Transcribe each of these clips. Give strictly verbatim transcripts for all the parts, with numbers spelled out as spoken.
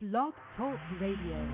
Blog Talk Radio.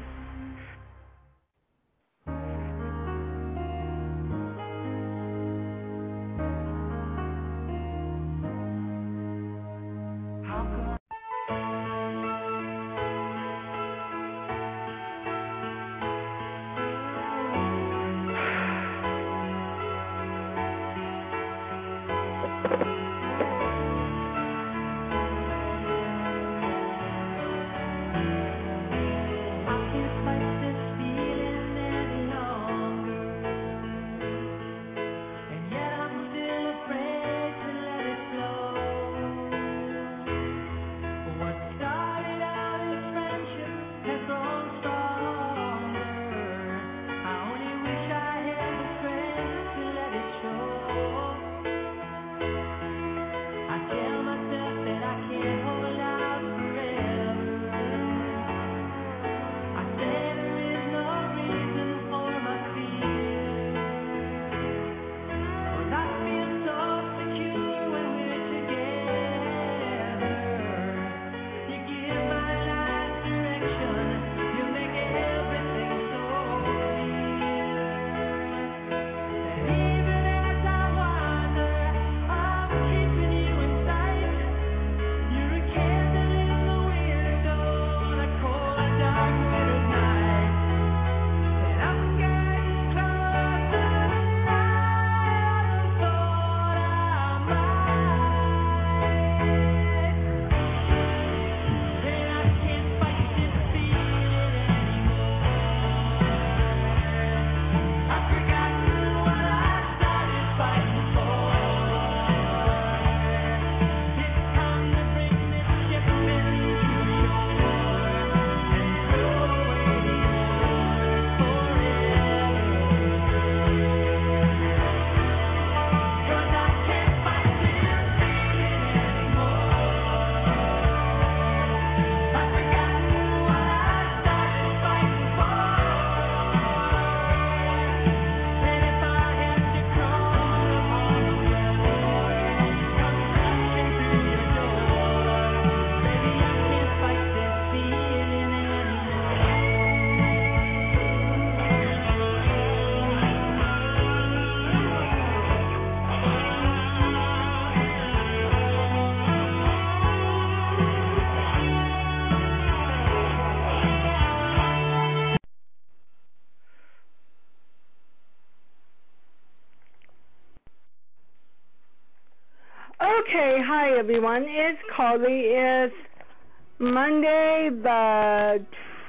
Okay, hi everyone. It's Carly. It's Monday the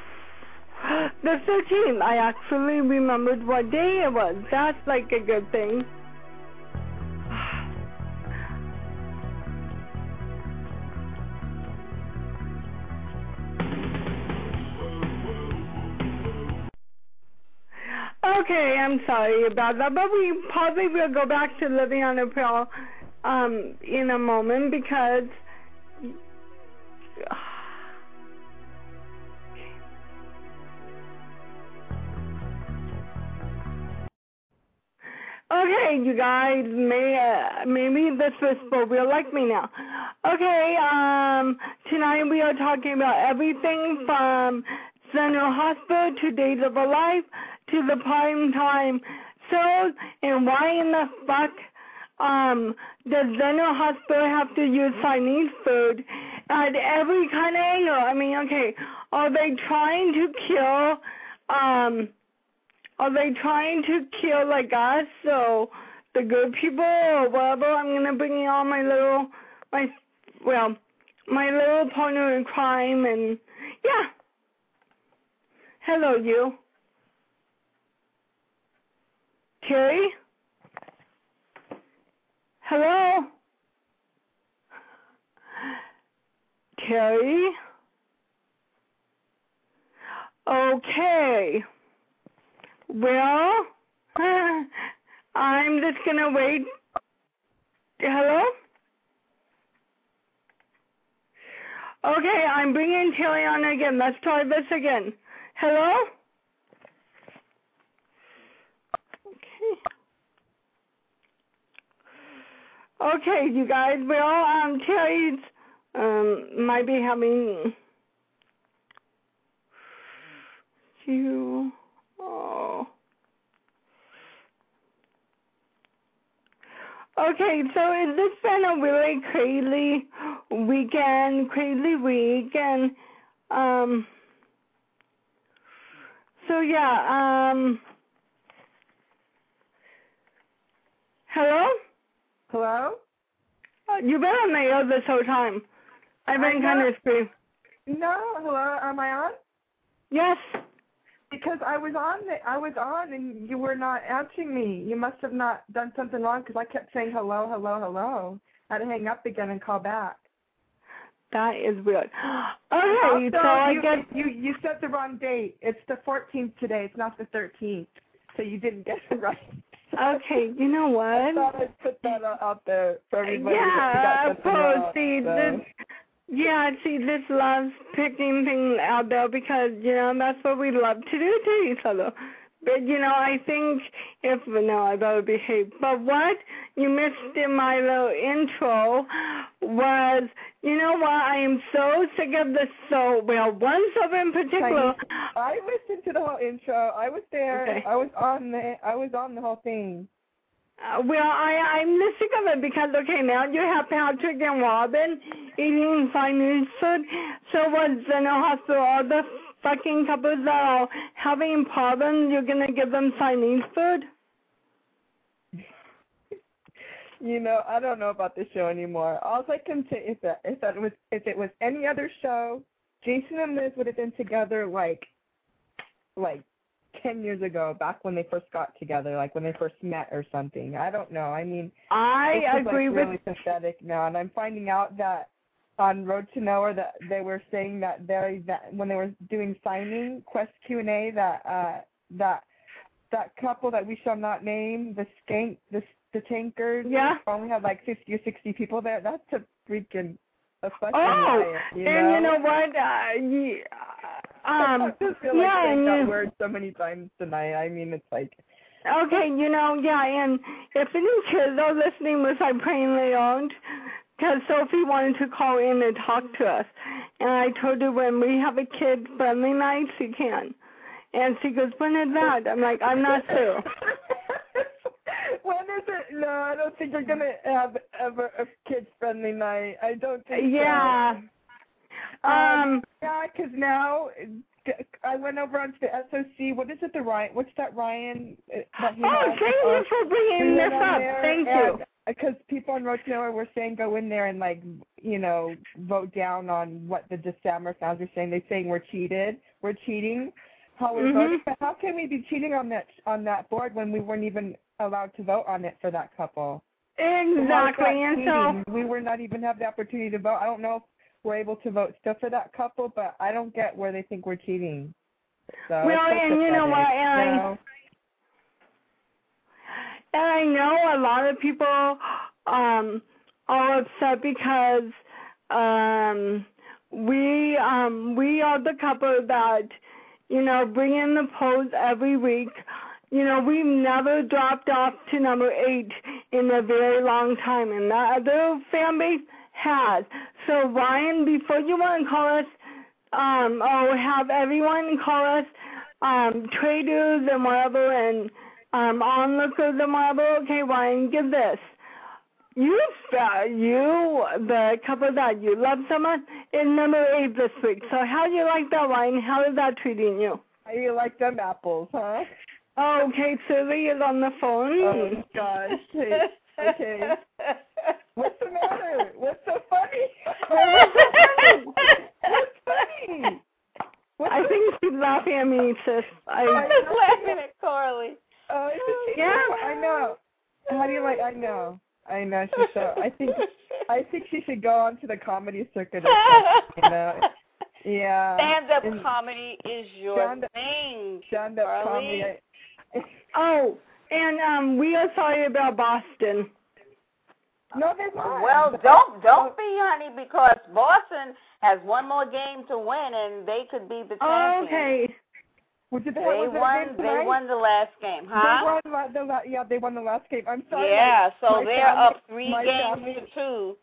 the thirteenth. I actually remembered what day it was. That's like a good thing. Okay, I'm sorry about that, but we probably will go back to living on a pill um in a moment because okay, you guys, may uh, maybe this whisper will like me now. Okay, um tonight we are talking about everything from General Hospital to Days of Our Life to the prime time shows and why in the fuck Um, does General Hospital have to use Chinese food at every kind of angle? I mean, okay, are they trying to kill, um, are they trying to kill like us, so the good people or whatever? I'm going to bring you all my little, my, well, my little partner in crime and, yeah. Hello, you. Terry? Hello? Terry? Okay. Well, I'm just going to wait. Hello? Okay, I'm bringing Terry on again. Let's try this again. Hello? Okay. Okay, you guys. Well, um, Terry's um might be having you. Oh. Okay, so it's just been a really crazy weekend, crazy week, and um. So yeah, um. Hello? Hello? You've been on the air this whole time. I've been kind of screaming. No, hello, am I on? Yes. Because I was on, the, I was on, and you were not answering me. You must have not done something wrong because I kept saying hello, hello, hello. I had to hang up again and call back. That is weird. Okay, also, so I you, guess you you said the wrong date. It's the fourteenth today. It's not the thirteenth, so you didn't get it right. Okay, you know what? I thought I'd put that out there for everybody. Yeah, uh, see, so. this, yeah, see, this loves picking things out there because, you know, that's what we love to do to each other. But, you know, I think if, no, I better behave. But what you missed in my little intro was, you know what, I am so sick of this so, well, one sub in particular. I listened to the whole intro. I was there. Okay. I was on the, I was on the whole thing. Uh, well, I, I'm sick of it because, okay, now you have Patrick and Robin eating Chinese food. So what's in the hospital? All the fucking couples that are having problems, you're going to give them Chinese food? You know, I don't know about this show anymore. All I can say is that if that was if it was any other show, Jason and Liz would have been together like like ten years ago, back when they first got together, like when they first met or something. I don't know. I mean, I it's agree like with really pathetic now, and I'm finding out that on Road to Nowhere that they were saying that they that when they were doing signing Quest Q and A that uh that that couple that we shall not name, the skank the the tankers, yeah, only had like fifty or sixty people there. That's a freaking a fucking oh, riot, you and know? you know what? Uh, yeah, um, I just feel yeah, like saying and that you, word so many times tonight. I mean, it's like. Okay, you know, yeah, and if any kids are listening, which I plainly aren't, because Sophie wanted to call in and talk to us, and I told her when we have a kid-friendly night, she can. And she goes, when is that? I'm like, I'm not sure. When is it? No, I don't think we're going to have ever a kids-friendly night. I don't think yeah. so. Um, Um, yeah, because now I went over onto the S O C. What is it, the Ryan? What's that Ryan? That he oh, has? thank you for bringing we this up. Thank you. Because people on Road to Nowhere were saying go in there and, like, you know, vote down on what the December fans are saying. They're saying we're cheated. We're cheating. How we're mm-hmm. voting. But how can we be cheating on that on that board when we weren't even allowed to vote on it for that couple? Exactly. And so we were not even have the opportunity to vote. I don't know if we're able to vote still for that couple, but I don't get where they think we're cheating. So well, and you know what, and I, and I know a lot of people um, are upset because um, we um, we are the couple that, you know, bring in the polls every week. You know, we've never dropped off to number eight in a very long time, and the other fan base has. So, Ryan, before you want to call us, um, or have everyone call us um, traders and whatever, and um, onlookers and whatever, okay, Ryan, give this. You, uh, you, the couple that you love so much, is number eight this week. So, how do you like that, Ryan? How is that treating you? How do you like them apples, huh? Oh, okay, Sylvie is on the phone. Oh, gosh. Okay. What's the matter? What's so funny? What's so funny? What's funny? What's I think she's laughing at me, sis. I, I'm just laughing at Carly. Oh, uh, yeah. I know. How do you like? I know. I know. She's so. I think. I think she should go on to the comedy circuit. Or something, you know. Yeah. Stand-up and comedy is your stand thing. Stand-up comedy. I, Oh, and um, we are sorry about Boston. No, they won. Well, don't don't be, honey, because Boston has one more game to win, and they could be the champions. Okay. Well, did they, They won. They won the last game, huh? They won the, the yeah. They won the last game. I'm sorry. Yeah, my, so my they're family, up three games family, to two.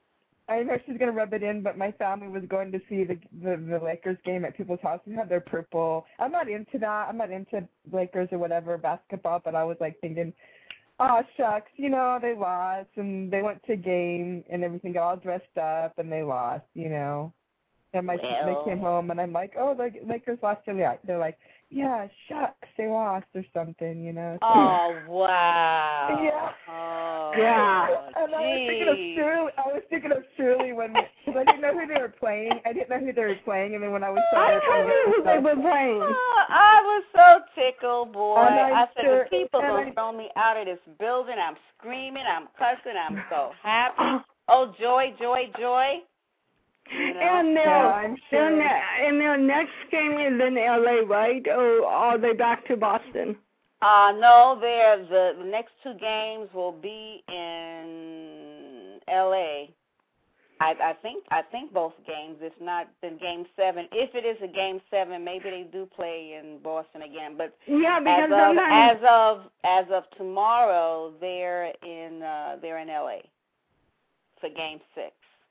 I know she's gonna rub it in, but my family was going to see the the, the Lakers game at people's houses. They had their purple. I'm not into that. I'm not into Lakers or whatever basketball, but I was like thinking, oh shucks, you know they lost and they went to game and everything, got all dressed up and they lost, you know. And my Well. they came home and I'm like, oh the Lakers lost. They're like, yeah, shucks, they lost or something, you know. So, Oh wow. yeah. Oh, Yeah. And I was thinking of Shirley. I was thinking of Shirley when because I didn't know who they were playing. I didn't know who they were playing, and then when I was I started never knew who they were playing. Oh, I was so tickled, boy. And I'm I said, sure- the people and will I- throw me out of this building. I'm screaming. I'm cussing. I'm so happy. Oh, joy, joy, joy. You know? And their, Yeah, I'm sure. and, their, and their next game is in L A, right? Or are they back to Boston? Uh, no, they're, the, the next two games will be in L A. I, I think I think both games. If not, then game seven. If it is a game seven, maybe they do play in Boston again. But Yeah, as because of sometimes... as of as of tomorrow, they're in uh, they're in L A for game six.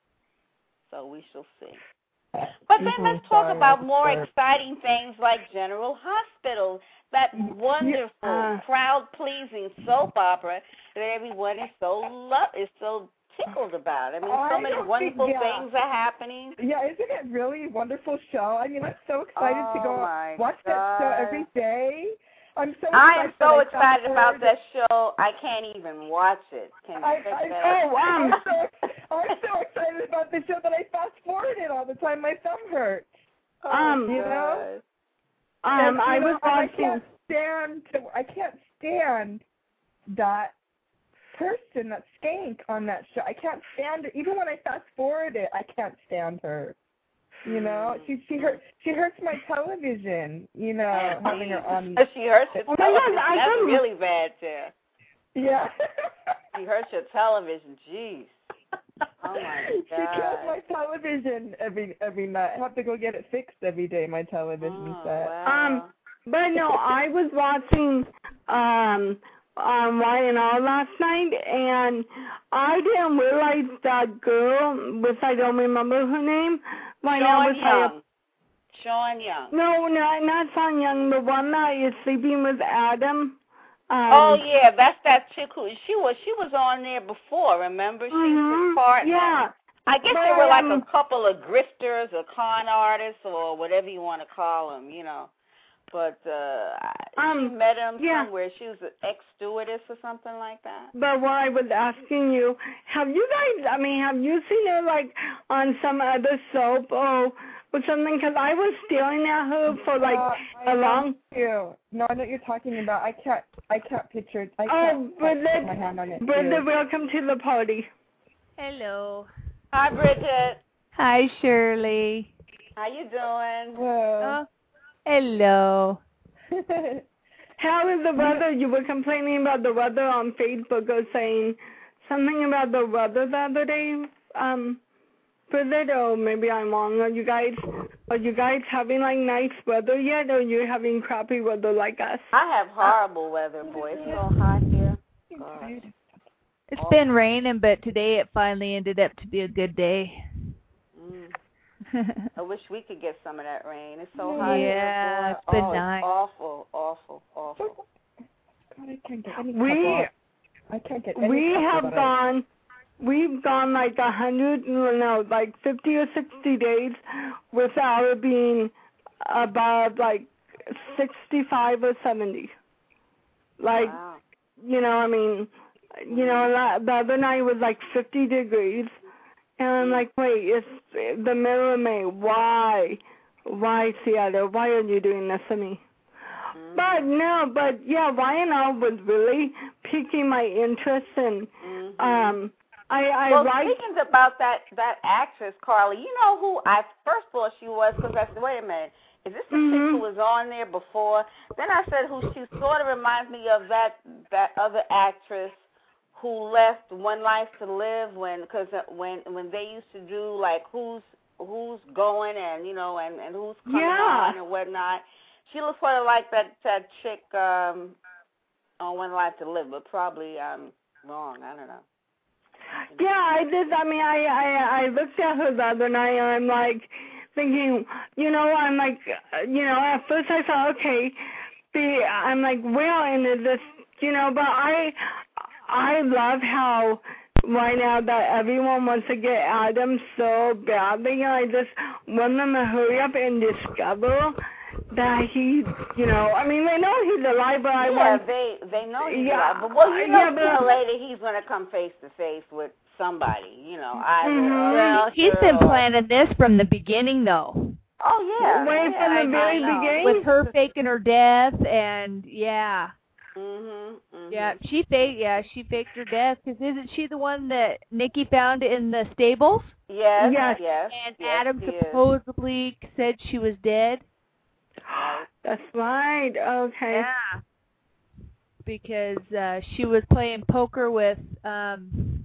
So we shall see. But then let's talk about more exciting things like General Hospital, that wonderful, uh, crowd-pleasing soap opera that everyone is so love is so tickled about. I mean, so I many don't wonderful think- yeah. things are happening. Yeah, isn't it really a wonderful show? I mean, I'm so excited Oh, to go my watch that show God. every day. I'm so I am excited so that I excited about fast-forwarded- that show. I can't even watch it. Can you I, check I, that oh, out? I'm so, I'm so excited about the show that I fast forwarded all the time. My thumb hurts. Um, you know? Um, And, you I know, was and I watching... can't stand to, I can't stand that person, that skank on that show. I can't stand her. Even when I fast forward it, I can't stand her. You know, she she hurt she hurts my television. You know, having her on. She hurts your Oh my God, television. I That's couldn't- really bad, too. Yeah. She hurts your television. Jeez. Oh my She kills God. my television every every night. I have to go get it fixed every day. My television Oh, set. wow. Um, but no, I was watching um um Y and R last night, and I didn't realize that girl, which I don't remember her name, right now Sean was like Young. Sean Young. no, no, not Sean Young, the one that is sleeping with Adam. Um, Oh yeah, that's that chick who she was. She was on there before. Remember, she's mhm, his partner. Yeah. I guess But, they were like um, a couple of grifters or con artists or whatever you want to call them, you know. But uh, Um, she met him yeah. somewhere. She was an ex-stewardess or something like that. But what I was asking you, have you guys, I mean, have you seen her, like, on some other soap or, or something? Because I was staring at her for, like, Uh, I a know long... you. No, I know what you're talking about. I can't. I can't picture it. I Oh, can't Brenda, put my hand on it. Brenda, too. welcome to the party. Hello. Hi, Bridget. Hi, Shirley. How you doing? Well, Oh, hello. How is the weather? You were complaining about the weather on Facebook or saying something about the weather the other day, um, Bridget, or maybe I'm wrong. Are you guys, are you guys having, like, nice weather yet, or are you having crappy weather like us? I have horrible weather, boy. It's so hot here. Gosh. It's been raining, but today it finally ended up to be a good day. Mm. I wish we could get some of that rain. It's so hot here. Yeah, boy. it's been oh, nice. It's awful, awful, awful. God, I can't get any We, cover. I can't get any we cover have that I- gone, we've gone like a hundred, no, like fifty or sixty days without it being above like sixty-five or seventy. Like, Wow. you know, I mean, you know, la- the other night was like fifty degrees, and I'm like, wait, it's the middle of May. Why? Why, Seattle? Why are you doing this to me? Mm-hmm. But no, but yeah, Y and R was really piquing my interest, and Mm-hmm. um, I I well, liked. speaking about that that actress, Carly, you know who I first thought she was, because I said, wait a minute, is this the Mhm. chick who was on there before? Then I said who she sort of reminds me of that that other actress who left One Life to Live when, because when when they used to do like who's who's going and you know and and who's coming Yeah. on and whatnot. She looks sort of like that that chick um, on One Life to Live, but probably I'm wrong. I don't know. Yeah, I did. I mean, I, I, I looked at her the other night, and I'm like thinking, you know, I'm like, you know, at first I thought, okay, the, I'm like, well, and is this, you know, but I, I love how right now that everyone wants to get Adam so badly, and I just want them to hurry up and discover that he, you know, I mean, they know he's alive, but I yeah, want... they they know he's Yeah, alive. But, well, you know, yeah, sooner but- or later he's going to come face to face with somebody, you know. Either Mhm. Well, he's been or- planning this from the beginning, though. Oh, yeah. Way yeah, from the I- very I know. beginning? With her faking her death, and yeah. Mhm. Mhm. Yeah, she faked. Yeah, she faked her death because isn't she the one that Nikki found in the stables? Yes. Yes. Yes. And yes, Adam he is. supposedly said she was dead. That's right. Okay. Yeah. Because uh, she was playing poker with um,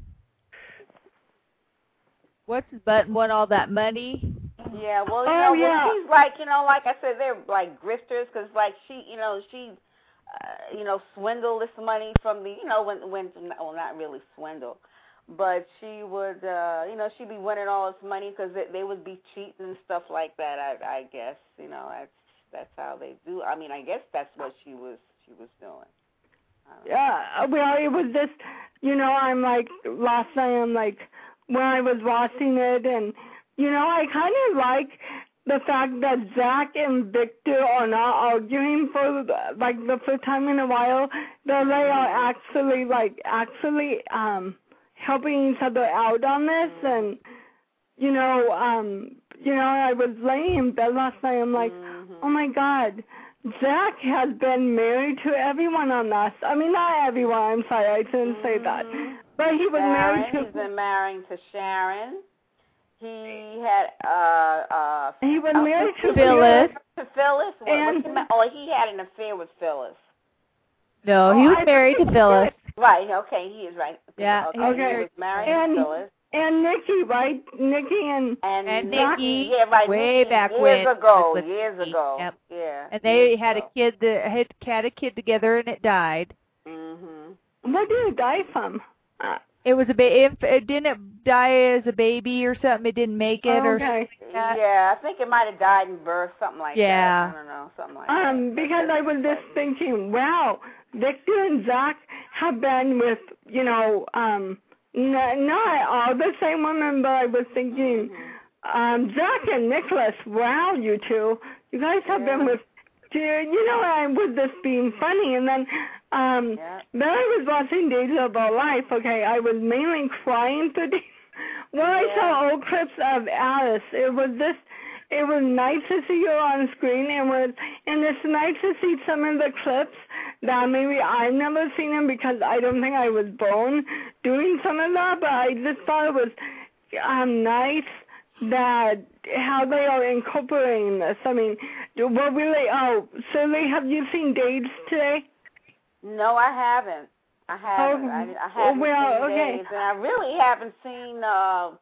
what's his butt and won all that money. Yeah, well, you Oh, know, yeah. well, she's like, you know, like I said, they're like grifters because, like, she, you know, she, uh, you know, swindled this money from the, you know, when, when, well, not really swindle, but she would, uh, you know, she'd be winning all this money because they, they would be cheating and stuff like that. I, I guess, you know, that's that's how they do. I mean, I guess that's what she was she was doing. Yeah, well, it was just, you know, I'm like, last night I'm like, when I was watching it, and, you know, I kind of like the fact that Zach and Victor are not arguing for, like, the first time in a while, that they are actually, like, actually um, helping each other out on this, and, you know, um, you know, I was laying in bed last night, I'm like, Mm-hmm. oh my God, Zach has been married to everyone on us. I mean, not everyone, I'm sorry, I shouldn't say that. Mhm. But he was Sharon, married to... he's been married to Sharon. He had, uh, uh, He was uh, married to Phyllis. To Phyllis? What, And- what's the ma- oh, he had an affair with Phyllis. No, Oh, he was I married thought to he Phyllis. Right, okay, he is right. Yeah, Okay, okay. he was married And- to Phyllis. And Nikki, right? Nikki and... And, And Nikki, Nikki, yeah, right, way Nikki, back years when, ago, was with years Nikki, ago, yep. yeah. And they years had a ago. kid that had, had a kid together, and it died. Mhm. What did he die from? Uh, It was a ba- if it didn't die as a baby or something, it didn't make it or okay. that. Yeah, I think it might have died in birth, something like Yeah. that. I don't know, something like Um, that. because I was just thinking, wow, Victor and Zach have been with, you know, um, n- not all the same women, but I was thinking, um, Zach and Nicholas, wow, you two, you guys have been with, you know, I was just being funny, and then, um, Yeah. then I was watching Days of Our Life, okay, I was mainly crying for Days. When I Yeah. saw old clips of Alice, it was just, it was nice to see her on screen, and was, and it's nice to see some of the clips that maybe I've never seen them because I don't think I was born doing some of that, but I just thought it was um, nice that how they are incorporating this. I mean, what really, oh, Shirley, have you seen Days today? No, I haven't. I haven't. Oh, I, I haven't well, seen okay. Days, and I really haven't seen uh,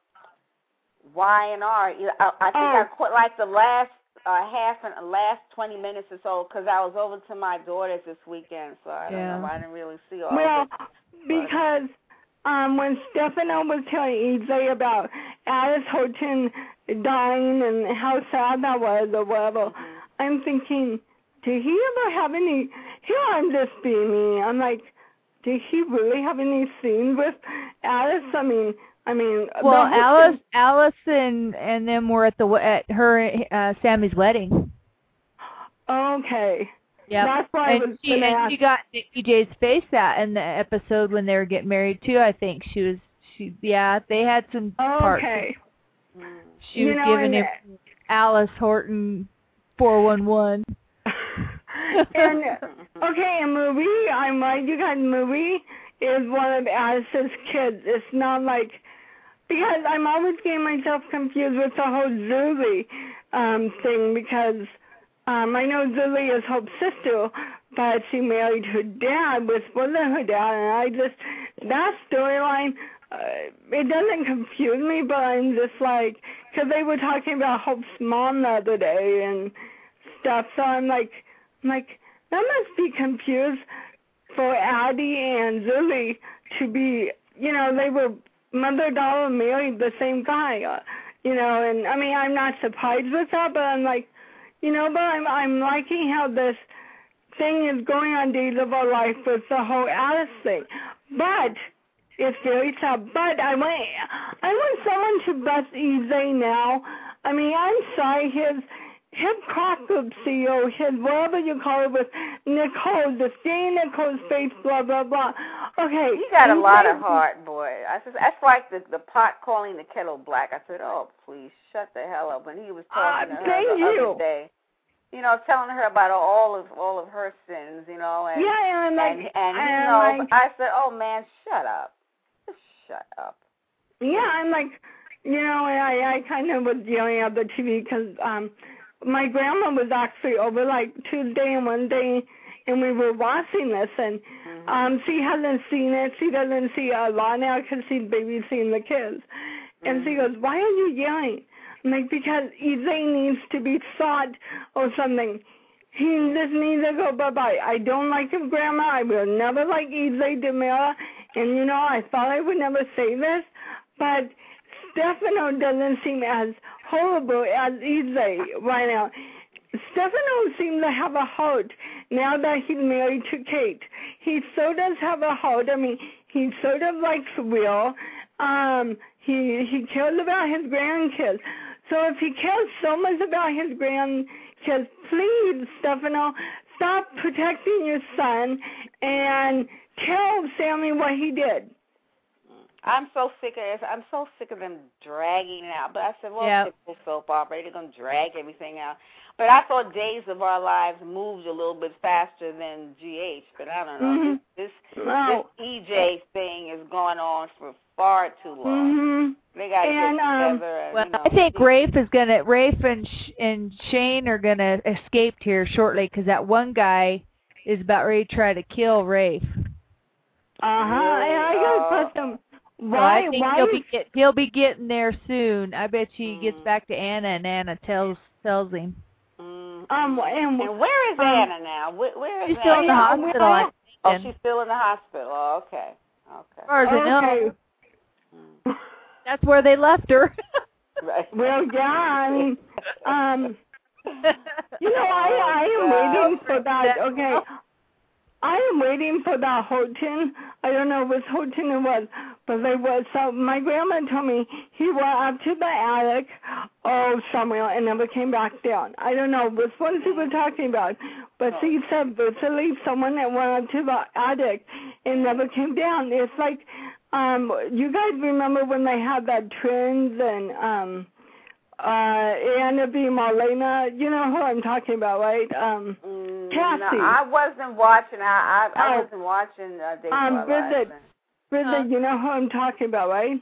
Y and R. You know, I, I think Oh. I caught like the last uh, half and last twenty minutes or so because I was over to my daughter's this weekend, so I don't Yeah. know. I didn't really see all Well, of it. because um, when Stefano was telling E J about Alice Horton dying and how sad that was or whatever, I'm thinking, did he ever have any, here I'm just being mean, I'm like, did he really have any scenes with Alice? I mean, I mean, Well, the whole Alice, thing- Alice, and and them were at the we- at her uh, Sammy's wedding. Okay. Yeah, That's why I and was she gonna and ask. she got Nikki J's face that in the episode when they were getting married too. I think she was she yeah they had some parts. Okay. She You was know, giving and- him Alice Horton four one one. And okay, a movie, I'm right, you got a movie is one of Alice's kids. It's not like, because I'm always getting myself confused with the whole Zuli um, thing, because um, I know Zuli is Hope's sister, but she married her dad, which wasn't her dad, and I just, that storyline, uh, it doesn't confuse me, but I'm just like, because they were talking about Hope's mom the other day and stuff, so I'm like, I'm like, that must be confused for Addie and Zuli to be, you know, they were mother daughter married the same guy, uh, you know, and I mean, I'm not surprised with that, but I'm like, you know, but I'm I'm liking how this thing is going on Days of Our Life with the whole Alice thing, but it's very sad. But I want I want someone to bust Izzy now. I mean, I'm sorry, his hypocrisy or his whatever you call it with Nicole, the seeing Nicole's face, blah blah blah. Okay, he got a lot of heart, boy. I said that's like the the pot calling the kettle black. I said, oh please shut the hell up. When he was talking uh, to her the you. other day, you know, telling her about all of all of her sins, you know, and yeah, and like, and, and you and know, like, I said, oh man, shut up, just shut up. Yeah, I'm like, you know, I I kind of was yelling at the T V because um. my grandma was actually over like Tuesday and Wednesday, and we were watching this, and mm-hmm. um, she hasn't seen it. She doesn't see a lot now because she's babysitting the kids. Mm-hmm. And she goes, why are you yelling? I'm like, because Izzy needs to be sought or something. He just needs to go bye-bye. I don't like him, Grandma. I will never like Izzy DiMera. And, you know, I thought I would never say this, but Stefano doesn't seem as horrible as Izzy right now. Stefano seems to have a heart now that he's married to Kate. He so does have a heart. I mean, he sort of likes Will. Um, he he cares about his grandkids. So if he cares so much about his grandkids, please, Stefano, stop protecting your son and tell Sammy what he did. I'm so sick of this. I'm so sick of them dragging it out. But I said, well, yep. typical soap opera. They're going to drag everything out. But I thought Days of Our Lives moved a little bit faster than G H. But I don't know. Mm-hmm. This, this, no. this E J thing is going on for far too long. Mm-hmm. They got to get um, together. And, well, you know, I think Rafe is going to, Rafe and, Sh- and Shane are going to escape here shortly because that one guy is about ready to try to kill Rafe. Uh-huh. Really? And I got to put them. Why? So I think why he'll is... be get, he'll be getting there soon. I bet you he gets back to Anna, and Anna tells tells him. Mm. Um, and, and where is um, Anna now? Where, where is she's still Anna? in the hospital. I think. Oh, she's still in the hospital. Oh, okay. Okay. As far as I know, mm. that's where they left her. Right. Well, yeah. I mean, um, you know, I I am oh, waiting for that. Okay. I am waiting for that Houghton. I don't know which Houghton it was, but they was. So my grandma told me he went up to the attic or somewhere and never came back down. I don't know which one she was talking about, but she said virtually someone that went up to the attic and never came down. It's like, um, you guys remember when they had that twins and um. Uh, Anna B. Marlena, you know who I'm talking about, right? Um, mm, Cassie. No, I wasn't watching. I I, I oh, wasn't watching uh, Days um, of Our Bridget, Lives. Bridget, huh? you know who I'm talking about, right?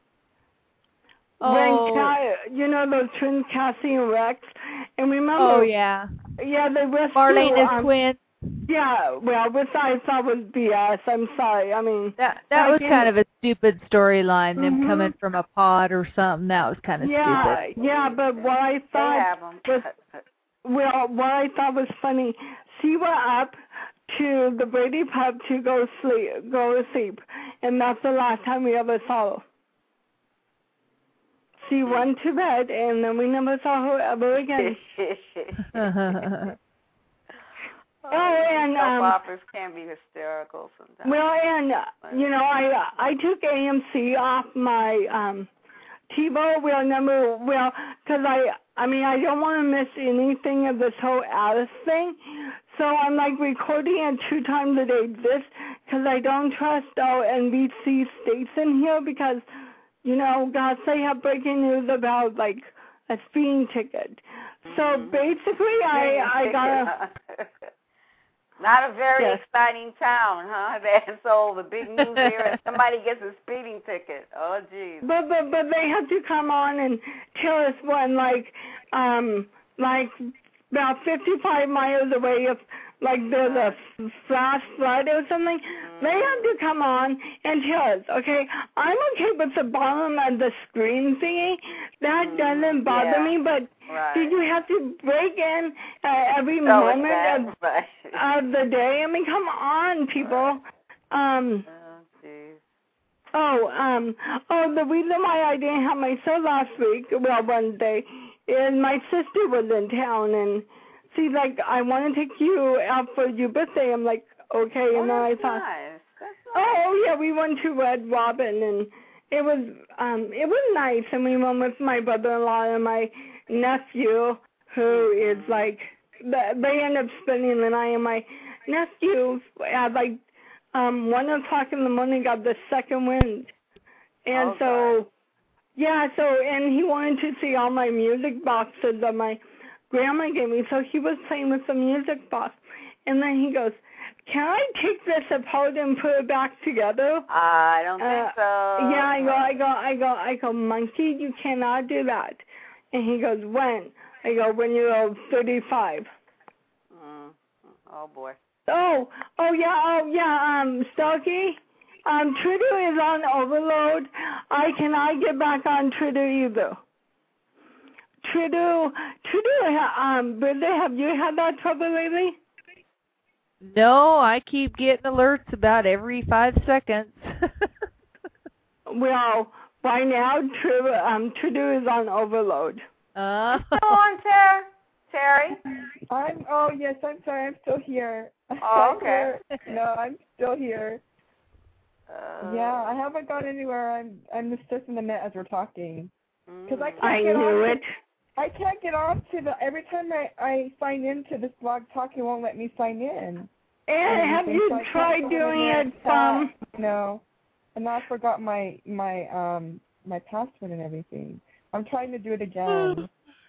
Oh. When Ca- you know those twins, Cassie and Rex, and remember? Oh yeah. Yeah, they were Marlena's um, twins. Yeah, well, which I thought was B S. I'm sorry. I mean, that that was kind of a stupid storyline. Them mm-hmm. coming from a pod or something. That was kind of yeah, stupid. Yeah, but what I thought was, well, what I thought was funny. She went up to the Brady pub to go sleep, go to sleep, and that's the last time we ever saw her. She mm-hmm. went to bed, and then we never saw her ever again. Oh, and soap um, operas can be hysterical sometimes. Well, and uh, you know, I I took A M C off my um, TiVo. Well, number well, because I I mean I don't want to miss anything of this whole Alice thing, so I'm like recording it two times a day. This because I don't trust our N B C station here because you know, God, they have breaking news about like a speeding ticket. So mm-hmm. basically, I I got. Not a very yes. exciting town, huh? And so the big news here is somebody gets a speeding ticket. Oh, geez. But but but they have to come on and tell us when, like, um, like about fifty-five miles away, if like there's a flash flood or something, mm-hmm. they have to come on and tell us. Okay, I'm okay with the bottom of the screen thingy. That mm-hmm. doesn't bother yeah. me, but. Right. Did you have to break in uh, every oh, moment of, right. of the day? I mean, come on, people. Um, oh, geez. Oh, um, oh, the reason why I didn't have my show last week, well, Wednesday, is my sister was in town, and she's like, I want to take you out for your birthday. I'm like, okay, Oh, and then I that's thought, nice. That's nice. oh, yeah, we went to Red Robin, and it was, um, it was nice, and we went with my brother-in-law and my nephew, who is like, they end up spending the night, and my nephew at like, um, one o'clock in the morning got the second wind. And Oh, so, God. yeah, so, and he wanted to see all my music boxes that my grandma gave me, so he was playing with the music box. And then he goes, can I take this apart and put it back together? I don't Uh, think so. Yeah, I go, I go, I go, I go, monkey, you cannot do that. And he goes, when? I go, when you're thirty-five. Mm. Oh, boy. Oh, oh yeah, oh yeah, um, Starkey, um, Twitter is on overload. I cannot get back on Twitter either. Twitter, Twitter, um, Brenda, have you had that trouble lately? No, I keep getting alerts about every five seconds. Well, by now, Twitter, um, Twitter is on overload. Uh, Still on, Ter- Terry? I'm. Oh yes, I'm sorry. I'm still here. Oh, I'm okay. here. No, I'm still here. Uh, Yeah, I haven't gone anywhere. I'm. I'm just surfing the net as we're talking. Because I can't I get knew on it. To, I can't get on to the. Every time I I sign into this blog talk, it won't let me sign in. And have you So I can't tried go in doing there it and from? chat, No, and now I forgot my my um my password and everything. I'm trying to do it again.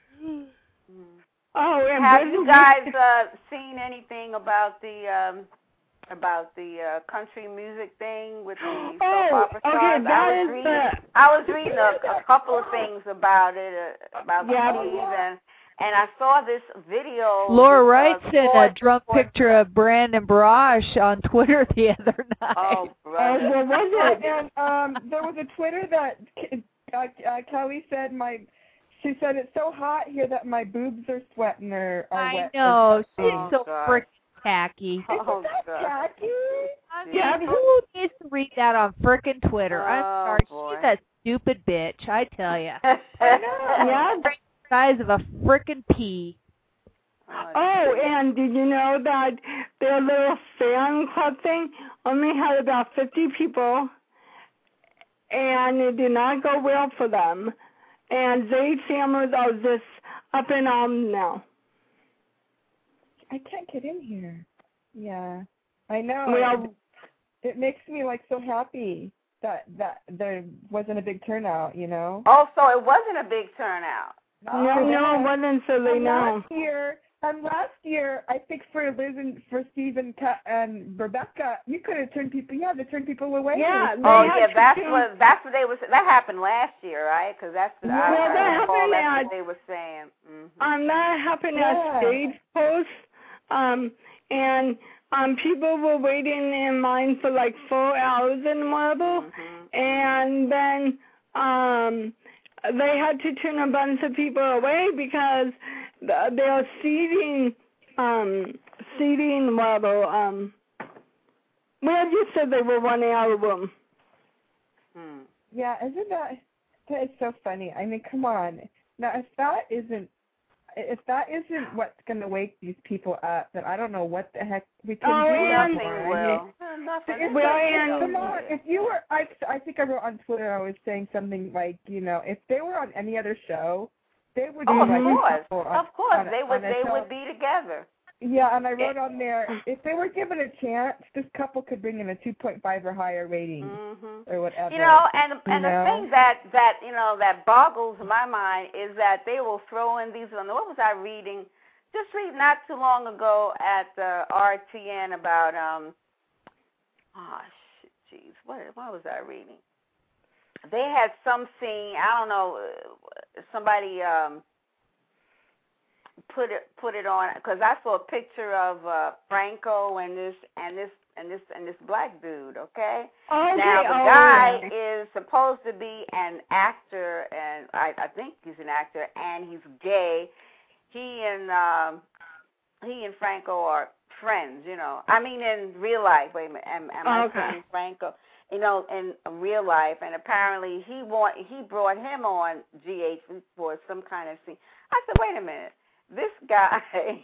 Oh, and Have Brenda, you guys uh, seen anything about the um, about the uh, country music thing with the soap Oh, opera okay, stars? that I was is reading, the- I was reading a, a couple of things about it, uh, about Yeah. Steve, and and I saw this video. Laura with, Wright uh, sent a Ford- drunk Ford- picture of Brandon Barash on Twitter the other night. Oh, Oh, brother. what was it? And um, there was a Twitter that uh, uh, Kelly said my. She said it's so hot here that my boobs are sweating or are I wet. or know. She's something. Oh, so God. frickin' tacky. Oh, Isn't that God. tacky? I mean, Yeah. who needs to read that on frickin' Twitter? Oh, I'm sorry. boy. She's a stupid bitch, I tell ya. I know. Yeah. The size of a frickin' pea. Oh, and did you know that their little fan club thing only had about fifty people, and it did not go well for them. And they families are just up in arms now. I can't get in here. Yeah, I know. Well, it, it makes me like so happy that that there wasn't a big turnout. You know. Oh, so it wasn't a big turnout. no, no, it wasn't so they And know. last year, and last year, I think for Liz and for Steve and, Ka- and Rebecca, you could have turned people. You had to turn people away. Yeah, they Oh had yeah, to that's do- what that's what they was. That happened last year, right? Because that's I, Well, I that recall happened that's at- what they were saying. Mm-hmm. Um, that happened Yeah. at Stage Post, um, and um, people were waiting in line for like four hours in Marble, Mm-hmm. and then um, they had to turn a bunch of people away because th- they're seating, um, seating Marble. Um, well, you said they were running out of room. Hmm. Yeah, isn't that that is so funny? I mean, come on. Now, if that isn't if that isn't what's going to wake these people up, then I don't know what the heck we can Oh, do. and- Nothing anymore. I will. mean, Uh, Nothing. It's Well, like, and- come on, if you were, I, I think I wrote on Twitter, I was saying something like, you know, if they were on any other show, they would Oh, be of like, course, people on- of course, on a- they would. on a They show. would be together. Yeah, and I wrote on there, if they were given a chance, this couple could bring in a two point five or higher rating Mm-hmm. or whatever. You know, and and You the know? thing that that you know that boggles my mind is that they will throw in these. What was I reading? Just read not too long ago at uh, R T N about um. Oh shit, jeez, what what was I reading? They had some scene. I don't know. uh, Somebody um. Put it put it on because I saw a picture of uh, Franco and this and this and this and this black dude. Okay. Okay, Now the oh, guy yeah. is supposed to be an actor, and I, I think he's an actor, and he's gay. He and um, he and Franco are friends, you know. I mean, in real life. Wait a minute, am, am I Okay. saying Franco? you know, in real life, and apparently he want he brought him on G H for some kind of scene. I said, wait a minute, this guy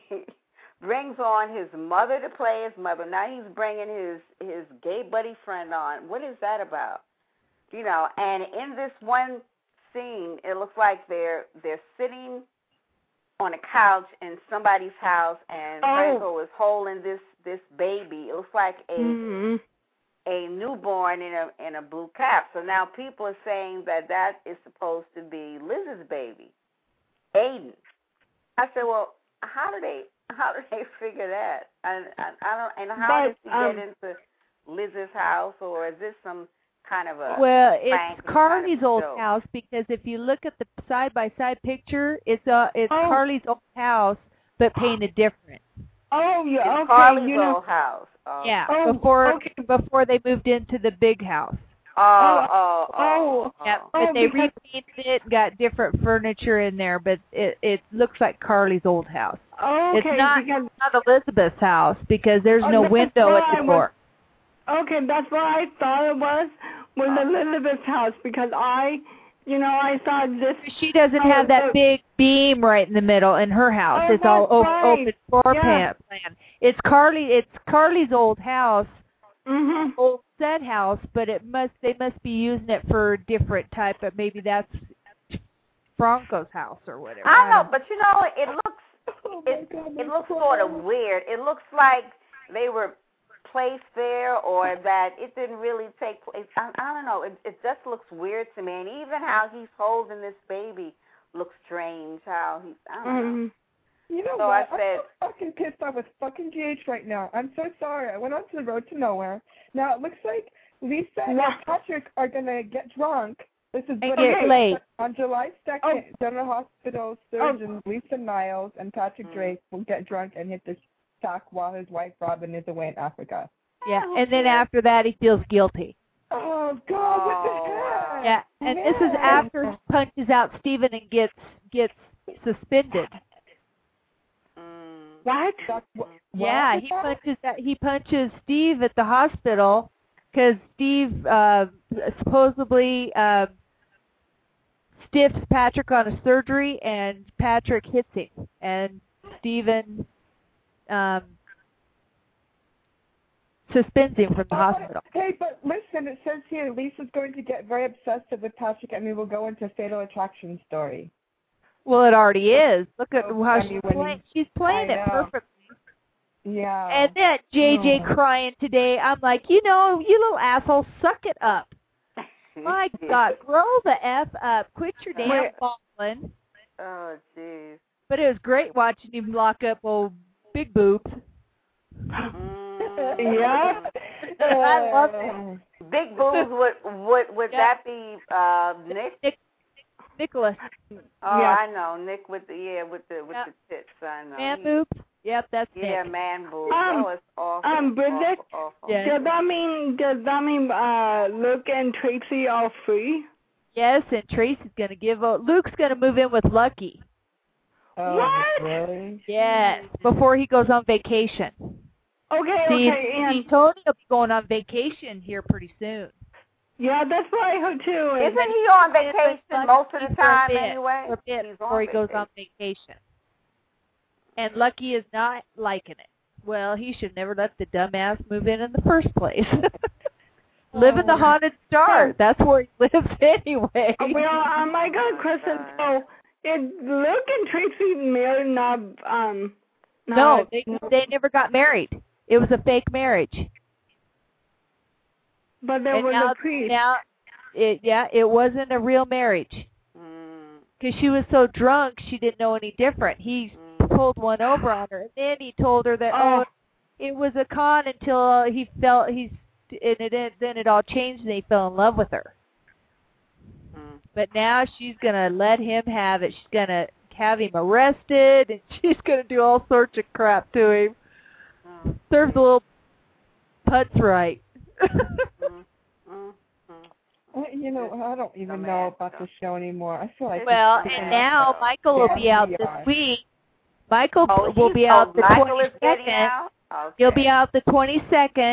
brings on his mother to play his mother. Now he's bringing his his gay buddy friend on. What is that about? You know, and in this one scene, it looks like they're they're sitting on a couch in somebody's house, and Oh. Franco is holding this this baby. It looks like a Mm-hmm. a newborn in a in a blue cap. So now people are saying that that is supposed to be Liz's baby, Aiden. I said, well, how do they how do they figure that? And I, I don't. And how But, does he um, get into Liz's house, or is this some kind of a Well, prank it's or Carly's kind of old joke? house because if you look at the side by side picture, it's uh it's Oh. Carly's old house but painted different. Oh, yeah, It's okay, Carly's you know. old house. Oh. Yeah, Oh, before okay. before they moved into the big house. Oh, oh, oh, oh. Yeah, oh. but Oh, they because- repainted it, and got different furniture in there, but it it looks like Carly's old house. Okay, it's not, because, not Elizabeth's house because there's Oh, no that's window what at I the was- door. okay, that's what I thought it was, was Oh. Elizabeth's house, because I, you know, I thought this, She doesn't Oh, have that look. big beam right in the middle in her house. Oh, it's all that's o- right. open floor Yeah. plan. plan. It's Carly. It's Carly's old house, mm-hmm. old set house, but it must they must be using it for a different type of. Maybe that's Franco's house or whatever. I don't know, but you know, it looks Oh my it God, it that's looks so sort of bad. weird. It looks like they were placed there, or that it didn't really take place. I, I don't know. It it just looks weird to me, and even how he's holding this baby looks strange. How he's I don't know. Mm-hmm. You know So what? I said- I'm so fucking pissed off with fucking G H right now. I'm so sorry. I went on to the road to nowhere. Now it looks like Lisa and Wow. Patrick are gonna get drunk. This is And what get it is. laid. On July second, General Hospital surgeon Oh. Lisa Niles and Patrick Mm. Drake will get drunk and hit the shack while his wife Robin is away in Africa. Yeah, and then after that he feels guilty. Oh God! What the Oh, heck? Yeah, and this is Man. after he punches out Steven and gets gets suspended. Mm. What? That's what- Yeah, what? he punches that he punches Steve at the hospital because Steve uh, supposedly uh, stiffs Patrick on a surgery, and Patrick hits him, and Steven um, suspends him from the Oh, hospital. Hey, but listen, it says here Lisa's going to get very obsessive with Patrick, and we will go into Fatal Attraction story. Well, it already is. Look at Oh, how I she's mean, when playing. he- She's playing I it know. perfectly. Yeah. And then J J Oh. crying today. I'm like, you know, you little asshole, suck it up. My God, grow the F up. Quit your damn Wait. falling. Oh, jeez. But it was great watching him lock up old Big Boobs. Mm. Yep. I love it. Big boobs. Would would would Yeah. that be uh, Nick? Nick, Nicholas. Oh, Yeah. I know Nick with the yeah with the with Yeah. the tits. I know. Man He- boobs. Yep, that's Yeah, Nick. man boobs. Um, oh, it's awful. um, Bridget? Awful, awful. Yeah. Does that mean, does that mean, uh, Luke and Tracy are free? Yes, and Tracy's going to give up. Luke's going to move in with Lucky. Oh, What? Really? Yes, before he goes on vacation. Okay, See, okay, see, and, Tony will be going on vacation here pretty soon. yeah, that's what I heard too. and- Isn't he on vacation Lucky most of the for a time bit, anyway? For a bit He's before he goes vacation. on vacation. And Lucky is not liking it. Well, he should never let the dumbass move in in the first place. Live in the Oh. haunted star. That's where he lives anyway. Oh, well, oh my God, Kristen, so, is Luke and Tracy married, not, um, no, not, they they never got married. It was a fake marriage. but there And was now, a priest. now, it, yeah, it wasn't a real marriage. Mm, Because she was so drunk, she didn't know any different. He mm. pulled one over on her, and then he told her that Oh. oh, it was a con until he felt he's and it then it all changed and he fell in love with her. Mm. But now she's gonna let him have it. She's gonna have him arrested, and she's gonna do all sorts of crap to him. Mm. Serves the little putts right. Mm. Mm. Mm. Uh, You know, I don't even know about the show anymore. I feel like Well, it's and taken now up. Michael will be Yeah, out we this are. week. Michael Oh, will he's- be oh, out the Michael is getting twenty-second. out? Okay. He'll be out the twenty-second,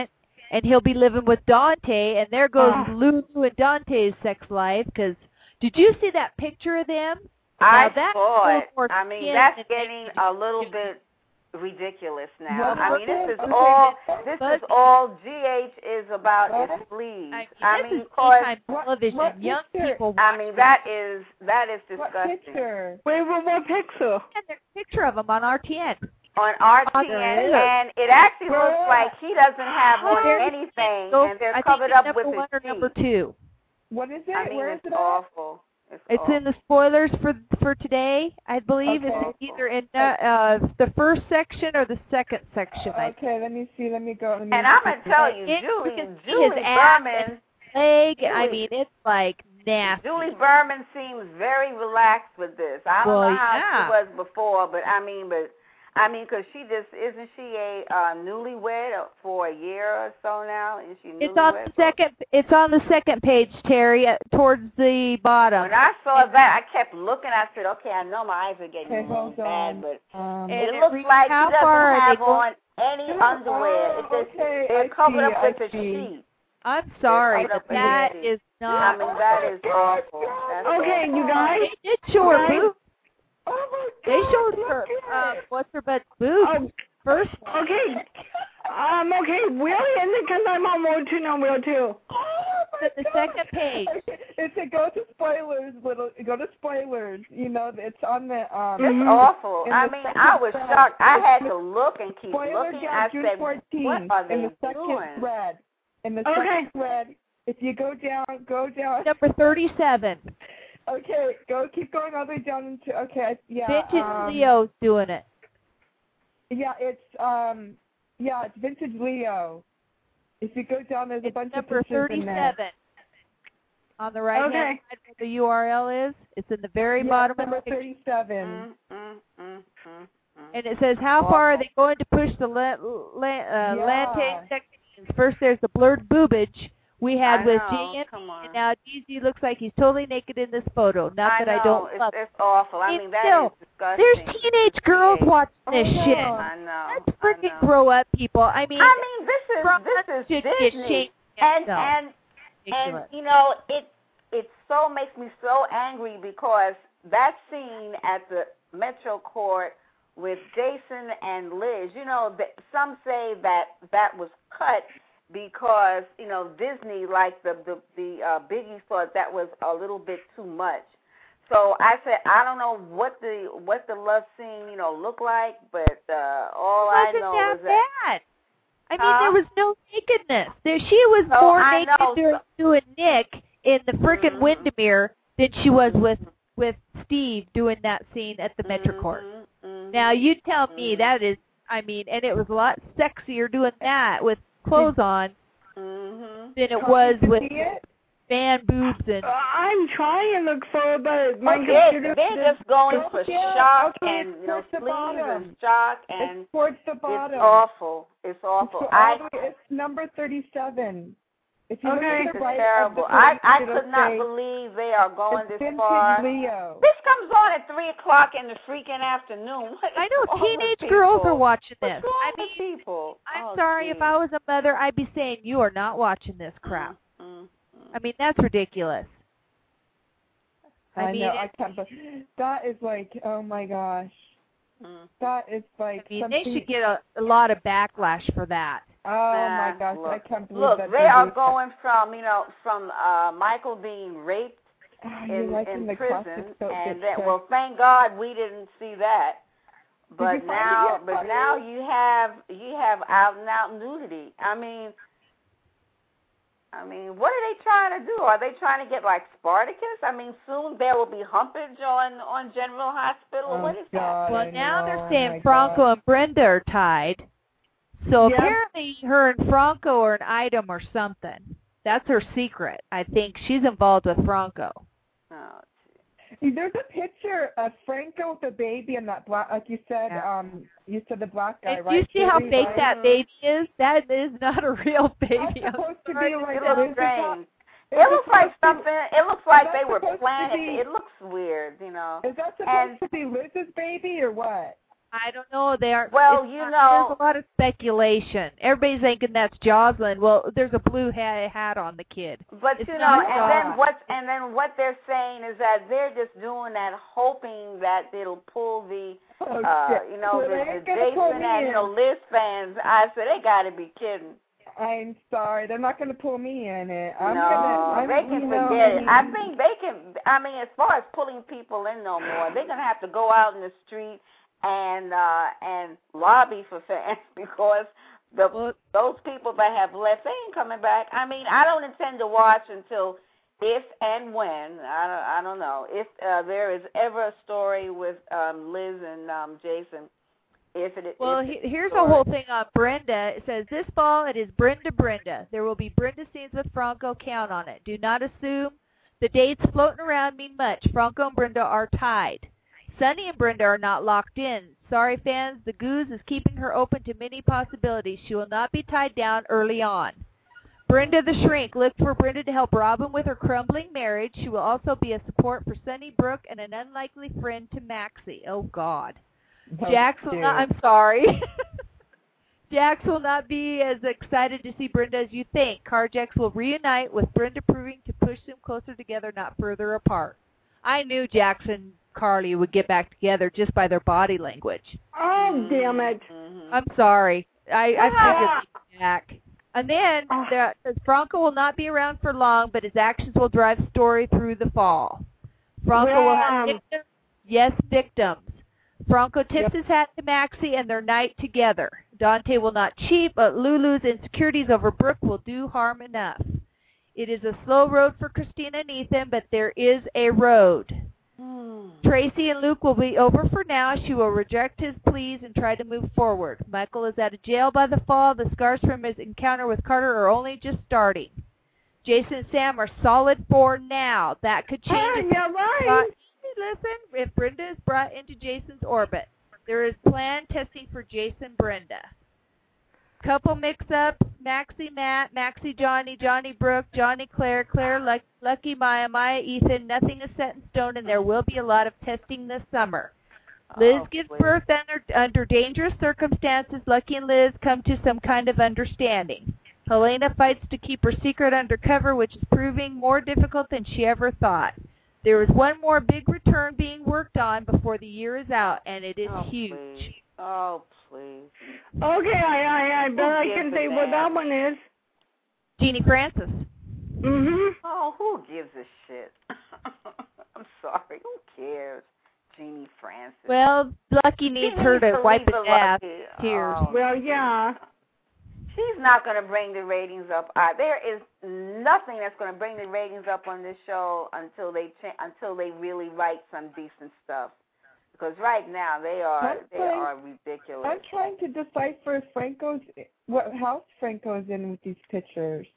and he'll be living with Dante, and there goes Ah. Lulu and Dante's sex life. Because did you see that picture of them? I Now, that's saw a it. little more I mean, skin that's than getting they a do. little bit ridiculous now. What? I mean, this is Okay. all this But- is all G H is about What? is fleas. I mean, I this mean, is cause daytime What- television. what Young picture? people watch I mean that is that is What disgusting. picture? Wait, what, what picture? and there's a picture of them on R T N. On R T N, there is. and it actually Where? looks like he doesn't have on There- anything, So and they're I covered think it's up with number his one or teeth. number two. What is it? I mean, Where is it's it at? awful. It's, It's awful. in the spoilers for for today, I believe. Okay. It's either in uh, uh, the first section or the second section. I Okay, let me see. Let me go. Let me And I'm see. gonna tell you, It- you Julie, can see Julie his ass Berman, leg. I Julie. mean, it's like nasty. Julie Berman seems very relaxed with this. I don't Well, know how yeah. she was before, but I mean, but I mean, because she just isn't she a uh, newlywed for a year or so now? Is she newlywed? It's on the second. It's on the second page, Terry, uh, towards the bottom. When I saw that, I kept looking. I said, "Okay, I know my eyes are getting Okay, a little hold bad, on. but Um, And it it looks reads like how she doesn't far are they have going- on any Oh, underwear. It's just okay, they're I covered see, up with I a see. sheet. I'm sorry, covered but up with that a is I not. mean, that is awful. That's Okay, awful. you guys. They did show her Guys. boobs. Oh my They God, showed look her. at Um, it. what's her butt boobs? Oh, First. okay. Um, okay, really? And because I'm on World two now, World two. Oh my At the God. second page. It's a go to spoilers, little go to spoilers. You know, it's on the um. It's Mhm. awful. In I the mean, second I was thread, shocked. I it's had the to look and keep Spoiler looking. down I June said, fourteenth what are in they the second doing? thread. In the Okay. second thread, if you go down, go down. Number thirty-seven. Okay, go keep going all the way down into. Okay, I- yeah. Vintage um, Leo's doing it. Yeah, it's um, yeah, it's Vintage Leo. If you go down, there's a It's bunch number of pictures in there. thirty-seven. On the right hand Okay. side where the U R L is, it's in the very Yeah, bottom of number the picture. thirty-seven. Mm, mm, mm, mm, mm. And it says, how far are they going to push the la- la- uh, Yeah. Lante sections? First, there's the blurred boobage we had I with know, Jan, come on. and now D Z looks like he's totally naked in this photo. Not I that know, I don't it's, love it's awful. I It's mean, that still- is disgusting. There's teenage girls watching this Oh, shit. no. I know. Let's I freaking know. grow up, people. I mean, I mean, this is France this is should get Disney, shamed and itself. and and Ridiculous. you know it it so makes me so angry because that scene at the Metro Court with Jason and Liz, you know, that some say that that was cut because you know Disney, like the the the uh, Biggie, thought that was a little bit too much. So I said I don't know what the what the love scene you know looked like, but uh, all I wasn't know that is that. bad. I mean, Huh? there was no nakedness. There, she was Oh, more I naked know. doing, doing Nick in the frickin' Mhm. Windermere than she was with with Steve doing that scene at the Metro Court. Mhm, mhm. Now, you tell me Mhm. that is, I mean, and it was a lot sexier doing that with clothes on Mhm. than it Trying was to with see it? fan boobs and. Uh, I'm trying to look for it, but my But they're, computer. they're just going Oh, for yeah, shock okay, and you know towards the sleeves bottom. and shock and It's towards the it's bottom. awful. It's awful. So I all the way- it's number thirty-seven. If you Okay. look at it's the right terrible. of the I page, I it'll could not say, believe they are going it's this Vintage far. Leo. This comes on at three o'clock in the freaking afternoon. What is I know wrong with teenage people? girls are watching this. What's wrong I with mean, people? I'm Oh, sorry if geez. I was a mother, I'd be saying you are not watching this crap. Mm, mm, mm. I mean, that's ridiculous. I, I mean, know. it- I can't. But that is like, oh my gosh, Mm. that is like I mean, something. they should get a, a lot of backlash for that. Oh my Nah, gosh, look, I can't believe Look, that. they are do that. going from you know from uh, Michael being raped Ah, you're in, liking in the prison, classic soap and bitch then trick. well, thank God we didn't see that. But you find it now, yet, but Bonnie? now you have you have out and out nudity. I mean, I mean, what are they trying to do? Are they trying to get like Spartacus? I mean, soon there will be humpage on on General Hospital. Oh, what is God. that? Well, I now know, they're oh saying my Franco God. and Brenda are tied. So Yeah. apparently her and Franco are an item or something. That's her secret. I think she's involved with Franco. Oh, There's a picture of Franco with a baby and that black, like you said, Yeah. um, you said the black guy, And right? you see how Julie, fake right? that baby is? That is not a real That's baby. I'm supposed to sorry be like it Liz looks is strange. that- It is looks like supposed to- something. It looks like is they that were supposed to planning. be- It looks weird, you know. Is that supposed And- to be Liz's baby or what? I don't know. They aren't. Well, it's you not- know- there's a lot of speculation. Everybody's thinking that's Jocelyn. Well, there's a blue hat, hat on the kid. But It's you know, not and God. then what? And then what they're saying is that they're just doing that, hoping that it'll pull the, Oh, uh, shit. you know, Well, the, they the ain't gonna pull Jason me and in. you know Liz fans. I said they got to be kidding. I'm sorry, they're not going to pull me in it. I'm no, gonna, I'm, they can you know, forget it. I think they can. I mean, as far as pulling people in no more, they're gonna have to go out in the street and uh, and lobby for fans because the Well, those people that have left, they ain't coming back. I mean, I don't intend to watch until if and when I don't, I don't know if uh, there is ever a story with um, Liz and um, Jason. If it, well, if he, it's here's a story. whole thing on Brenda. It says, this fall it is Brenda Brenda. There will be Brenda scenes with Franco. Count on it. Do not assume the dates floating around mean much. Franco and Brenda are tied. Sonny and Brenda are not locked in. Sorry, fans, the Goose is keeping her open to many possibilities. She will not be tied down early on. Brenda the Shrink looked for Brenda to help Robin with her crumbling marriage. She will also be a support for Sonny Brooke and an unlikely friend to Maxie. Oh, God. Oh, Jax will dude. not, I'm sorry. Jax will not be as excited to see Brenda as you think. Carjax will reunite with Brenda proving to push them closer together, not further apart. I knew Jax and Carly would get back together just by their body language. Oh, damn it. Mhm. I'm sorry. I, I Ah. figured Jack. And then Ah. there says Franco will not be around for long, but his actions will drive story through the fall. Franco will have Yeah. victims. Yes, victims. Franco tips Yep. his hat to Maxie and their night together. Dante will not cheat, but Lulu's insecurities over Brooke will do harm enough. It is a slow road for Christina and Ethan, but there is a road. Hmm. Tracy and Luke will be over for now. She will reject his pleas and try to move forward. Michael is out of jail by the fall. The scars from his encounter with Carter are only just starting. Jason and Sam are solid for now. That could change. Ah, if you're right. brought- Listen, if Brenda is brought into Jason's orbit, there is planned testing for Jason Brenda. Couple mix-ups: Maxie Matt, Maxie Johnny, Johnny Brooke, Johnny Claire, Claire Luck, Lucky Maya, Maya Ethan. Nothing is set in stone, and there will be a lot of testing this summer. Liz Oh, gives please. birth under, under dangerous circumstances. Lucky and Liz come to some kind of understanding. Helena fights to keep her secret undercover, which is proving more difficult than she ever thought. There is one more big return being worked on before the year is out, and it is Oh, huge. please. Oh, please. Okay, I, I, I bet Who I gives can a say what damn? that one is. Jeannie Francis. Mm-hmm. Oh, who gives a shit? I'm sorry. Who cares? Jeannie Francis. Well, Lucky needs She her needs to to wipe leave his the ass. Lucky. Tears. Oh, Well, yeah. she's not going to bring the ratings up. Uh, there is nothing that's going to bring the ratings up on this show until they cha- until they really write some decent stuff. Because right now they are I'm they trying- are ridiculous. I'm trying to decipher if Franco's what house Franco's in with these pictures.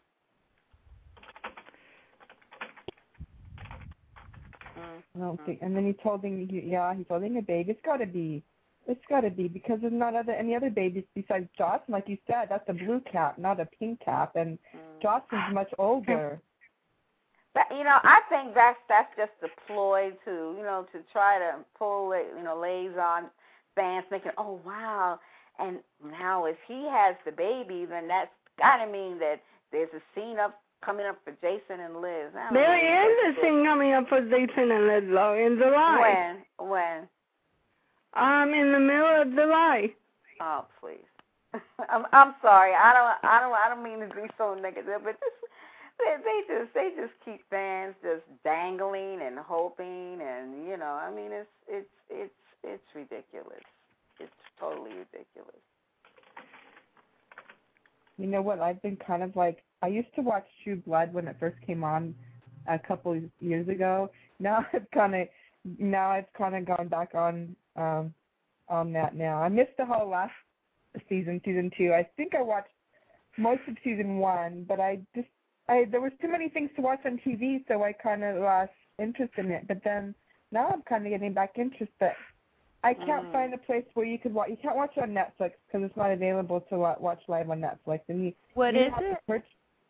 Mm. I don't think. And then he's holding, yeah, he's holding a baby. It's got to be, it's got to be because there's not other any other babies besides Jocelyn. Like you said, that's a blue cap, not a pink cap, and Mm. Jocelyn's much older. But, you know, I think that's that's just a ploy to, you know, to try to pull, you know, lays on fans thinking, oh, wow. And now if he has the baby, then that's got to mean that there's a scene up coming up for Jason and Liz. I don't There know. is a thing coming up for Jason and Liz, though, in July. When? When? Um, in the middle of July. Oh, please. I'm I'm sorry. I don't I don't I don't mean to be so negative, but this they, they just they just keep fans just dangling and hoping, and you know, I mean, it's it's it's it's ridiculous. It's totally ridiculous. You know what? I've been kind of like, I used to watch True Blood when it first came on a couple of years ago. Now I've kind of now I've kind of gone back on um on that now. I missed the whole last season, season two. I think I watched most of season one, but I just I there was too many things to watch on T V, so I kind of lost interest in it. But then now I'm kind of getting back interest. But I can't Mm. find a place where you could watch. You can't watch it on Netflix because it's not available to wa- watch live on Netflix. And you What you is have to it? purchase-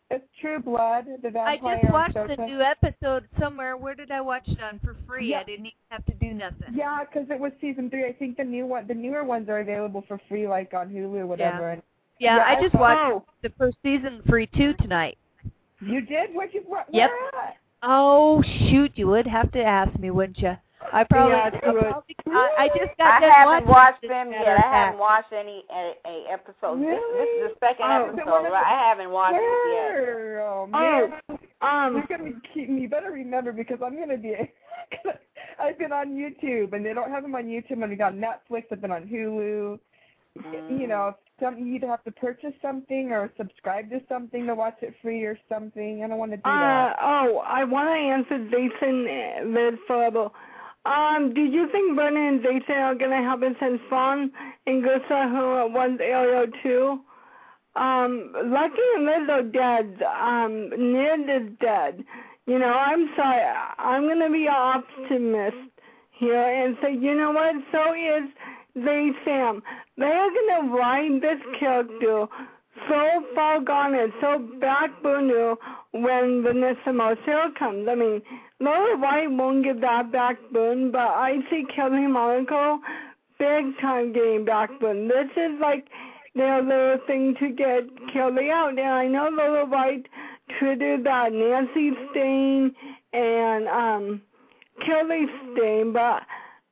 It's True Blood, the vampire. I just watched the new episode somewhere. Where did I watch it on for free? Yeah. I didn't even have to do nothing. Yeah, because it was season three. I think the new one, the newer ones are available for free, like on Hulu or whatever. Yeah, And, yeah, yeah I I just saw- watched oh. the first season free too tonight. You did? Where'd you? Where, Yep. where at? Oh shoot! You would have to ask me, wouldn't you? I probably. Yeah, I, you would. probably I, I just got I done haven't watching watched it them this yet. matter I of haven't fact. watched any a, a episode. This, this Really? is the second Oh, is it episode, one of right? the- I haven't watched it yet. Where? Oh man. Oh, um, You're gonna keep me. You better remember because I'm gonna be. I've been on YouTube and they don't have them on YouTube. I've been on Netflix. I've been on Hulu. Mm. You know, some you either have to purchase something or subscribe to something to watch it free or something. I don't want to do uh, that. oh, I want to answer Jason uh, Liz Furbo. Um, did you think Brennan and Jason are going to have us in Spawn and Gusta who was Area two? Um, Lucky and Liz are dead. Um, Ned is dead. You know, I'm sorry. I'm going to be an optimist here and say, you know what? So is they Sam. They are going to write this character so far gone and so backburner when Vanessa Marcel comes. I mean, Lola White won't get that backburn, but I see Kelly Monaco big time getting backburn. This is like their little thing to get Kelly out. And I know Lola White treated that Nancy Stain and um, Kelly Stain, but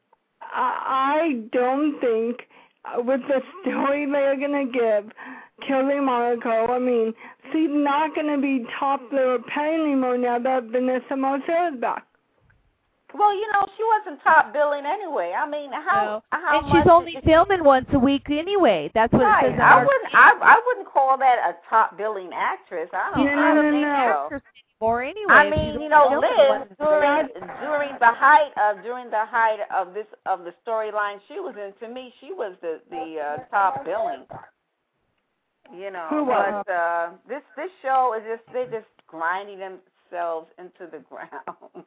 I, I don't think uh, with the story they're going to give Kelly Monaco, I mean, she's not going to be top little pet anymore now that Vanessa Marcel is back. Well, you know, she wasn't top billing anyway. I mean, how No. how and much she's only is, filming once a week anyway. That's what right. it says in I our wouldn't I I wouldn't call that a top billing actress. I don't, No, I no, don't no, think no. so. actress anymore anyway. I She's mean, only you know, filming Liz once a during week. during the height of during the height of this of the storyline she was in, to me, she was the the uh, top billing. You know, Who was? but uh, this this show is just they're just grinding themselves into the ground.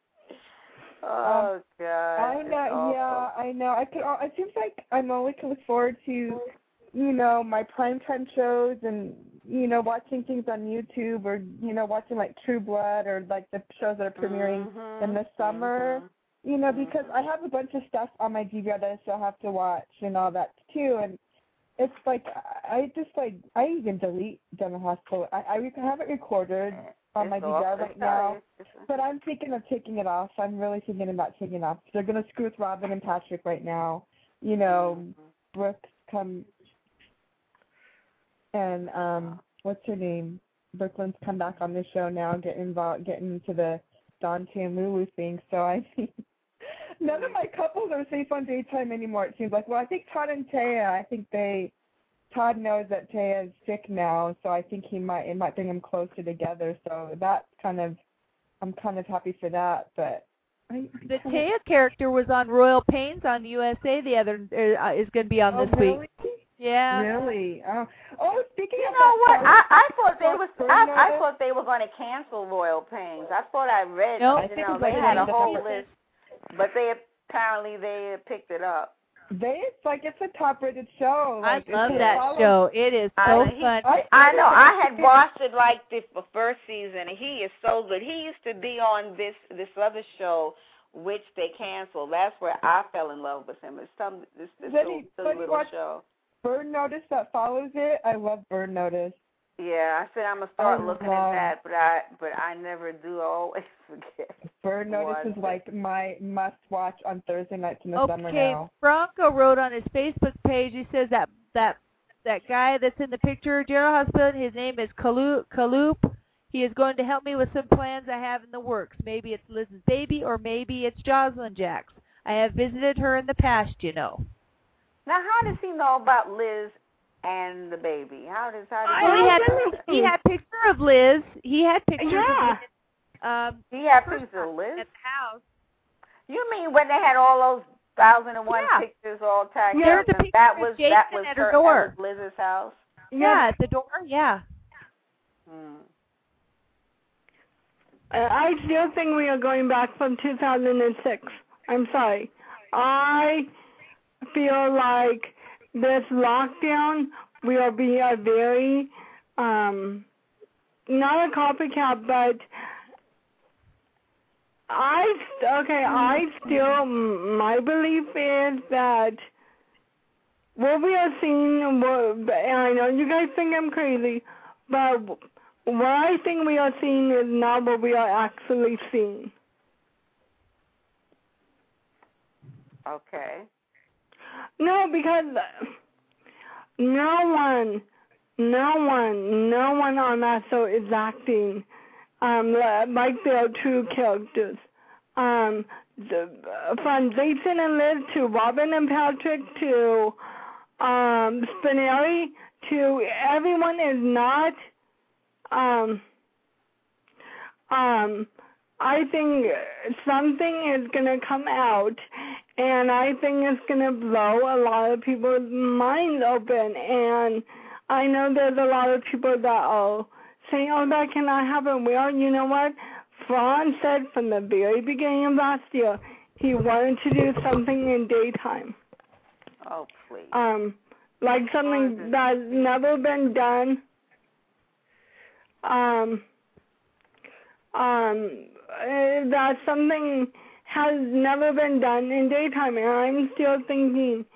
Oh God! I know, yeah, I know. I could. It seems like I'm only can look forward to, you know, my primetime shows and you know watching things on YouTube or you know watching like True Blood or like the shows that are premiering mm-hmm, in the summer. mm-hmm. You know, because I have a bunch of stuff on my D V R that I still have to watch and all that too. And it's like I just like I even delete General Hospital. I I have it recorded on my It's D V R off. right now. But I'm thinking of taking it off. I'm really thinking about taking it off. They're going to screw with Robin and Patrick right now. You know, mm-hmm. Brooks come and um, what's her name? Brooklyn's come back on the show now, get involved, getting into the Dante and Lulu thing. So I think none of my couples are safe on daytime anymore. It seems like. Well, I think Todd and Taya. I think they. Todd knows that Taya is sick now, so I think he might it might bring them closer together. So that's kind of. I'm kind of happy for that, but I, The Taya character was on Royal Pains on U S A the other uh, is going to be on oh, this really? week. Yeah. Really? Oh, oh speaking You of know what? that, I, I thought they was Burn I, I Notice? thought they were going to cancel Royal Pains. I thought I read Nope. I you think know it's they like had a the whole whole- list, but they apparently they picked it up. They it's like it's a top-rated show. I Like, love it's that follow- show. It is so I- he- fun. I, I know. I had watched it like the f- first season. He is so good. He used to be on this this other show, which they canceled. That's where I fell in love with him. It's some this this Then little, he- silly then he little watched- show. Burn Notice that follows it. I love Burn Notice. Yeah, I said I'm gonna start Oh, looking wow. at that, but I but I never do. I always forget. Burn Notice What? is like my must-watch on Thursday nights in the summer Okay, now. Bronco wrote on his Facebook page. He says that that that guy that's in the picture, General Hospital, his name is Kaloop. Kaloop. He is going to help me with some plans I have in the works. Maybe it's Liz's baby, or maybe it's Jocelyn Jack's. I have visited her in the past, you know. Now, how does he know about Liz and the baby? How does how does I Well, he don't had know. he had picture of Liz. He had pictures Yeah. of Liz. Um, he had first pictures of time Liz? at the house. You mean when they had all those thousand and one Yeah. pictures all tagged Yeah, up? there's a and picture that of was Jason that was at her her door. that was Liz's house. Yeah, at the door. Yeah. Hmm. Uh, I still think we are going back from two thousand six. I'm sorry. I feel like this lockdown will be a very um, not a copycat, but I okay. I still my belief is that what we are seeing. What, and I know you guys think I'm crazy, but what I think we are seeing is not what we are actually seeing. Okay. No, because no one, no one, no one on that show is acting um, like their true characters. Um, the, from Jason and Liz to Robin and Patrick to um, Spinelli to everyone is not. Um, um, I think something is going to come out, and I think it's going to blow a lot of people's minds open. And I know there's a lot of people that are saying, oh, that cannot happen. Well, you know what? Franz said from the very beginning of last year he wanted to do something in daytime. Oh, please. Um, like something that's never been done. Um, um, uh, that something has never been done in daytime, and I'm still thinking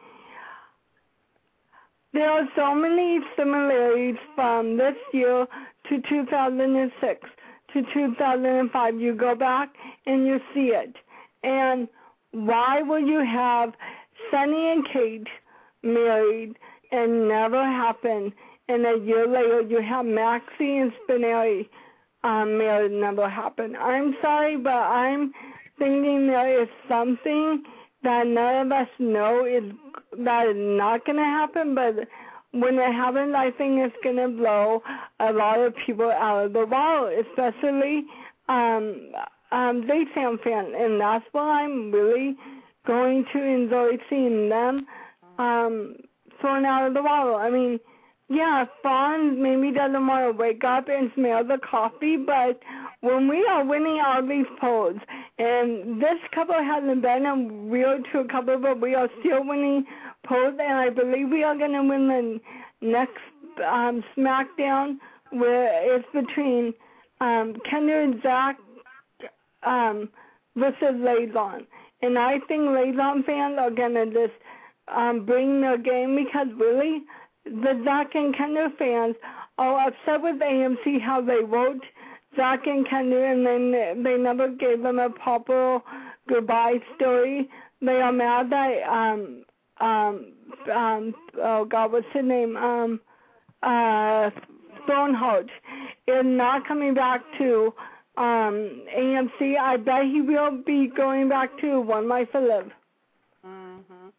there are so many similarities from this year to two thousand six to two thousand five. You go back and you see it. And why will you have Sunny and Kate married and never happen, and a year later you have Maxie and Spinelli um, married and never happen? I'm sorry, but I'm thinking there is something that none of us know is that is not going to happen, but when it happens, I think it's going to blow a lot of people out of the water, especially um, um, Daytime fans, and that's why I'm really going to enjoy seeing them um, thrown out of the water. I mean, yeah, Fawn maybe doesn't want to wake up and smell the coffee, but when we are winning all these polls, and this couple hasn't been a real true couple, but we are still winning polls, and I believe we are going to win the next um, SmackDown, where it's between um, Kendra and Zach um, versus Lazon. And I think Lazon fans are going to just um, bring their game, because really, the Zach and Kendra fans are upset with A M C how they wrote Zach and Kendra, and then they never gave them a proper goodbye story. They are mad that um um um oh God, what's his name um uh Stoneheart is not coming back to um A M C. I bet he will be going back to One Life to Live. Mhm.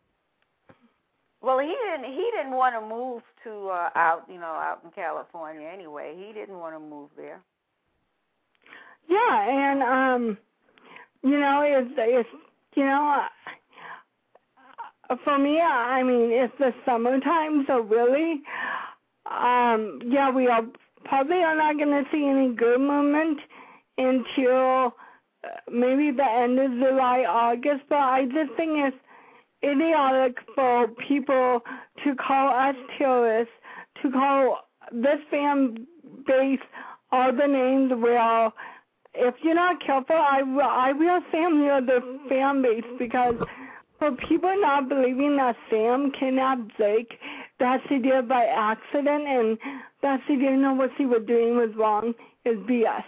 Well, he didn't. He didn't want to move to uh, out, you know, out in California anyway. He didn't want to move there. Yeah, and um, you know, it's it's you know, uh, for me, I mean, it's the summertime, so really, um, yeah, we are probably are not going to see any good movement until uh, maybe the end of July, August. But I just think it's idiotic for people to call us terrorists, to call this fan base all the names where, if you're not careful, I will, I will Sam here the fan base, because for people not believing that Sam kidnapped Jake, that she did by accident, and that she didn't know what she was doing was wrong, is B S.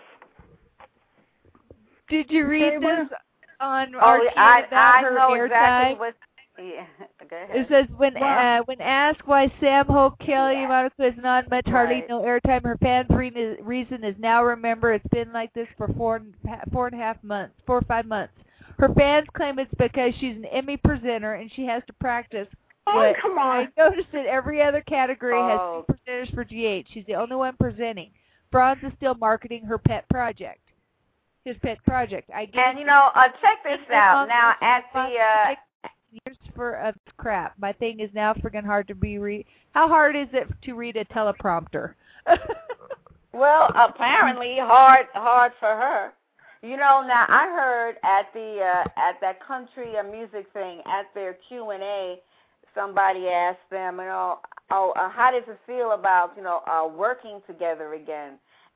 Did you read Say this on Oh, our I, about I her know airtime? exactly what. Yeah, go ahead. It says, when Wow. uh, when asked why Sam Hope Kelly Yeah. Monaco is not much, hardly Right. no airtime, her fans' re- reason is now remember it's been like this for four and, four and a half months, four or five months. Her fans claim it's because she's an Emmy presenter and she has to practice. Oh, But come on. I noticed that every other category Oh. has two presenters for G H. She's the only one presenting. Franz is still marketing her pet project. His pet project. I guess. And you know, uh, check this out. Now at the uh, years for of crap. My thing is now friggin' hard to be read. How hard is it to read a teleprompter? well, apparently hard, hard for her. You know, now I heard at the uh, at that country uh, music thing at their Q and A, somebody asked them, you know, oh, uh, how does it feel about you know uh, working together again?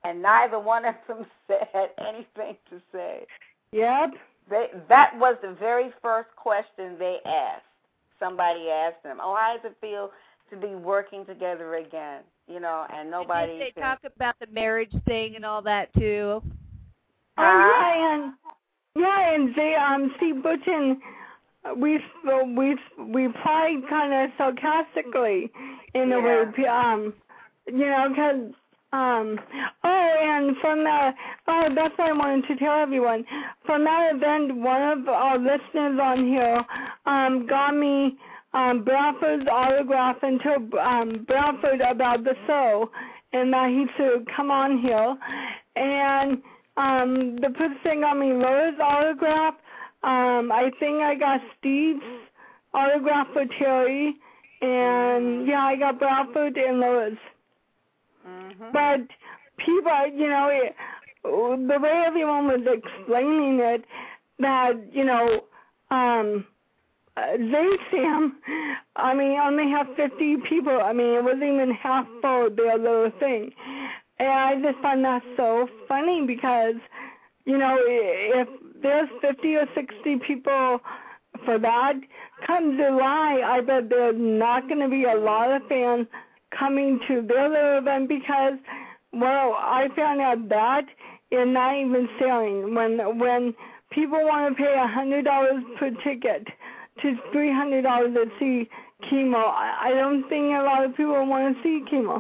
and neither one of them said had anything to say. Yep. They, that was the very first question they asked. Somebody asked them, "Oh, how does it feel to be working together again?" You know, and nobody. And they could... talk about the marriage thing and all that too. Oh yeah, and yeah, and they um Steve Button, we we we replied kind of sarcastically in yeah. a way, um, you know, because um oh, and from the oh that's what I wanted to tell everyone. From that event, one of our listeners on here um got me um Bradford's autograph and told um Bradford about the show and that he should come on here, and um the person got me Laura's autograph. Um, I think I got Steve's autograph for Terry, and yeah, I got Bradford and Laura's. Mm-hmm. But people, you know, it, the way everyone was explaining it, that, you know, um, they, Sam, I mean, only have fifty people. I mean, it wasn't even half full of their little thing. And I just find that so funny because, you know, if there's fifty or sixty people for that, come July, I bet there's not going to be a lot of fans coming to their little event because, well, I found out that is not even selling. When when people want to pay one hundred dollars per ticket to three hundred dollars to see Chemo, I, I don't think a lot of people want to see Chemo.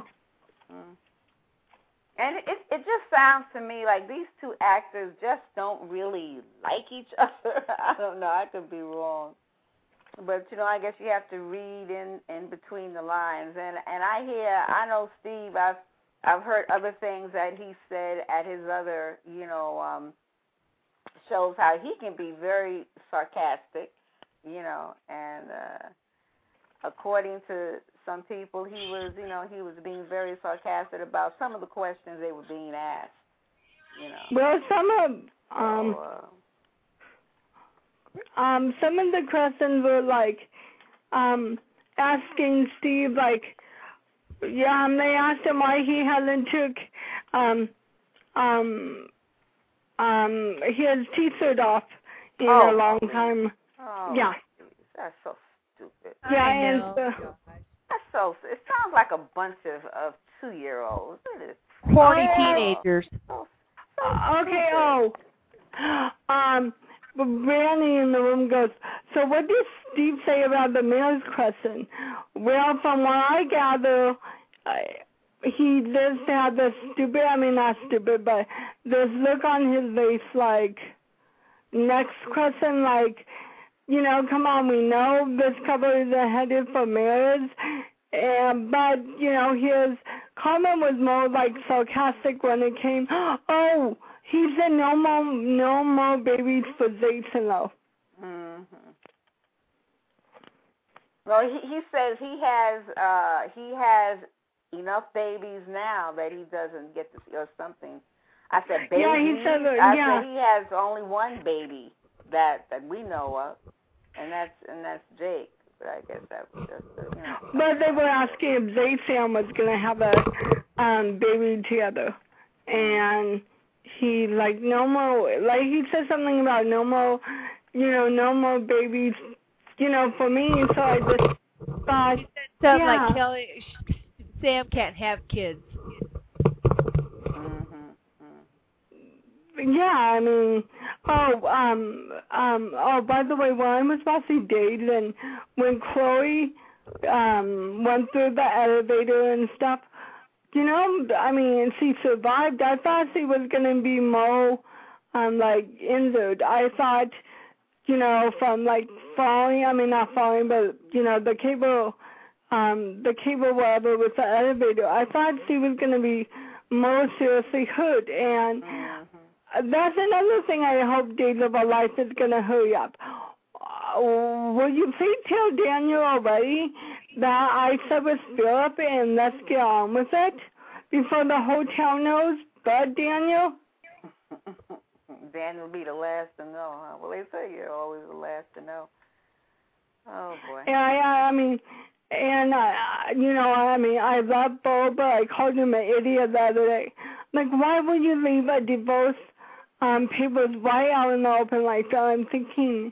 And it it just sounds to me like these two actors just don't really like each other. I don't know. I could be wrong. But, you know, I guess you have to read in, in between the lines. And and I hear, I know Steve, I've, I've heard other things that he said at his other, you know, um, shows how he can be very sarcastic, you know, and uh, according to some people, he was, you know, he was being very sarcastic about some of the questions they were being asked, you know. Well, some of um, so, uh, um, some of the questions were like um, asking Steve, like, yeah, um, they asked him why he hasn't took um, um, um, his T-shirt off in oh, a long time. Oh, yeah. That's so stupid. Yeah, I and know. uh, That's so. It sounds like a bunch of, of two-year-olds. It is Horny Oh. teenagers. so, so Uh, okay, stupid. oh. Um, but Brandy in the room goes, so what did Steve say about the mayor's question? Well, from what I gather, uh, he just had this stupid, I mean, not stupid, but this look on his face like, next question, like, you know, come on, we know this couple is headed for marriage, and, but, you know, his comment was more like sarcastic when it came, oh, he said no more, no more babies for Jason, though. Mm-hmm. Well, he, he says he has uh, he has enough babies now that he doesn't get to see or something. I said baby. Yeah, he said that, I yeah. said he has only one baby that that we know of, and that's and that's Jake. But I guess that was just uh, you know. But they were asking if Zay Sam was gonna have a um baby together, and he like no more. Like he said something about no more, you know, no more babies. You know, for me, so I just thought, Sounds yeah. like Kelly, Sam can't have kids. Mm-hmm. Yeah, I mean, oh, um, um, oh, by the way, when I was watching Dade, and when Chloe, um, went through the elevator and stuff, you know, I mean, she survived. I thought she was gonna be more, um, like injured. I thought, you know, from like falling. I mean, not falling, but you know, the cable, um, the cable whatever with the elevator. I thought she was gonna be more seriously hurt, and. Mm-hmm. That's another thing I hope Days of Our Life is going to hurry up. Uh, will you please tell Daniel already that I said with Philip and let's get on with it before the whole town knows, but Daniel? Daniel will be the last to know, huh? Well, they say you're always the last to know. Oh, boy. Yeah, I, I mean, and, uh, you know, I mean, I love Bo, but I called him an idiot the other day. like, why would you leave a divorce um, papers right out in the open like that? I'm thinking,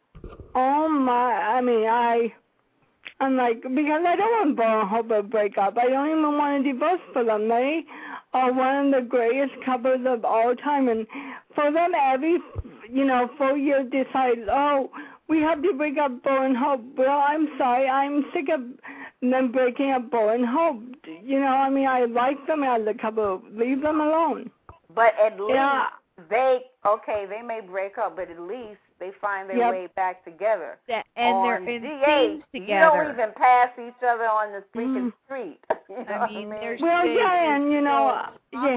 oh my, I mean, I, I'm like, because I don't want Bo and Hope to break up. I don't even want a divorce for them. They are one of the greatest couples of all time. And for them, every, you know, four years decide, oh, we have to break up Bo and Hope. Well, I'm sorry. I'm sick of them breaking up Bo and Hope. You know, I mean, I like them as a couple. Leave them alone. But at least Yeah. they, okay, they may break up, but at least they find their Yep. way back together. That, and on they're in D scenes H, together. you don't even pass each other on the freaking Mm. street. You know I what mean, I mean? there's Well, they- yeah, and, you know, uh, yeah.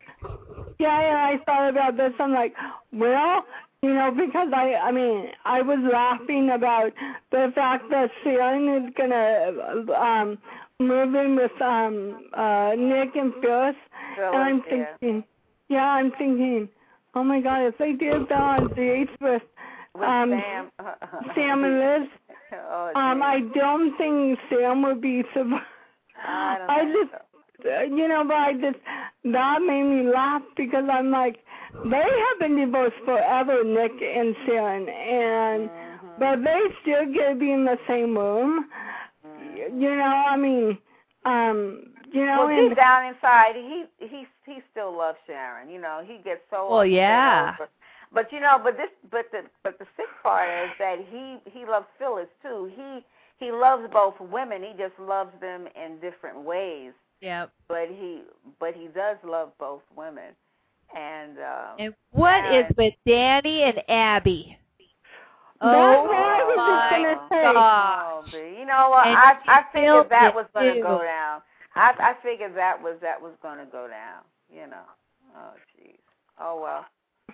Yeah, and I thought about this. I'm like, well, you know, because I, I mean, I was laughing about the fact that Sharon is gonna um, move in with um, uh, Nick and Phyllis, Phyllis, and I'm yeah. thinking, yeah, I'm thinking, oh my God, if they did that on dates with With um, Sam. Sam and Liz, oh, um, geez. I don't think Sam would be survived. I don't I think just, so. uh, you know, but I just, that made me laugh because I'm like, they have been divorced forever, Nick and Sharon, and, Mm-hmm. but they still get to be in the same room. Mm-hmm. You know, I mean, um, you know, Well, and, deep down inside, he he he still loves Sharon. You know, he gets so Well, upset yeah. over. But you know, but this, but the, but the sick part is that he he loves Phyllis too. He he loves both women. He just loves them in different ways. Yep. But he but he does love both women. And um, And what Sharon, is with Danny and Abby? That's Oh what I was just my gonna say. oh, gosh. B, you know what? And I she I filled figured that it, was going to too. go down. I I figured that was that was going to go down. You know. Oh jeez. Oh well.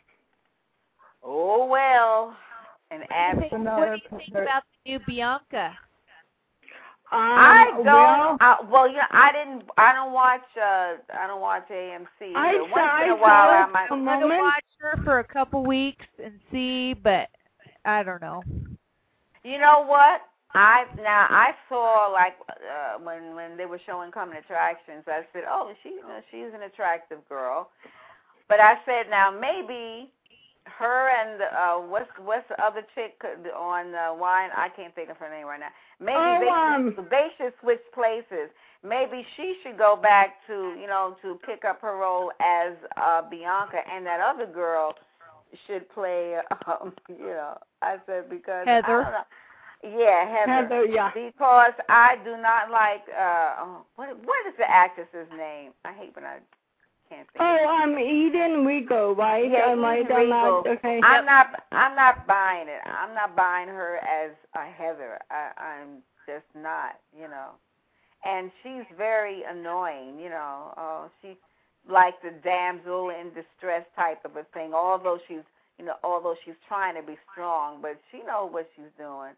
Oh well. And What Abby. do you think, what do you think about the new Bianca? um, I don't. well, I, well, you know, I didn't. I don't watch. Uh, I don't watch A M C. I either. Once saw- in a I while, saw I might. a I'm going to moment. watch her for a couple weeks and see, but I don't know. You know what? I now I saw like uh, when when they were showing Common Attractions. I said, oh, she you know, she's an attractive girl. But I said, now maybe her and uh, what's what's the other chick on uh, Wine? I can't think of her name right now. Maybe Oh, they um, should, they should switch places. Maybe she should go back to you know to pick up her role as uh, Bianca, and that other girl should play. Um, you know, I said because Heather. I don't know. Yeah, Heather. Heather, yeah. Because I do not like uh oh, what what is the actress's name? I hate when I can't think. Oh, um, Eden Regal, right? Yeah, um, right Eden on Regal. that, okay. I'm not I'm not buying it. I'm not buying her as a Heather. I, I'm just not, you know. And she's very annoying, you know. Oh, she's like the damsel in distress type of a thing. Although she's you know, although she's trying to be strong, but she knows what she's doing.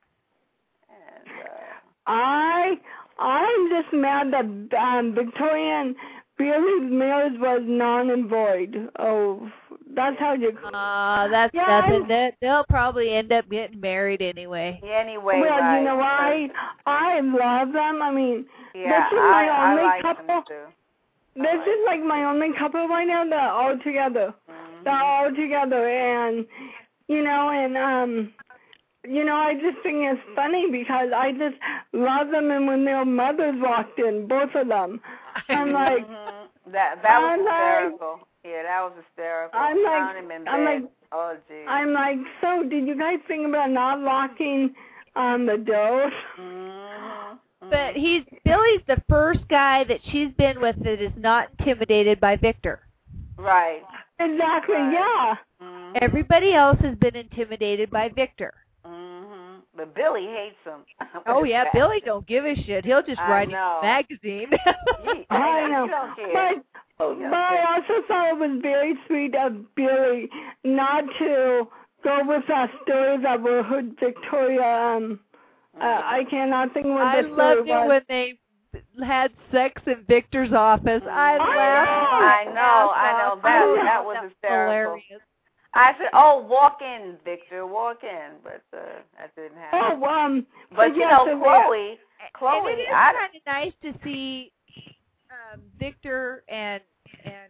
And uh, I I'm just mad that um, Victoria and Billy's marriage was non and void. Oh, that's how you. Uh, that's Yeah, nothing. I'm- They, they'll probably end up getting married anyway. anyway, well, right, you know, I because- I love them. I mean, yeah, this is I, my I only like couple. them too. This like is like my only couple right now. They're all together. Mhm. They're all together, and you know, and um. You know, I just think it's funny because I just love them, and when their mothers walked in, both of them, I'm like, Mhm. that that was I'm like- hysterical. Yeah, that was hysterical. I'm like- Found him in I'm bed. like- oh, gee. I'm like, so did you guys think about not locking um, the doors? Mhm. But he's Billy's the first guy that she's been with that is not intimidated by Victor. Right. Exactly, Right. yeah. Mhm. Everybody else has been intimidated by Victor. Mhm. But Billy hates him. Oh yeah, Billy don't give a shit. He'll just I write know. a magazine. He- I know. You don't care. But, but I also thought it was very sweet of Billy not to go with that story that we heard Victoria. Um, uh, I cannot think what I the story loved it was. when they had sex in Victor's office. I I laughed. know. my I know, I ass know. off. That- I that thought was hysterical. hilarious. I said, "Oh, walk in, Victor, walk in," but uh, that didn't happen. Oh, um, but you yes, know, and Chloe, And Chloe, it is I kind of nice to see um, Victor and and uh,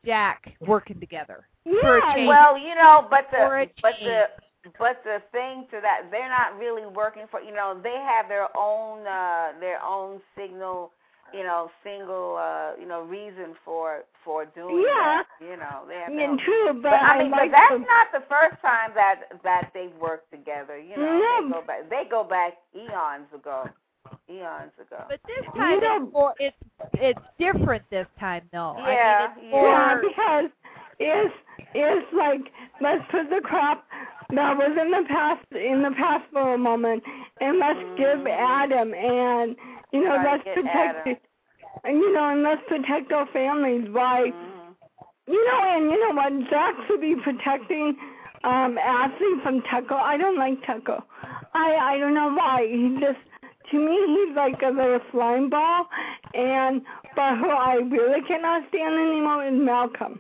Jack working together. Yeah. For a change. Well, you know, but For a the but change. the but the thing to that, they're not really working for. You know, they have their own uh, their own signal. You know, single uh, you know reason for for doing Yeah. that. You know, they have. Yeah, their own- true, but, But I mean, like but that's the, not the first time that that they've worked together. You know, No. they go back. They go back eons ago. Eons ago. But this time You know- it's more, it's it's different this time though. Yeah, I mean, it's yeah. more, yeah, because it's it's like let's put the crap that was in the past in the past for a moment, and let's give Mhm. Adam and you know Try to let's get protect Adam. it, and you know and let's protect our families by Mhm. you know and you know what Zach should be protecting um Ashley from Tucker. I don't like Tucker. I I don't know why. He just to me he's like a little slime ball, and but who I really cannot stand anymore is Malcolm.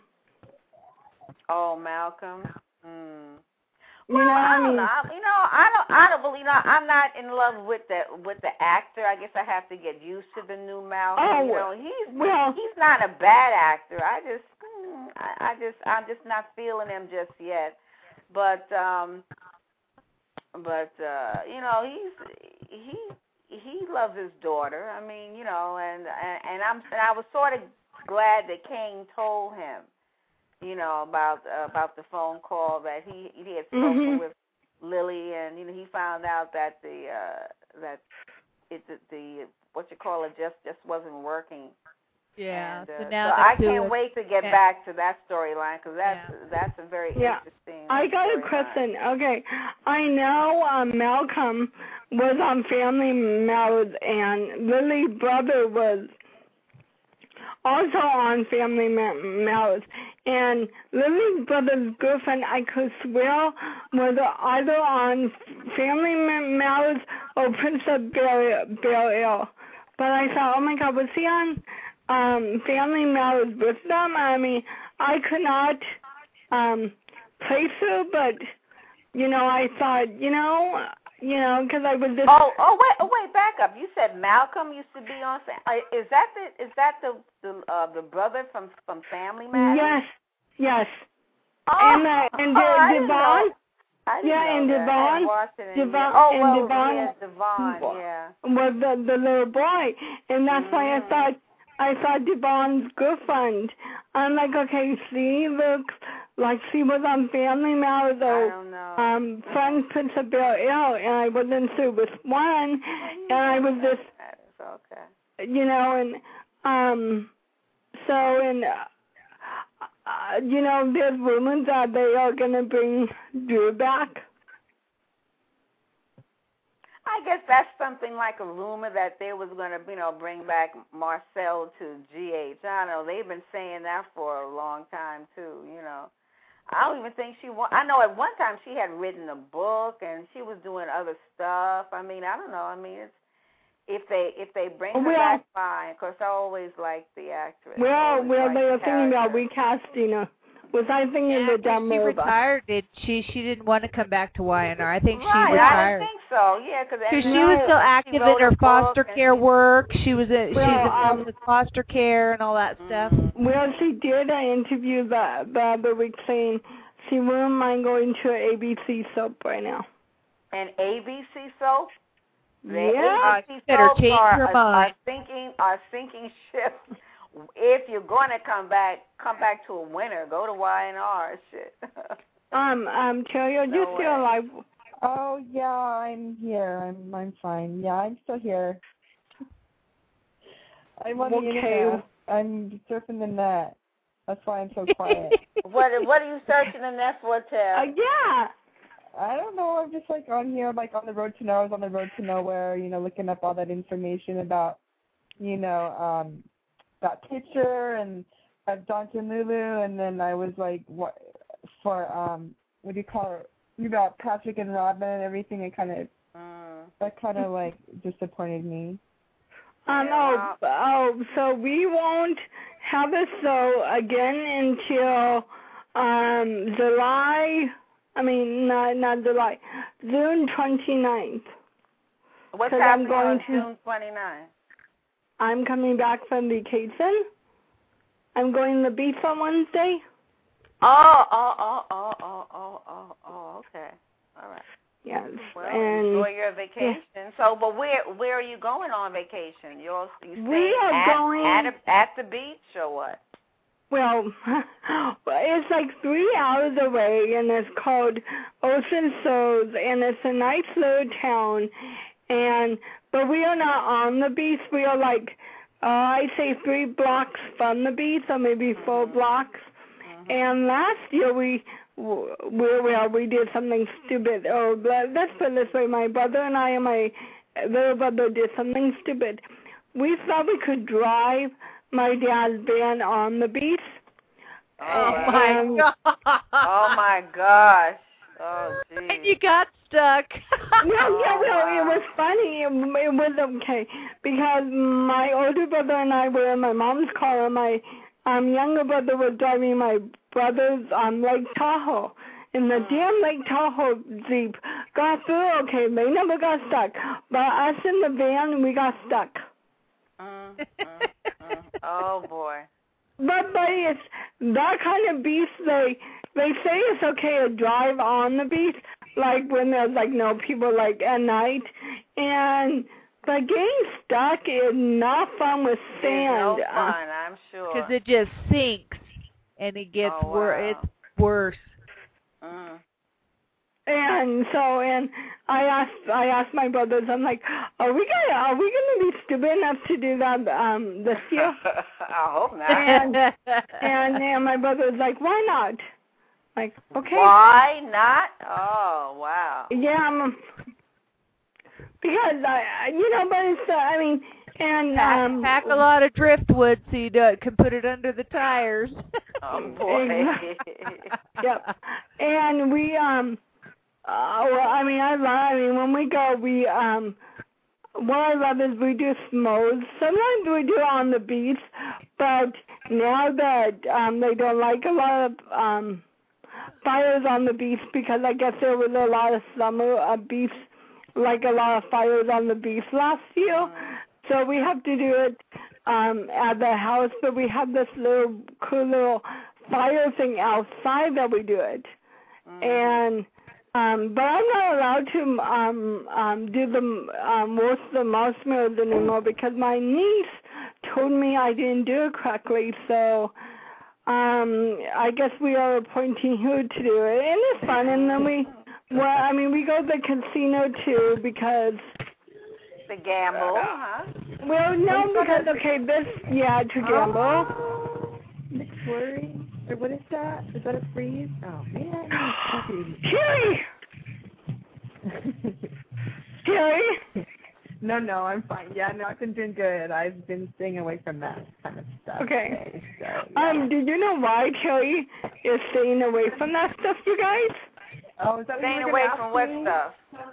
Oh, Malcolm. Hmm. You Well, know what I I don't mean? know. You know, I don't. I don't believe. You know, I'm not in love with the with the actor. I guess I have to get used to the new Malcolm. Oh, you know, he's well- he's not a bad actor. I just, mm, I, I just, I'm just not feeling him just yet. But, um, but uh, you know, he's he he loves his daughter. I mean, you know, and and, and I'm and I was sort of glad that Kane told him. You know, about uh, about the phone call that he he had spoken Mhm. with Lily, and you know he found out that the uh, that it the, the what you call it just just wasn't working. yeah. And, so uh, now so that's I who can't it- wait to get yeah. back to that storyline because that's Yeah. that's a very Yeah. interesting. I got a storyline. question. Okay, I know um, Malcolm was on Family Matters, and Lily's brother was also on Family Ma- Matters. And Lily's brother's girlfriend, I could swear, was either on Family Ma- Matters or Princess Bel Bel But I thought, oh my God, was he on um, Family Matters with them? I mean, I could not um, place her, but you know, I thought, you know, you know, because I was just. Oh, oh wait, oh wait, back up. You said Malcolm used to be on. Fa- uh, Is that the is that the the uh, the brother from from Family Matters? Yes, yes. Oh, and uh, and oh, I didn't Devon. know. I didn't Yeah, know and that. I Devon- hadn't watched it in Devon- years. Oh, and well, Devon- yeah, Devon, yeah. Was the the little boy, and that's why I Mhm. thought I saw Devon's girlfriend. I'm like, okay, she looks like she was on Family Matters I or don't know. um Friends Prince of Bel Air, and I wasn't sure which one, and I was just, That is okay. you know, and um, so and. Uh, Uh, you know, there's rumors that they are going to bring Drew back. I guess that's something like a rumor that they was going to, you know, bring back Marcel to G H. I know they've been saying that for a long time too. You know, I don't even think she. Wa- I know at one time she had written a book and she was doing other stuff. I mean, I don't know. I mean, it's if they if they bring her Well- back, fine. Of course, I always like the actress. Well, Always well, liked they the are thinking about character. recasting her. Was I thinking Yeah, of the after she demo? retired, did she? She didn't want to come back to Y N R. I think she Right, I retired. didn't think so. Yeah, because Because she was still active in her foster care work. She was a, she's Well, involved um, with foster care and all that stuff. Well, she did an interview the, the other week saying she wouldn't mind going to an A B C soap right now. And A B C soap. The Yeah. A B C Better soaps change are, your are, mind. are sinking are sinking ships. If you're going to come back, come back to a winner. Go to Y N R. Shit. Um, um, Terry, are you No still way. alive? Oh yeah, I'm here. I'm I'm fine. Yeah, I'm still here. I'm on the Okay. internet. I'm surfing the net. That's why I'm so quiet. what What are you searching the net for, Tab? Uh, yeah. I don't know. I'm just like on here, like on the road to nowhere. I was on the road to nowhere, you know, looking up all that information about, you know, um, that picture and of Doctor Lulu, and then I was like, what for? Um, what do you call it? About Patrick and Robin and everything. It kind of Mm. that kind of like disappointed me. Um, Yeah. oh, oh, so we won't have a show again until um, July, I mean, not, not July, June twenty-ninth. What's 'Cause I'm happening going on to- June twenty-ninth? I'm coming back from vacation. I'm going to the beach on Wednesday. Oh, oh, oh, oh, oh, oh, oh, oh, okay. All right. Yes. Well, and enjoy your vacation. Yeah. So, but where where are you going on vacation? You're you staying we are at, going at, a, at the beach or what? Well, it's like three hours away, and it's called Ocean Souls, and it's a nice little town. And but we are not on the beach. We are like uh, I say three blocks from the beach, or maybe four Mm-hmm. blocks. Mm-hmm. And last year we we well we did something stupid. Oh, let's put it this way: my brother and I and my little brother did something stupid. We thought we could drive my dad's van on the beach. Oh and, my god! Oh my gosh! Oh geez. And you got stuck. Well, yeah, well, it was funny. It, it was okay because my older brother and I were in my mom's car, and my um younger brother was driving my brother's um Lake Tahoe. And the damn Lake Tahoe Jeep got through okay. They never got stuck, but us in the van, we got stuck. Mm, mm, mm. Oh boy. But but it's that kind of beach. They they say it's okay to drive on the beach, like when there's like no people, like at night. And but getting stuck is not fun with sand. It's no fun, I'm sure. Because it just sinks, and it gets Oh, wor- wow. It's worse. Mm. And so, and I asked, I asked my brothers, I'm like, are we gonna, are we gonna be stupid enough to do that um this year? I hope not. and, and and my brother was like, why not? Like, okay. Why not? Oh wow. Yeah, um, because I, you know, but it's, uh, I mean, and Pack, um, pack a lot of driftwood so you do, can put it under the tires. Oh boy. Yep. And we um. Uh, well, I mean, I love, I mean, when we go, we, um, what I love is we do s'mores. Sometimes we do it on the beach, but now that, um, they don't like a lot of, um, fires on the beach because I guess there was a lot of summer, uh, beach, like a lot of fires on the beach last year. So we have to do it, um, at the house, but we have this little cool little fire thing outside that we do it. Mm. And, Um, but I'm not allowed to um, um, do the um, roast the marshmallows anymore because my niece told me I didn't do it correctly. So um, I guess we are appointing her to do it, and it's fun. And then we, well, I mean, we go to the casino too because. The gamble, huh? Well, no, because okay, this yeah, to gamble. Oh, McFlurry? Or what is that? Is that a freeze? Oh, man. Terry! Terry? No, no, I'm fine. Yeah, no, I've been doing good. I've been staying away from that kind of stuff. Okay. Today, so, yeah. Um, did you know why Terry is staying away from that stuff, you guys? Oh, is that Staying what you were away gonna from ask what me? stuff?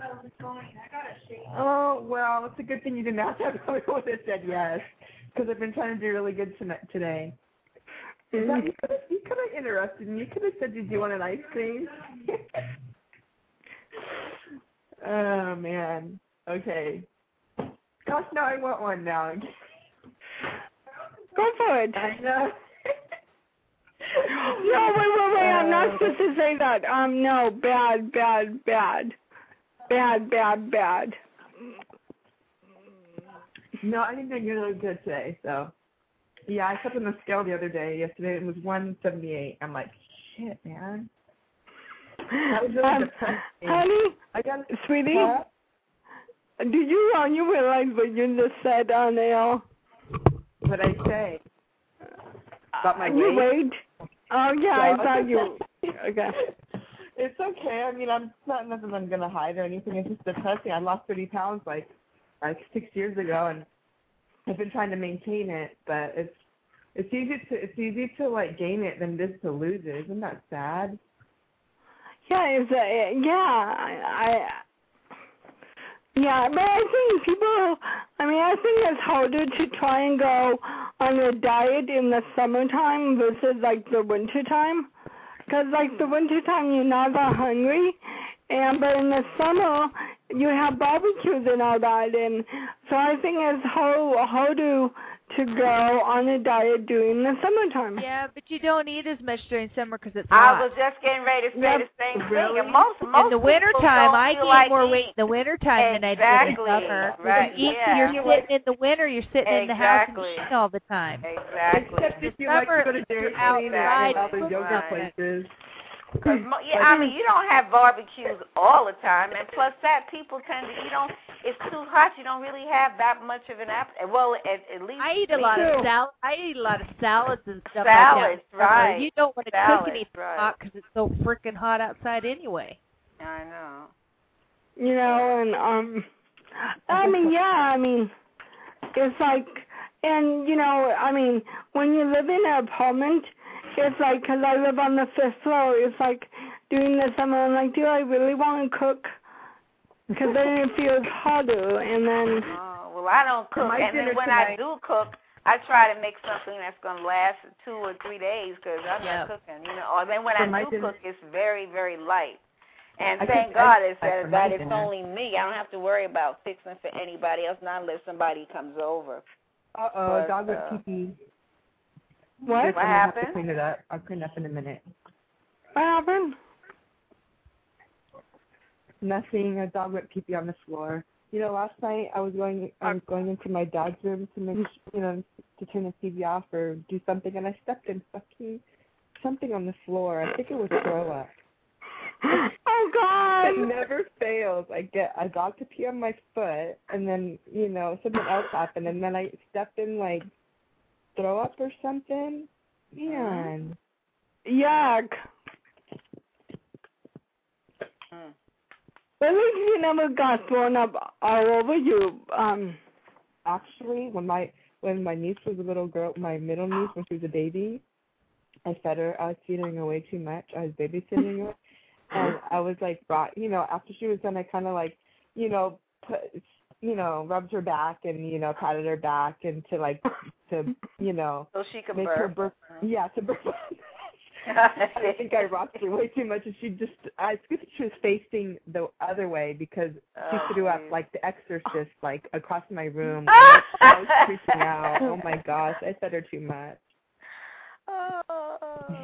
Oh, well, it's a good thing you didn't ask. I probably would have said yes. Because I've been trying to do really good tonight, today. Is that, you could have you could have interrupted me. You could have said, did you want an ice cream? Oh, man. Okay. Gosh, no, I want one now. Go for it. I know. No, wait, wait, wait. I'm not supposed to say that. Um, no, bad, bad, bad. Bad, bad, bad. No, I think they're really good today, so. Yeah, I stepped on the scale the other day. Yesterday it was one seventy-eight. I'm like, shit, man. That was really um, depressing. Honey, I got sweetie, huh? did you, uh, you realize what you just said on air? What I say? About my You weight? wait. Oh, yeah, I thought you. Okay. It's okay. I mean, I'm it's not nothing I'm gonna hide or anything. It's just depressing. I lost thirty pounds like like six years ago, and I've been trying to maintain it, but it's it's easy to it's easy to like gain it than it is to lose it. Isn't that sad? Yeah, it's a, yeah, I, I, yeah, but I think people, I mean, I think it's harder to try and go on a diet in the summertime versus like the wintertime. Because like the wintertime, you're not that hungry, and but in the summer, you have barbecues and all that, and so I think it's hard, hard to, to go on a diet during the summertime. Yeah, but you don't eat as much during summer because it's I hot. was just getting ready to say Yep. the same Really? thing. And most, most in the winter time, I gain gain like more eat. weight in the winter time exactly. than I do in the summer. Right, You eat, yeah. You're sitting in the winter, you're sitting in the house and Exactly. eating all the time. Exactly. Except if The you like to summer, go to Dairy you're Queen and all the outside, yoga right. places. Cause mo- yeah, I mean, you don't have barbecues all the time, and plus that people tend to, you don't. It's too hot. You don't really have that much of an appetite. Well, at, at least I eat a lot me. of salad. I eat a lot of salads and stuff Salads, like that. right. You don't want to cook Salads, anything right. hot because it's so freaking hot outside anyway. I know. You know, and um, I mean, yeah, I mean, it's like, and you know, I mean, when you live in an apartment, it's like, because I live on the fifth floor, it's like during the summer, I'm like, do I really want to cook? Because then it feels harder, and then. Oh, well, I don't cook, and then when tonight. I do cook, I try to make something that's going to last two or three days because I'm yep. not cooking, you know. Or then when For I do dinner. cook, it's very, very light. And I thank cook God eggs it's that, for that my it's dinner. only me. I don't have to worry about fixing for anybody else, not unless somebody comes over. Uh-oh, But, dog with uh, pee-pee. What? Just What I'm gonna have to happened? clean it up. I'll clean it up in a minute. What happened? Nothing. A dog went pee-pee on the floor. You know, last night I was going, I was going into my dad's room to make, you know, to turn the T V off or do something, and I stepped in fucking something on the floor. I think it was throw up. Oh, God! It never fails. I get a dog to pee on my foot, and then, you know, something else happened, and then I stepped in, like, throw up or something. Man. Yuck. Mm. At least you never got thrown up all over you. Um. Actually, when my when my niece was a little girl, my middle niece, when she was a baby, I fed her. I was feeding her way too much. I was babysitting her. And I was like, brought, you know, after she was done, I kind of like, you know, put, you know, rubbed her back and, you know, patted her back and to like, to, you know, So she could make burp. her burp. Yeah, to burp. I think I rocked her way too much, and she just, I think she was facing the other way because she Oh, threw up geez. like The Exorcist, like across my room. I was freaking out. Oh my gosh, I fed her too much. Oh,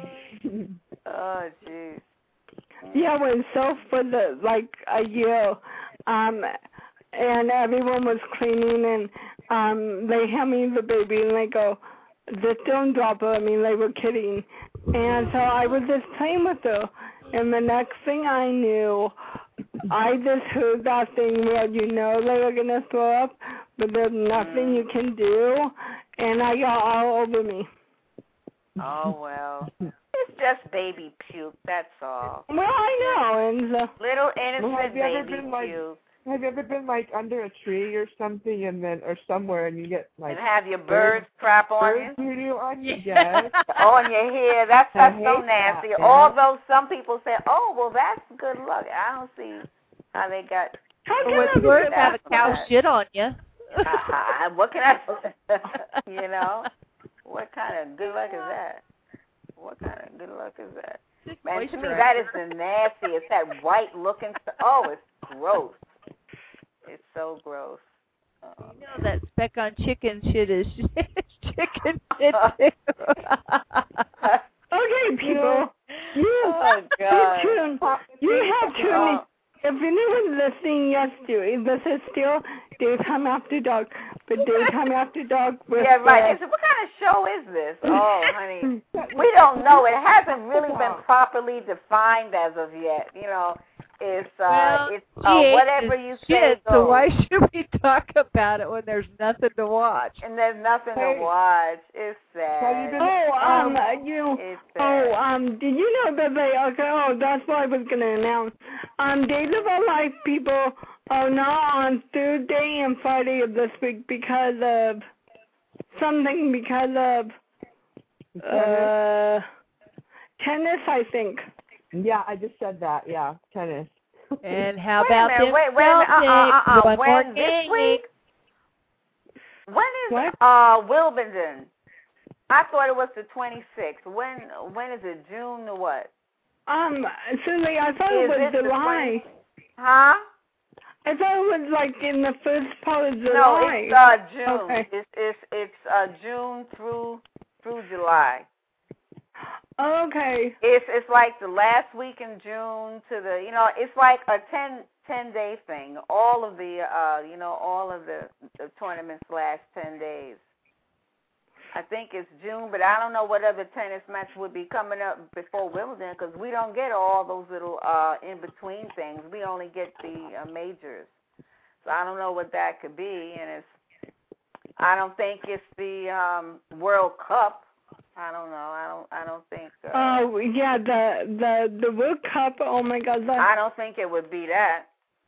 oh, jeez. Yeah, it was so for the like a year, um, and everyone was cleaning, and um, they hand me the baby, and they go, "Just don't drop her." I mean, they were kidding, and so I was just playing with her, and the next thing I knew, I just heard that thing where you know they were gonna throw up, but there's nothing you can do, and I got all over me. Oh, well. It's just baby puke, that's all. Well, I know, and uh, Little Well, have innocent you ever baby been, like, puke. Have you ever been like under a tree or something, and then or somewhere, and you get like And have your birds crap on bird you? voodoo on you? Yes. On your hair. That's, I that's so hate nasty. that, man. Although some people say, oh, well, that's good luck. I don't see how they got. how Well, can it's I be worse to good have a at cow that? shit on you. uh, what can I, you know, what kind of good luck is that? What kind of good luck is that? Man, to me, that is the nastiest. That white looking stuff. Oh, it's gross. It's so gross. Oh. You know that speck on chicken shit is chicken shit too. Okay, people, you, Oh, God. you tune, you have tuned. Oh. If anyone's listening, yes, do. This is still Daytime After Dark, but Daytime After Dark with Yeah, right. uh, It's, what kind of show is this? Oh, honey. We don't know. It hasn't really been properly defined as of yet. You know, it's, uh, Well, it's she uh, ate whatever this you say shit, goes. so why should we talk about it when there's nothing to watch? And there's nothing Hey. to watch. It's Have you sad. been- oh, um, Um, you, It's oh, sad. um, did you know that they? Okay, oh, that's what I was gonna announce. Um, Days of Our Life people are not on Thursday and Friday of this week because of something because of uh tennis, I think. Yeah, I just said that. Yeah, tennis. And how Wait a about minute, this wait, wait a minute. Uh-uh, uh-uh. One more When, this game. week? When is What? uh Wimbledon? I thought it was the twenty-sixth. When when is it? June or what? Um, Susie, I thought Is it was this the July. Huh? I thought it was like in the first part of July. No, it's uh, June. Okay. It's it's it's uh, June through through July. Okay. It's it's like the last week in June to the you know it's like a ten, ten day thing. All of the uh you know all of the, the tournaments last ten days. I think it's June, but I don't know what other tennis match would be coming up before Wimbledon because we don't get all those little uh in between things. We only get the uh, majors, so I don't know what that could be. And it's I don't think it's the um, World Cup. I don't know. I don't. I don't think. Uh, oh yeah, the the the World Cup. Oh my God. The, I don't think it would be that.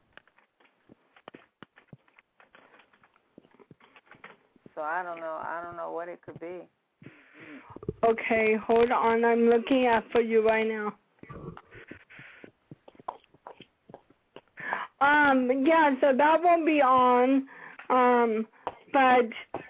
So I don't know. I don't know what it could be. Okay, hold on. I'm looking at for you right now. Um. Yeah. So that won't be on. Um. But.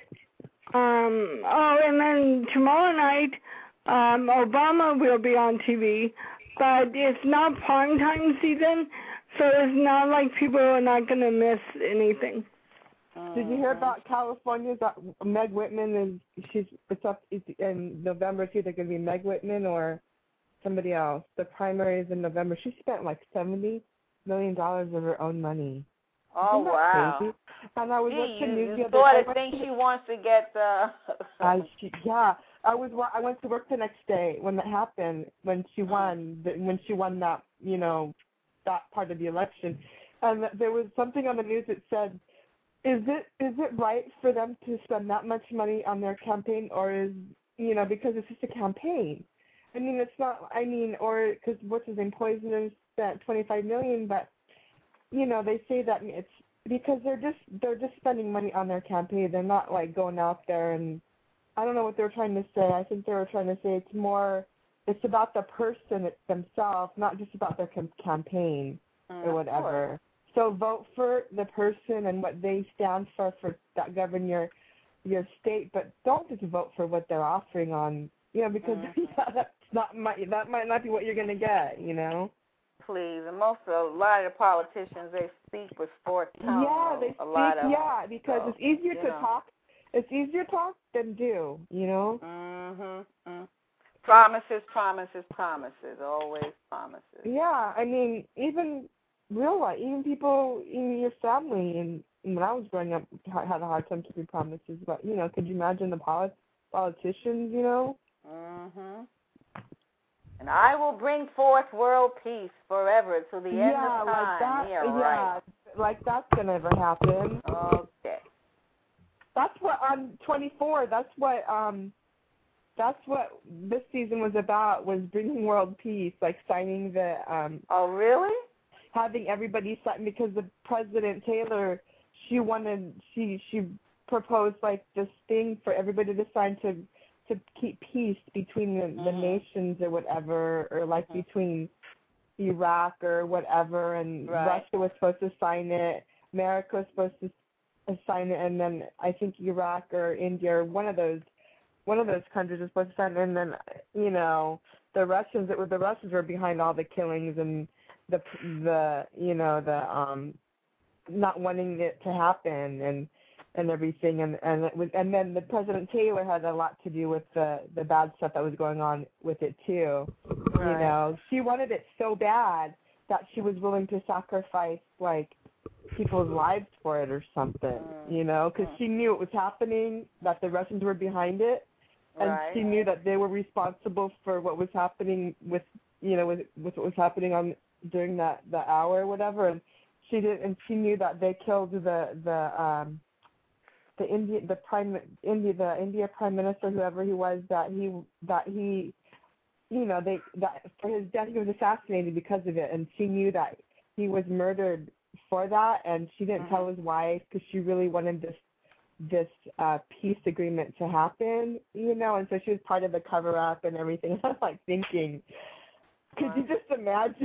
Um, oh, and then tomorrow night, um, Obama will be on T V, but it's not prime time season, so it's not like people are not going to miss anything. Did you hear about California's uh, Meg Whitman? Is she's it's up it's in November. It's either going to be Meg Whitman or somebody else. The primary is in November. She spent like seventy million dollars of her own money. Oh, wow. Crazy? And I was Gee, watching you, news you the sort other of think she wants to get the... I, she, yeah, I was. I went to work the next day when that happened, when she won, when she won that, you know, that part of the election. And there was something on the news that said, is it is it right for them to spend that much money on their campaign, or is, you know, because it's just a campaign? I mean, it's not, I mean, or, because what's his name, Poison spent twenty-five million dollars, but, you know, they say that it's because they're just they're just spending money on their campaign. They're not like going out there and I don't know what they were trying to say. I think they were trying to say it's more it's about the person themselves, not just about their com- campaign mm, or whatever. So vote for the person and what they stand for for that govern your your state, but don't just vote for what they're offering on, you know, because mm-hmm. yeah, that's not might that might not be what you're gonna get, you know. Please, and most of a lot of the politicians, they speak with sports tone. Yeah, they a speak. Lot of, yeah, because so, it's easier to know. talk. It's easier to talk than do. You know. Mhm. Mm. Promises, promises, promises. Always promises. Yeah, I mean, even real life, even people in your family, and when I was growing up, had a hard time keeping promises. But you know, could you imagine the polit- politicians? You know. Mhm. And I will bring forth world peace forever to the end yeah, of time. Like that, yeah, yeah, right. like that's gonna never happen. Okay. That's what on twenty-four. That's what um, that's what this season was about. Was bringing world peace, like signing the um. Oh really? Having everybody sign because the President Taylor, she wanted she she proposed like this thing for everybody to sign to. to keep peace between the, mm-hmm. the nations or whatever, or like mm-hmm. between Iraq or whatever, and right. Russia was supposed to sign it, America was supposed to sign it, and then I think Iraq or India or one of those one of those countries was supposed to sign it, and then you know the Russians it was the Russians were behind all the killings and the the you know the um not wanting it to happen and. and everything, and and it was, and then the President Taylor had a lot to do with the the bad stuff that was going on with it too. Right. You know, she wanted it so bad that she was willing to sacrifice like people's lives for it or something. Mm. You know, because mm. she knew it was happening, that the Russians were behind it, and right. she knew that they were responsible for what was happening with you know with with what was happening on during that the hour or whatever, and she did, and she knew that they killed the the um. the India, the prime India, the India prime minister, whoever he was, that he that he, you know, they that for his death he was assassinated because of it, and she knew that he was murdered for that, and she didn't mm-hmm. tell his wife because she really wanted this this uh, peace agreement to happen, you know, and so she was part of the cover up and everything. I was like thinking, could wow. you just imagine?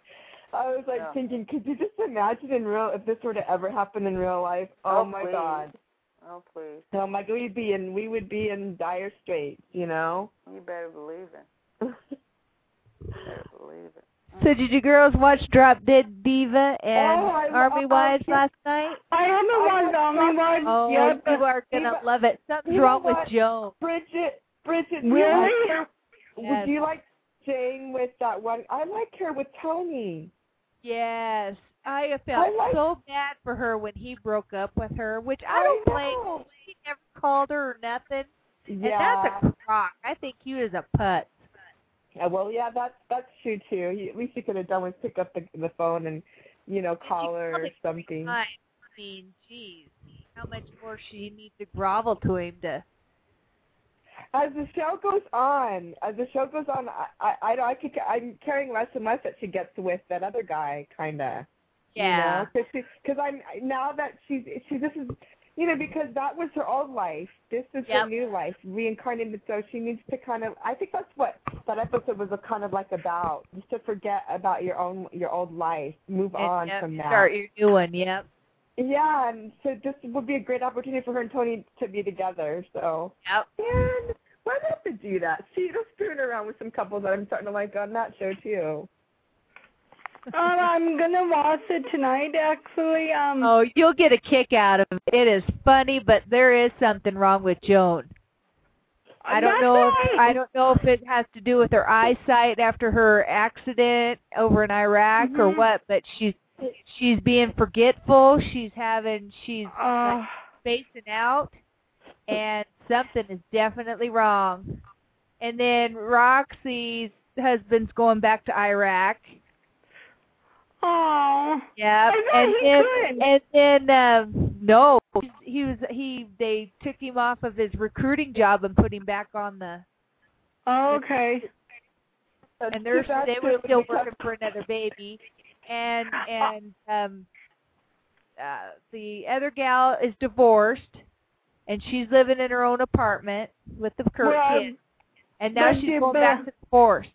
I was like yeah. thinking, could you just imagine in real if this were to ever happen in real life? Oh, oh my please. God. Oh please! Oh my God, we'd be in we would be in dire straits, you know. You better believe it. You better believe it. So did you girls watch Drop Dead Diva and Oh, I Army love- Wives oh, last night? I haven't watched Army Wives Oh, yet, but you are gonna Diva- love it. Something's you know wrong what? with Joan. Bridget, Bridget, do you Really? like her? Yes. Would you like Jane with that one? I like her with Tony. Yes. I felt I like- so bad for her when he broke up with her, which I I don't blame. know. He never called her or nothing. Yeah. And that's a crock. I think he was a putz. Yeah, well, yeah, that's that's true too. He, at least he could have done was pick up the the phone and, you know, call her or something. I mean, geez, how much more she needs to grovel to him to. As the show goes on, as the show goes on, I I I, I could, I'm caring less and less that she gets with that other guy, kind of. Yeah. You know, because I'm now that she's she this is. You know, because that was her old life. This is Yep. her new life, reincarnated. So she needs to kind of. I think that's what that episode was kind of like about. Just to forget about your own your old life, move And, on yep, from that. Start your new one. Yep. Yeah, and so this would be a great opportunity for her and Tony to be together. So. Yep. And why not have to do that? See, it'll screwing around with some couples that I'm starting to like on that show too. um, I'm gonna watch it tonight. Actually, um. Oh, you'll get a kick out of it. It is funny, but there is something wrong with Joan. I don't That's know. If, right. I don't know if it has to do with her eyesight after her accident over in Iraq or Mhm. what. But she's she's being forgetful. She's having she's Uh, like, spacing out, and something is definitely wrong. And then Roxy's husband's going back to Iraq. oh. Yeah, I thought and he then could. and then um, no, he was he they took him off of his recruiting job and put him back on the. Okay. And they're they were still working for another baby, and and um, uh, the other gal is divorced, and she's living in her own apartment with the Kurt Well, kid, and now but she's you- going but- back to divorce.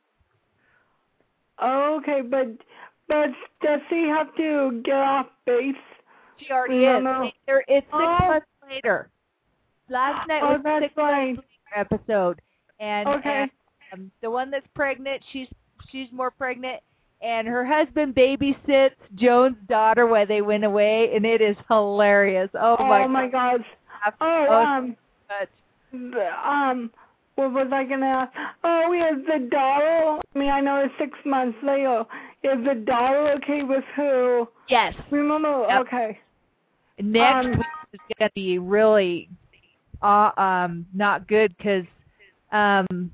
Okay, but but does he have to get off base? She already No, is. no. They're- It's six Oh. months later. Last night Oh, was that's six fine. months later episode, and, Okay. and um, the one that's pregnant, she's she's more pregnant, and her husband babysits Joan's daughter while they went away, and it is hilarious. Oh, Oh my my God. gosh. Oh, Oh, um, But the- um, what was I gonna ask? Oh, is the daughter? I mean, I know it's six months later. Is the daughter okay with who? yes, Remember? Yep. Okay. next Um, week is going to be really uh, um not good because um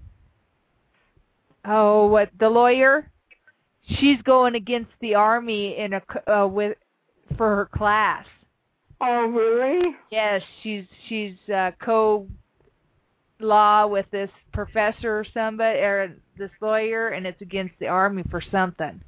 oh what the lawyer she's going against the army in a c- uh, with for her class. Oh, really? Yes, she's she's uh, co law with this professor or somebody or this lawyer, and it's against the army for something.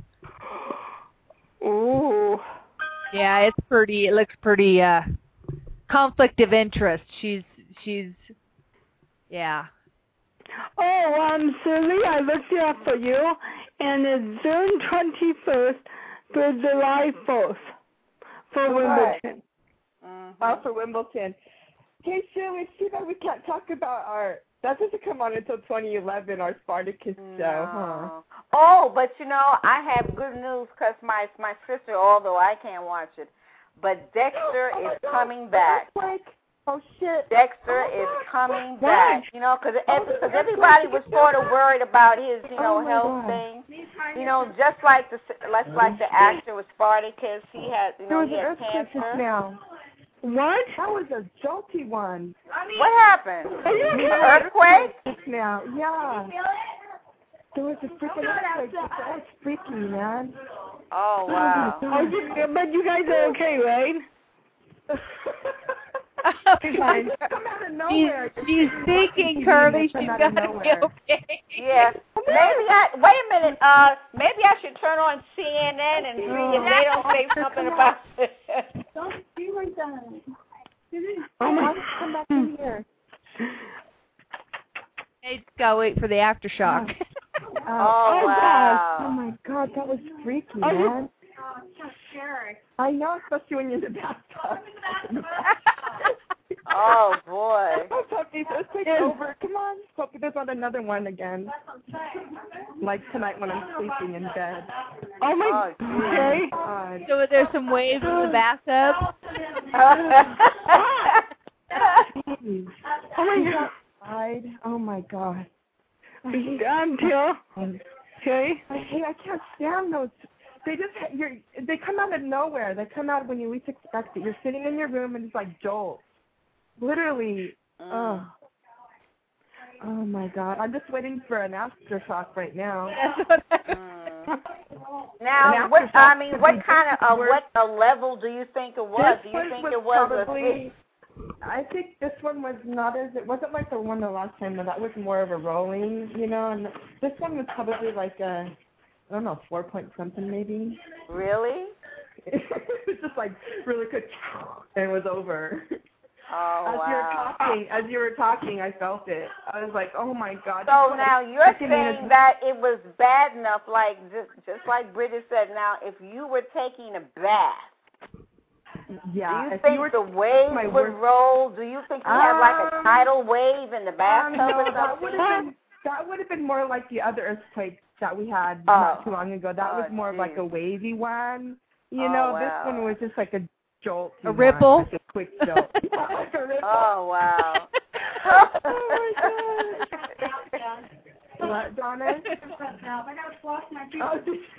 Ooh. Yeah, it's pretty. It looks pretty uh conflict of interest. She's she's yeah. Oh, um, Susie, I looked it up for you, and it's June twenty-first to July fourth for For what? Wimbledon. Mm-hmm. Uh, for Wimbledon. Hey, Shirley, see that we can't talk about our. That doesn't come on until twenty eleven, our Spartacus show, huh? No. Oh, but you know, I have good news because my my sister, although I can't watch it, but Dexter Oh my is God. coming back. Earthquake. Oh shit. Dexter Oh my is God. coming What? back. You know, because Oh, the because earthquake everybody was is sort of coming. worried about his, you know, Oh my health God. thing. You know, just like the just like the actor with Spartacus, he had, you There know, was he an had earthquake just cancer. now. What? That was a jolty one. What happened? Are you An kidding? earthquake? Just now, yeah. There was a freaking earthquake. That was freaky, man. Oh wow. Oh, you, but you guys are okay, right? She's like, come out of She's, nowhere. she's thinking, Curly. She's Come out gonna of be nowhere. okay. Yeah. Maybe I wait a minute. Uh, maybe I should turn on C N N and see if they don't say something about it. Don't be like that. Oh my. Come back in here. Hey, just gotta wait for the aftershock. Oh, Oh, wow. Oh my God, that was freaky, Are you- man. I know, especially when you're in the bathtub. Oh boy. Oh, Sophie, let's take over. Come on, Sophie. There's not another one again. Like tonight when I'm sleeping in bed. Oh my oh, God. So there's some waves in the bathtub. Oh my God. Oh my God. Um, Till. Okay. I hate. I can't stand those. They just you're. They come out of nowhere. They come out when you least expect it. You're sitting in your room and it's like jolt. Literally. Mm. Oh. Oh my God. I'm just waiting for an aftershock right now. mm. Now, what I mean, what kind of uh, what a level do you think it was? This Do you think was it was probably, a? I think this one was not as it wasn't like the one the last time. But that was more of a rolling, you know. And this one was probably like a, I don't know, four point something maybe. Really? It was just like really quick, and it was over. Oh, as wow. you were talking, as you were talking, I felt it. I was like, oh my God. So now you're saying that it was bad enough, like just just like Bridget said. Now, if you were taking a bath, yeah, do you if think you were the waves would work, roll? Do you think you um, had like a tidal wave in the bathtub um, no, or that would something? have been that would have been more like the other earthquake that we had oh. not too long ago. That oh, was more geez. like a wavy one. You oh, know, wow. this one was just like a jolt. A ripple? Like a quick jolt. Yeah, like a ripple. Oh, wow. Oh, my God. What, Donna? I got to floss my teeth. Oh,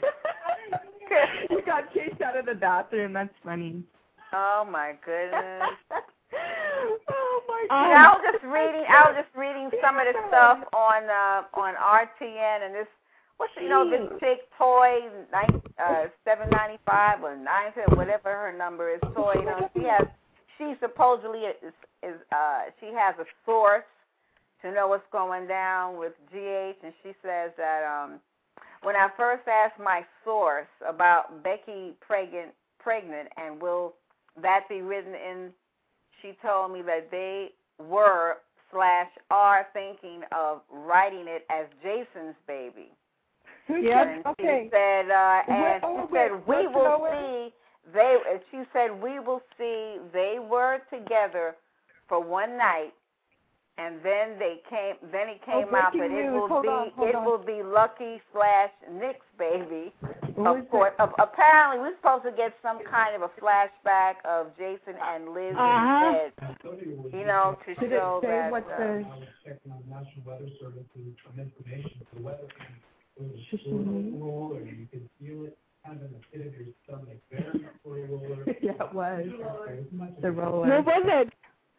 you got chased out of the bathroom. That's funny. Oh, my goodness. Oh, my God. God. I was just reading, I was just reading some of the stuff on, uh, on R T N, and this, what's, you know, this chick, Toy, nine, uh, seven ninety-five or nine, whatever her number is, Toy, you know, she has, she supposedly is, is uh, she has a source to know what's going down with G H, and she says that um, when I first asked my source about Becky pregnant, pregnant, and will that be written in, she told me that they were slash are thinking of writing it as Jason's baby. Yes. And Okay. she said, uh, and oh, she said, we Let's will see. They. She said, we will see. They were together for one night, and then they came. Then it came oh, out that it news. will hold be. On, hold it on. will be Lucky slash Nick's baby. What of course. Of, apparently, we're supposed to get some kind of a flashback of Jason and Liz uh-huh. in bed. You know, to Did show it say that. What uh, the... National Weather Service some information for the weather. Roll, or you can feel it kind of in the pit of your stomach. Very for a roller. Yeah, it was. The roller. What was it?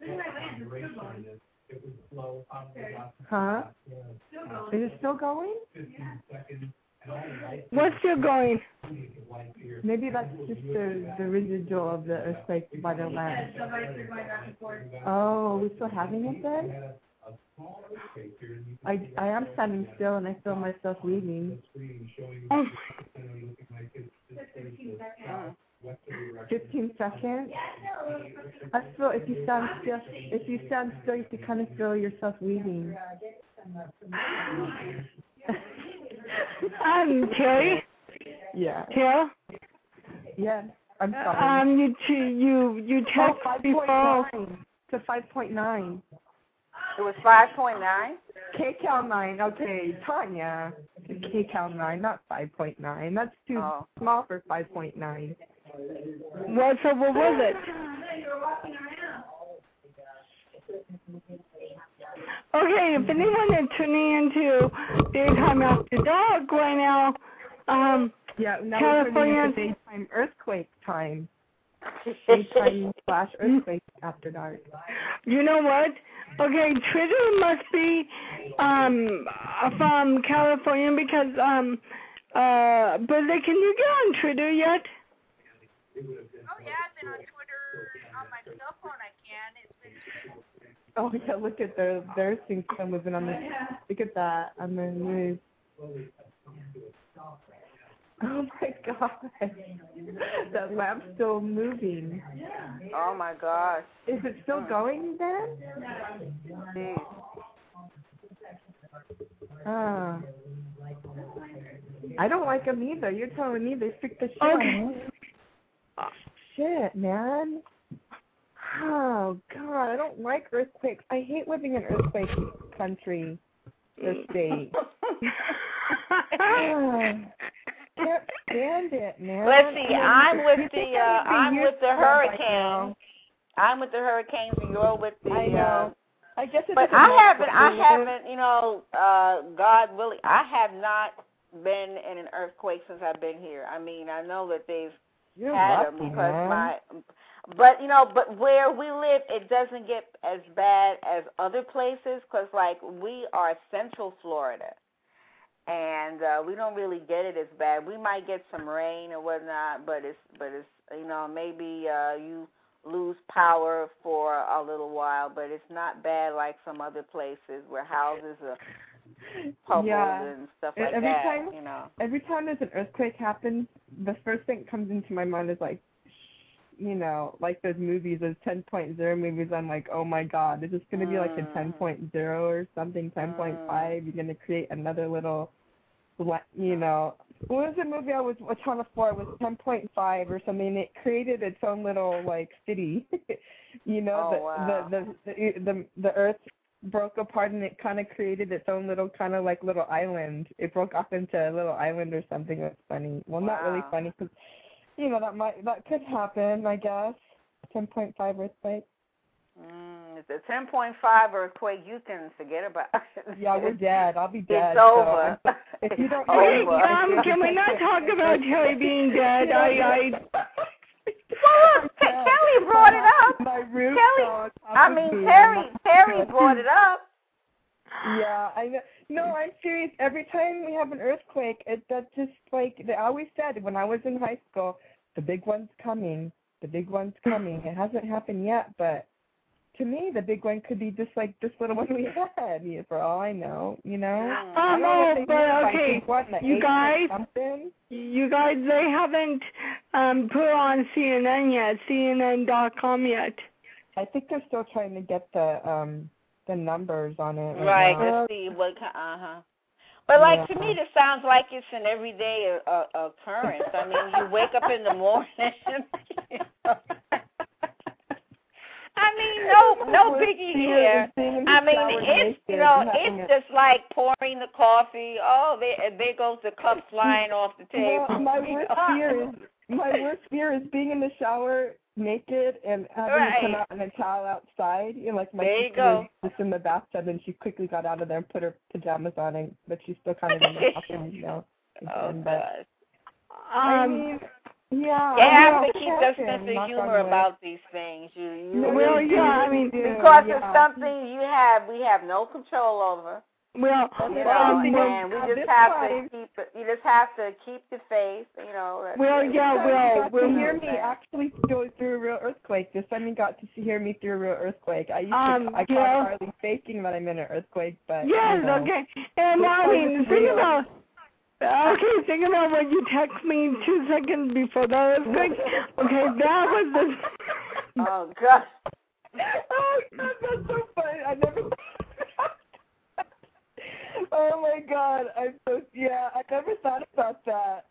It was slow. Huh? Is it still going? What's still going? Maybe that's just the, the residual of the earthquake by the land. Oh, we're still having it then? I, I am standing still and I feel myself leaving. Oh. Fifteen seconds. I feel if you stand still, if you stand still, you can kind of feel yourself leaving. Um, Terry. Yeah. Till. Yeah. I'm sorry. Um, you you you Oh, text five before. point nine to five point nine. It was five point nine? K Cal nine, okay, Tanya. K Cal nine, not five point nine. That's too oh. small for five point nine. What, so what was it? Okay, if anyone is tuning into Daytime After Dark right now, um, yeah, now California we're turning into daytime earthquake time. Daytime slash earthquake after dark. You know what? Okay, Twitter must be um from California because um uh but can you get on Twitter yet? Oh yeah, I've been on Twitter on my cell phone. I can. It's been. Oh yeah, look at their their things still moving on the. Look at that on the news. Oh my God, that lamp's still moving. Oh my gosh. Is it still going then? Jeez. Ah. I don't like them either. You're telling me they freaked the shit Okay. out. Shit, man. Oh God, I don't like earthquakes. I hate living in earthquake country or state. Can't stand it, man. Let's see. I'm with You the think uh, I would be I'm used with the to it by hurricanes. now? I'm with the hurricanes, and you're with the. I know. Uh, I guess it's but I haven't. I haven't. You know, uh, God willing, I have not been in an earthquake since I've been here. I mean, I know that they've You're had lucky, them because man. my. But you know, but where we live, it doesn't get as bad as other places because, like, we are Central Florida. And uh, we don't really get it as bad. We might get some rain or whatnot, but it's but it's you know maybe uh, you lose power for a little while, but it's not bad like some other places where houses are pummeled yeah. and stuff And like every that. Time, you know, every time there's an earthquake happens, the first thing that comes into my mind is like, you know, like those movies, those ten point oh movies. I'm like, oh my God, is this going to be like a ten point oh or something, ten point five? You're going to create another little, you know, what was the movie I was watching before? It was ten point five or something. It created its own little, like, city. you know, oh, the, wow. the, the, the, the, the earth broke apart and it kind of created its own little kind of like little island. It broke off into a little island or something. That's funny. Well, wow. not really funny because, you know, that might that could happen, I guess. ten point five earthquake. Mm, it's a ten point five earthquake. You can forget about it. Yeah, we're dead. I'll be dead. It's over. So if you don't, Wait, over. um, can we not talk about Terry being dead? I, I. Well, look, Kelly brought it up. My roof Kelly, I mean, Terry, Terry brought it up. Yeah, I know. No, I'm serious. Every time we have an earthquake, it that's just like they always said when I was in high school, the big one's coming. The big one's coming. It hasn't happened yet, but to me, the big one could be just like this little one we had, for all I know, you know? Oh, no, but okay, you guys, something. you guys, they haven't um, put on C N N yet, C N N dot com yet. I think they're still trying to get the um the numbers on it. Right, right to see what, uh-huh. But, like, yeah. to me, this sounds like it's an everyday uh, occurrence. I mean, you wake up in the morning. You know. I mean, no, no biggie here. I mean, it's, you know, it's just like pouring the coffee. Oh, there, there goes the cup flying off the table. Well, my worst fear is my worst fear is being in the shower naked and having right. to come out in a towel outside. You know, like my there you sister go. was just in the bathtub and she quickly got out of there and put her pajamas on, and but she's still kind of in the bathroom, you know. Oh, and, God. Um, I mean, yeah. You have I to keep that sense of humor about these things. You, you well, really yeah, do. I mean, because yeah. it's something you have, we have no control over. well, You know, um, and we just have to keep it. You just have to keep the faith. You know. That's well, it. yeah, well, You got well, to hear me actually go through a real earthquake. This time you got to hear me through a real earthquake. I used um, to, I yeah. caught Harley faking that I'm in an earthquake, but yes, you know. okay, and I mean, think about. Okay, think about what you text me two seconds before the earthquake. Okay, that was the. Oh God. Oh, God, that's so funny. I never. Oh my God, I'm so yeah. I never thought about that.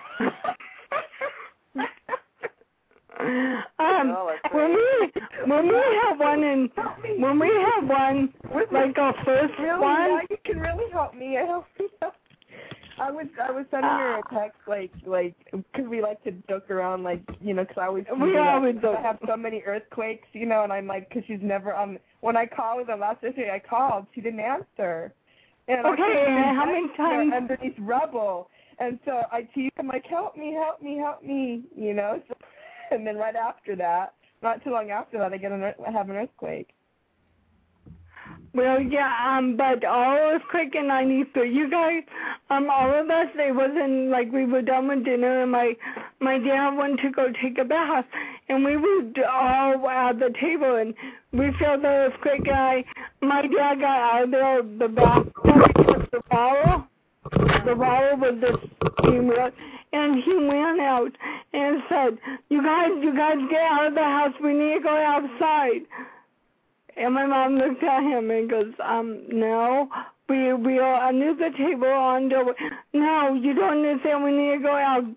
um, when we when we have one in when we have one like our first really, one. yeah, you can really help me. I help me. I was I was sending her a text like like because we like to joke around like you know because I always we always I have so many earthquakes you know and I'm like because she's never on when I called the last day I called she didn't answer and okay and how many times underneath rubble and so I tease I'm like help me help me help me you know so, and then right after that not too long after that I get an I have an earthquake. Well, yeah, um, but all was quick in ninety-three. You guys, um, all of us, it wasn't like we were done with dinner, and my my dad went to go take a bath, and we were all at the table, and we felt the earthquake. I, my dad got out of there, the bath, the bottle, the bottle with the steam, and he ran out and said, "You guys, you guys get out of the house. We need to go outside." And my mom looked at him and goes, um, no, we we are under the table on the, no, you don't understand, we need to go out.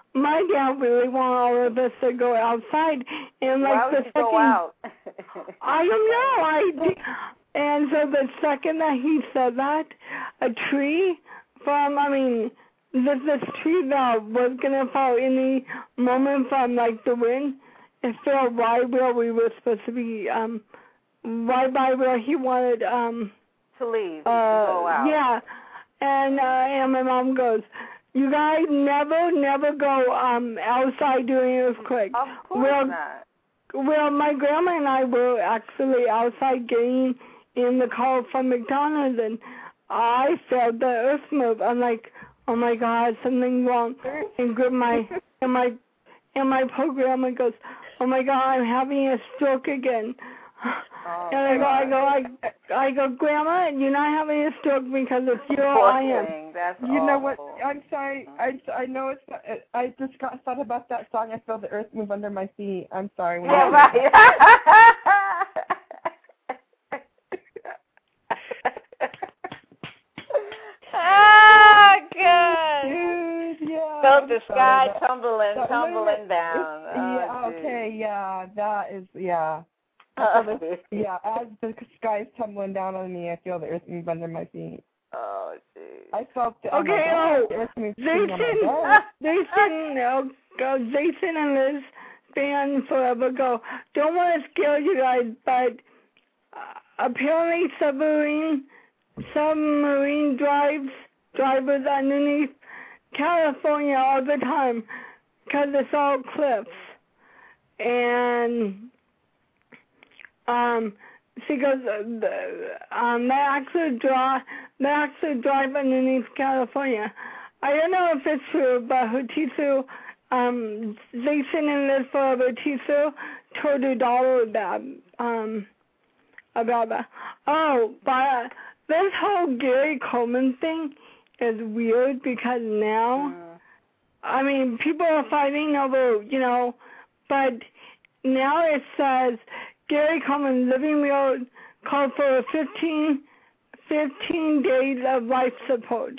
my dad really wanted all of us to go outside, and like Why the would you second, go out? I don't know. I and so the second that he said that, a tree from, I mean, this this tree that was gonna fall any moment from like the wind, it fell right where we were supposed to be, um, right by where he wanted um to leave, uh, to go out. Yeah, and uh, and my mom goes, you guys never, never go um outside during an earthquake. Of course well, not. Well, my grandma and I were actually outside getting in the car from McDonald's, and I felt the earth move. I'm like, oh my God, something's wrong. And my and my and my programmer goes, oh my God, I'm having a stroke again. Oh, and I go, I go, I, I go, Grandma, you're not having a stroke because it's you or I am. That's you awful. know what? I'm sorry. I, I know it's. I just got thought about that song. I feel the earth move under my feet. I'm sorry. When yeah, right. Ah, good. Dude, yeah. Felt the sky that. tumbling, that, tumbling down. Oh, yeah. Dude. Okay. Yeah. That is. Yeah. Oh, yeah. As the sky's tumbling down on me, I feel the earth move under my feet. Oh, dude. I felt the. Okay. Oh, Oh, Jason. Jason. No, go. Jason and Liz band forever ago. Don't want to scare you guys, but uh, apparently submarine submarine drives drivers underneath California all the time because it's all cliffs. And um, she goes, uh, um, they actually draw, they actually drive underneath California. I don't know if it's true, but Hutisu, um, Jason and Liz Forever Hutisu told her daughter that, um, about that. Oh, but this whole Gary Coleman thing is weird because now, mm. I mean, people are fighting over, you know, but now it says Gary Coleman Living Will called for fifteen, fifteen days of life support.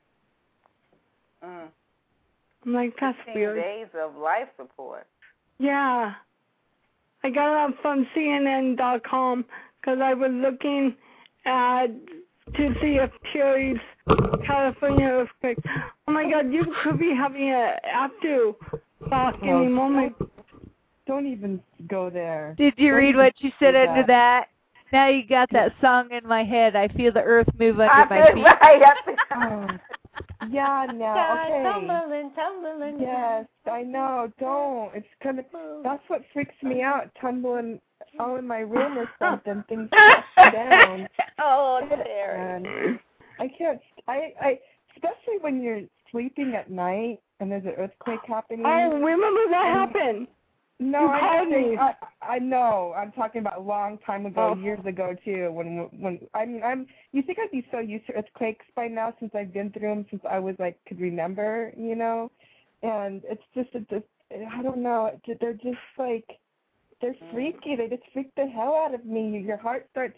Mm. I'm like, that's fifteen weird. days of life support. Yeah. I got it from C N N dot com because I was looking at to see if Terry's California earthquake. Oh my God, you could be having a after shock any oh, moment. Don't even go there. Did you don't read what you said into that? Now you got that yeah. song in my head. I feel the earth move under I my feet. Right. oh. Yeah, now, okay. Tumbling, tumbling. Yes, I know. Don't. It's kind of. That's what freaks me out. Tumbling all in my room or something. Things fall down. Oh, Terry. I can't. I. I. Especially when you're sleeping at night and there's an earthquake happening. Oh, remember that happened? No, you I, called me. I, I know. I'm talking about a long time ago, oh. years ago too. When, when I mean, I'm. You think I'd be so used to earthquakes by now since I've been through them since I was like could remember, you know. And it's just, it just, I don't know. They're just like, they're freaky. They just freak the hell out of me. Your heart starts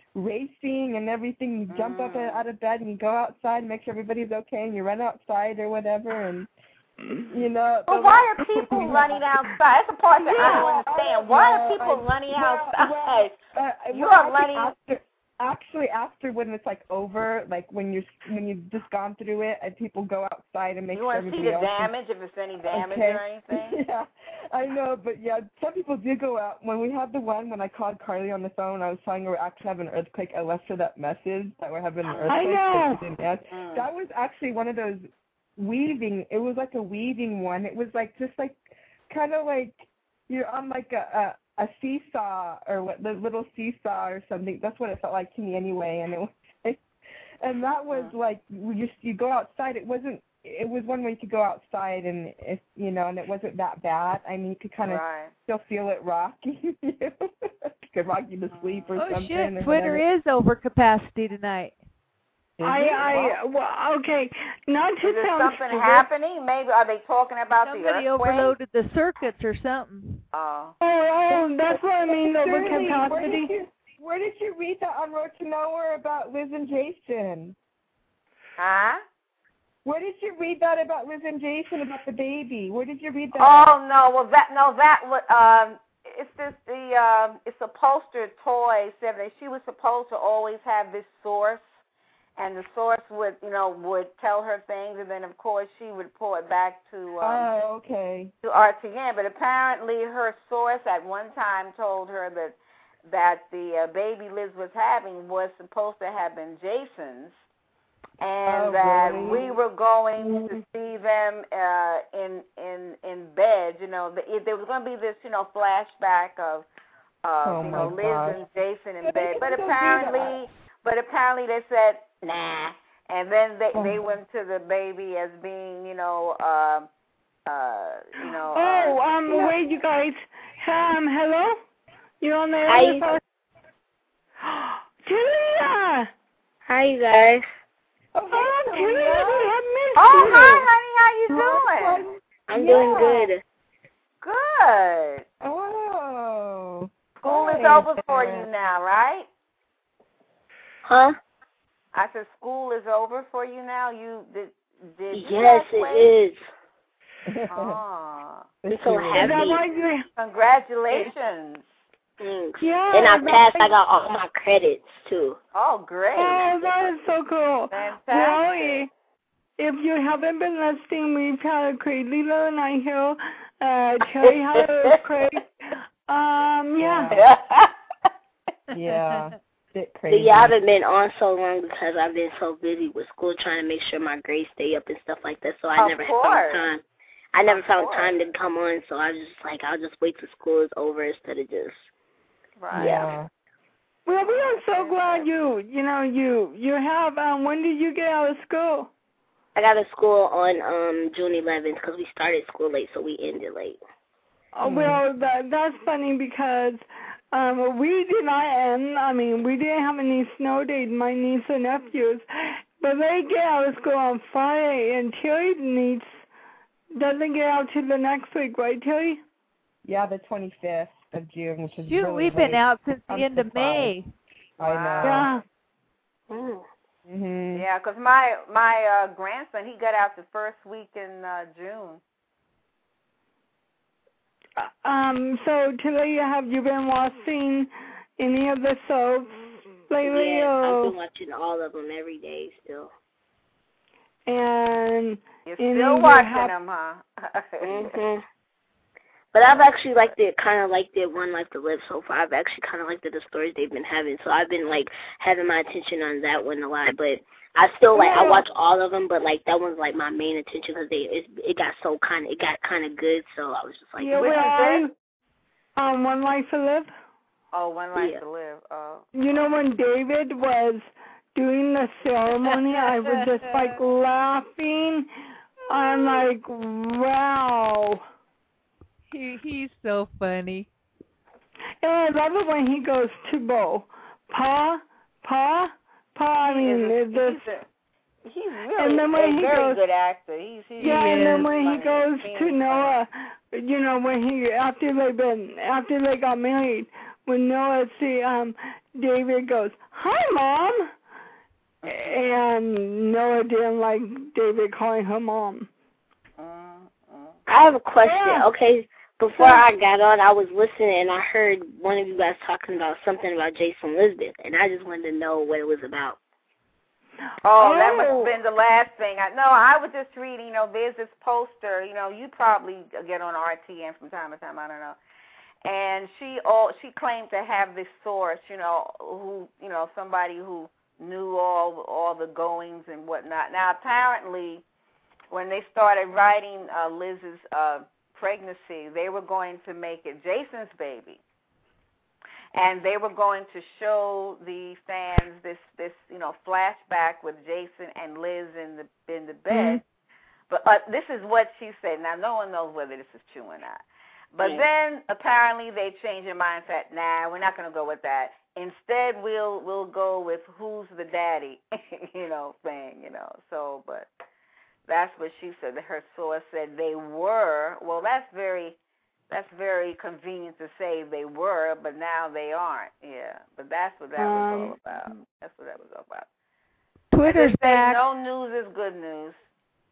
racing and everything. You jump up out of bed and you go outside, make sure everybody's okay, and you run outside or whatever, and. You know, but why are people running outside? That's the part that yeah, I don't understand. Why are people I, running well, outside? Well, uh, you well, are running. After, actually, after when it's like over, like when you're when you've just gone through it, and people go outside and make you sure everybody everybody else. You else want to see the damage, if it's any damage okay. or anything. Yeah, I know, but yeah, some people do go out. When we had the one when I called Carly on the phone, I was telling her we're actually having an earthquake. I left her that message that we're having an earthquake. I know. She didn't answer. Mm. That was actually one of those. Weaving, it was like a weaving one. It was like just like kind of like you're on like a, a a seesaw or what the little seesaw or something. That's what it felt like to me anyway. And it was, and that was like you just you go outside. It wasn't. It was one way you could go outside and if you know, and it wasn't that bad. I mean, you could kind of right. still feel it rocking you. Could rock you to sleep or oh, something. Oh shit! Twitter whatever. Is over capacity tonight. I, I, well, okay, not to Is there sound something stupid. happening? Maybe are they talking about Somebody the earthquake? overloaded the circuits or something. Oh. Oh, oh, that's what I mean, over Shirley, capacity. Where did, you, where did you read that on Road to Nowhere about Liz and Jason? Huh? Where did you read that about Liz and Jason about the baby? Where did you read that? Oh no, well that no that was um it's this the um it's a poster toy said that she was supposed to always have this source, and the source would you know would tell her things, and then of course she would pull it back to um, oh okay to R T N. But apparently her source at one time told her that that the uh, baby Liz was having was supposed to have been Jason's. And oh, that really? we were going to see them uh, in in in bed. You know, the, it, there was going to be this, you know, flashback of, uh, oh you know, my Liz gosh. and Jason in Yeah, bed. But apparently, but apparently they said nah, and then they oh. they went to the baby as being, you know, uh, uh, you know. Oh, uh, um, yeah. wait, you guys. Um, hello? You on there? Hi. Julia! Hi, you guys. Oh, Oh, hey, Julia, Julia. we have missed Oh, you. hi, honey. How you doing? I'm Yeah. doing good. Good. Oh. School is Good. over for you now, right? Huh? I said school is over for you now. You did. Did you Yes, graduate? it is. Oh, I'm so Is that happy. why you... congratulations! Thanks. Yeah. And I that's passed. why- I got all my credits, too. Oh, great! Oh, that is so cool. Fantastic. Well, if, if you haven't been listening, we've had a crazy little night here. Uh, Terry had a crazy. Um, yeah. Yeah. Bit So, crazy. yeah, I haven't been on so long because I've been so busy with school trying to make sure my grades stay up and stuff like that. So I Of never course. found time. I never Of found course. time to come on. So I was just like, I'll just wait till school is over instead of just. Right. Yeah. Well, we are so glad you, you know, you, you have, um, when did you get out of school? I got to school on um June eleventh because we started school late, so we ended late. Oh, well, that, that's funny because um, we did not end. I mean, we didn't have any snow days, my niece and nephews, but they get out of school on Friday, and Terry's niece doesn't get out till the next week, right, Terry? Yeah, the twenty-fifth of June, which is Shoot, really we've late. been out since the I'm end of May. I know. Yeah. Mm. Mhm. Yeah, because my my uh, grandson, he got out the first week in uh, June. Um, so, Tilly, have you been watching any of the soaps lately? Yeah, I've or, been watching all of them every day still. and You're any still you watching have- them, huh? Mhm. But I've actually liked it, kind of liked it, One Life to Live so far. I've actually kind of liked it, the stories they've been having. So I've been, like, having my attention on that one a lot. But I still, like, I watch all of them, but, like, that one's, like, my main attention because they it, it got so kind of, it got kind of good. So I was just like, Yeah, Which well, is I, um, One Life to Live. Oh, One Life Yeah. to Live. Oh. You know, when David was doing the ceremony, I was just, like, laughing. I'm like, wow. He, he's so funny. And I love it when he goes to Bo. Pa, Pa, Pa, I mean, He is it's a- just... he's, a, he's really And then when a he very goes- good actor. He's, he's Yeah, and then is when he funny. goes He's to funny. Noah, you know, when he after they've been after they got married, when Noah see um David goes, "Hi, Mom," and Noah didn't like David calling her mom. Mm, mm. I have a question. Yeah. Okay, before I got on, I was listening and I heard one of you guys talking about something about Jason Lisbeth, and I just wanted to know what it was about. Oh, that must have Oh. been the last thing. I, no, I was just reading, you know, there's this poster, you know, you probably get on R T N from time to time, I don't know. And she all she claimed to have this source, you know, who, you know, somebody who knew all all the goings and whatnot. Now, apparently, when they started writing uh, Liz's uh, pregnancy, they were going to make it Jason's baby. And they were going to show the fans this, this, you know, flashback with Jason and Liz in the in the bed. Mm-hmm. But uh, this is what she said. Now, no one knows whether this is true or not. But yeah. Then apparently they changed their mind and said, "Nah, we're not going to go with that. Instead, we'll we'll go with who's the daddy, you know, thing, you know." So, but that's what she said. Her source said they were. Well, that's very. That's very convenient to say they were, but now they aren't. Yeah, but that's what that um, was all about. That's what that was all about. Twitter's back. No news is good news.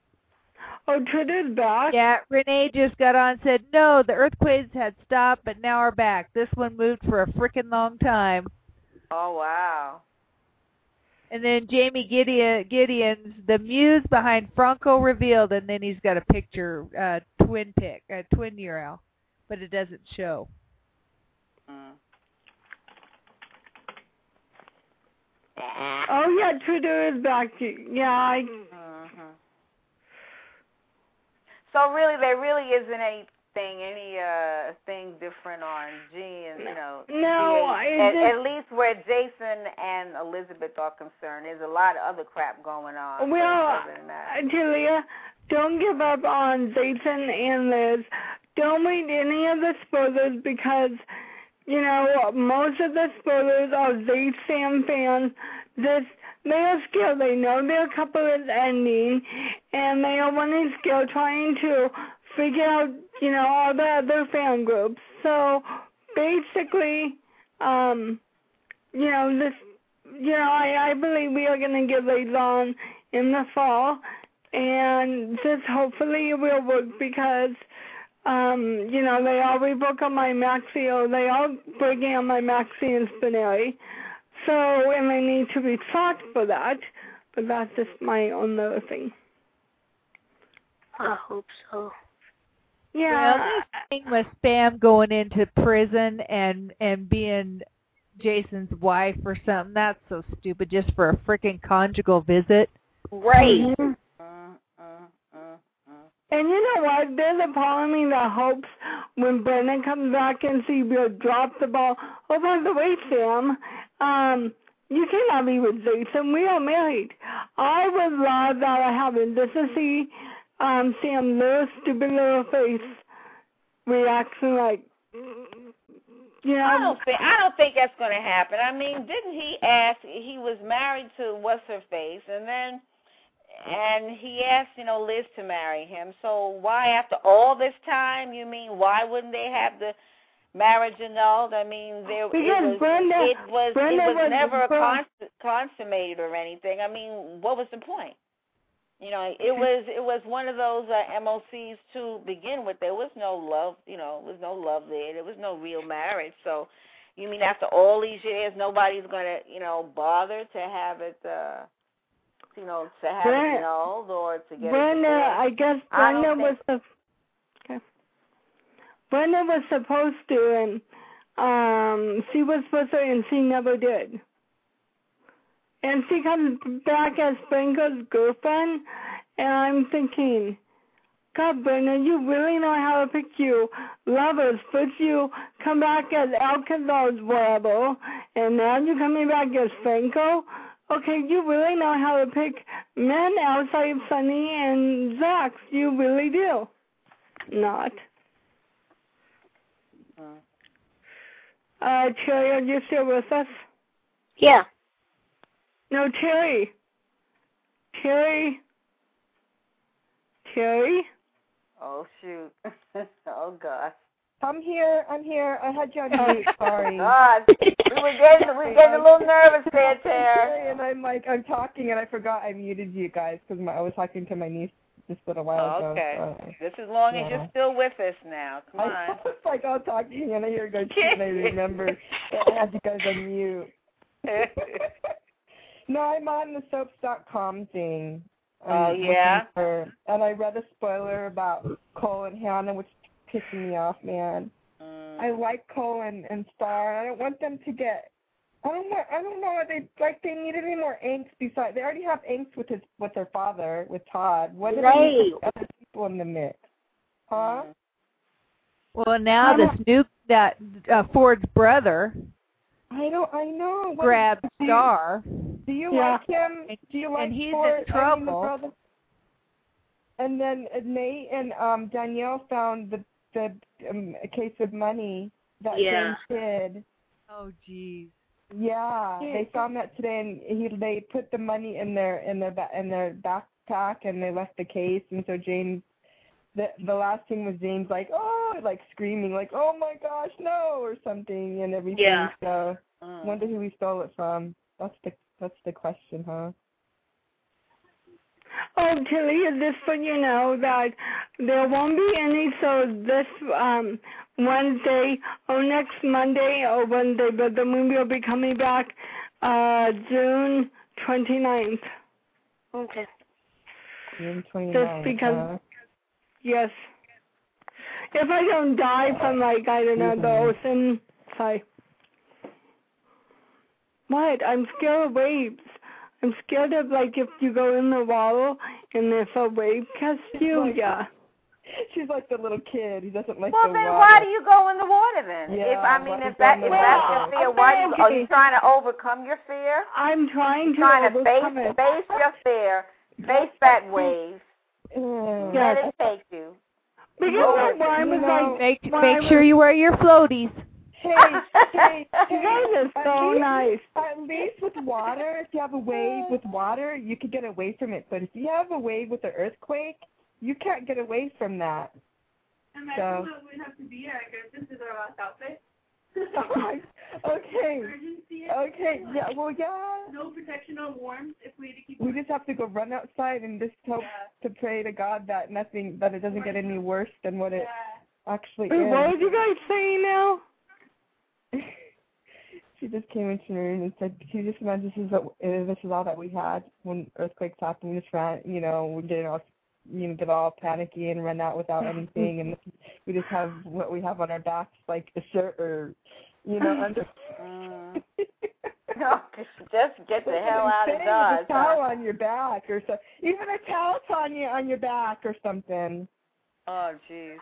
Oh, Twitter's back? Yeah, Renee just got on and said, no, the earthquakes had stopped, but now are back. This one moved for a freaking long time. Oh, wow. And then Jamie Gideon, Gideon's the muse behind Franco revealed, and then he's got a picture, uh, twin pic, a twin mural, but it doesn't show. Mm. Oh, yeah, Twitter is back. Yeah, I... Mm-hmm. So really, there really isn't anything, any uh thing different on G and, you know, no, G A, at, at least where Jason and Elizabeth are concerned. There's a lot of other crap going on. Well, Julia, don't give up on Jason and Liz. Don't read any of the spoilers because, you know, most of the spoilers are Jason fans. This, they are scared. They know their couple is ending, and they are running scared trying to figure out, you know, all the other fan groups. So basically, um, you know, this, you know, I, I believe we are going to get later on in the fall, and this hopefully will work because, um, you know, they all rebook on my Maxi, or they all breaking on my Maxi and Spinelli. So, and they need to be sought for that, but that's just my own little thing. I hope so. Well, Yeah. this thing with Spam going into prison and and being Jason's wife or something, that's so stupid, just for a freaking conjugal visit. Right. Mm-hmm. And you know what? There's a part of me that hopes when Brendan comes back and she will drop the ball. Oh, by the way, Sam, um, you cannot be with Jason. We are married. I would love that I haven't. Just to see um, Sam's little stupid little face reaction like, you know. I don't think I don't think that's going to happen. I mean, didn't he ask? He was married to what's her face, and then. And he asked, you know, Liz to marry him. So why, after all this time, you mean, why wouldn't they have the marriage annulled? I mean, there it was, Brenda, it was, Brenda it was, was never cons- consummated or anything. I mean, what was the point? You know, it was it was one of those uh, M O Cs to begin with. There was no love, you know, there was no love there. There was no real marriage. So, you mean after all these years, nobody's going to, you know, bother to have it. Uh, You know, to have Brenda, it annulled or to get Brenda, it I guess Brenda I was the, okay. Brenda was supposed to, and um, she was supposed to, and she never did. And she comes back as Franco's girlfriend, and I'm thinking, God, Brenda, you really know how to pick you lovers. First you come back as Alcazar's whatever, and now you're coming back as Franco. Okay, you really know how to pick men outside of Sunny and Zax. You really do. Not. Uh, Cherry, are you still with us? Yeah. No, Cherry. Cherry. Cherry? Oh, shoot. Oh, gosh. I'm here. I'm here. I had you on mute. Sorry. God, we were getting we were getting a little nervous there, Tara. And I'm like, I'm talking, and I forgot I muted you guys because I was talking to my niece just a little while oh, ago. Okay. So, just as long yeah. as you're still with us now. Come on. I was like, all talking, and I hear you guys, and I remember I had you guys on mute. No, I'm on the soaps dot com thing. Oh, I'm yeah? For, and I read a spoiler about Cole and Hannah, which pissing me off, man. Mm. I like Cole and, and Star. I don't want them to get. I don't want. I don't know. They like they need any more angst besides. They already have angst with his with their father, with Todd. What do right. they need other people in the mix? Huh? Well, now this new that uh, Ford's brother. I don't. I know. What grabbed do Star. You, do you yeah. like him? Do you like and he's Ford? in trouble. I mean, the brother? And then Nate and um, Danielle found the the um, a case of money that yeah. James hid. Oh, geez. Yeah, they found that today, and he they put the money in their in their in their backpack, and they left the case. And so James, the the last thing was James like, oh, like screaming, like, oh my gosh, no, or something, and everything. Yeah. So, Mm. wonder who he stole it from. That's the that's the question, huh? Oh, Talia, just for you know that there won't be any shows this um Wednesday or next Monday or Wednesday, but the movie will be coming back uh June twenty-ninth. Okay. June twenty-ninth. Just because, uh, yes. If I don't die from, like, I don't know, the ocean, sorry. What? I'm scared of waves. I'm scared of, like, if you go in the water and if a wave catches you, like, yeah. She's like the little kid. He doesn't like well, the then water. why do you go in the water then? Yeah, if I mean, why if do that you if go in the that's your water? fear, why you, are you trying to overcome your fear? I'm trying to trying to overcome face it. face your fear, face that wave, Mm. let it take you. Because Well, well, I you was know, like, Make well, make I was- sure you wear your floaties. Hey, hey, You guys are so least, nice. At least with water, if you have a wave with water, you can get away from it. But if you have a wave with an earthquake, you can't get away from that. Imagine So. what we'd have to be at. I guess this is our last outfit. Okay. Emergency. Okay. Yeah. Well, yeah. No protection or warmth if we had to keep. We just have to go run outside and just hope Yeah. to pray to God that nothing, that it doesn't get any worse than what it Yeah. actually Wait, is. what are you guys saying now? She just came into the room and said, "Can you just imagine this is what, uh, this is all that we had when earthquakes happened? We just ran, you know, we did all, you know, get all panicky and run out without anything, and we just have what we have on our backs, like a shirt or, you know, under." Mm. No, just get the hell out of Saying, Dodge. A towel on your back or so, even a towel on you on your back or something. Oh, jeez.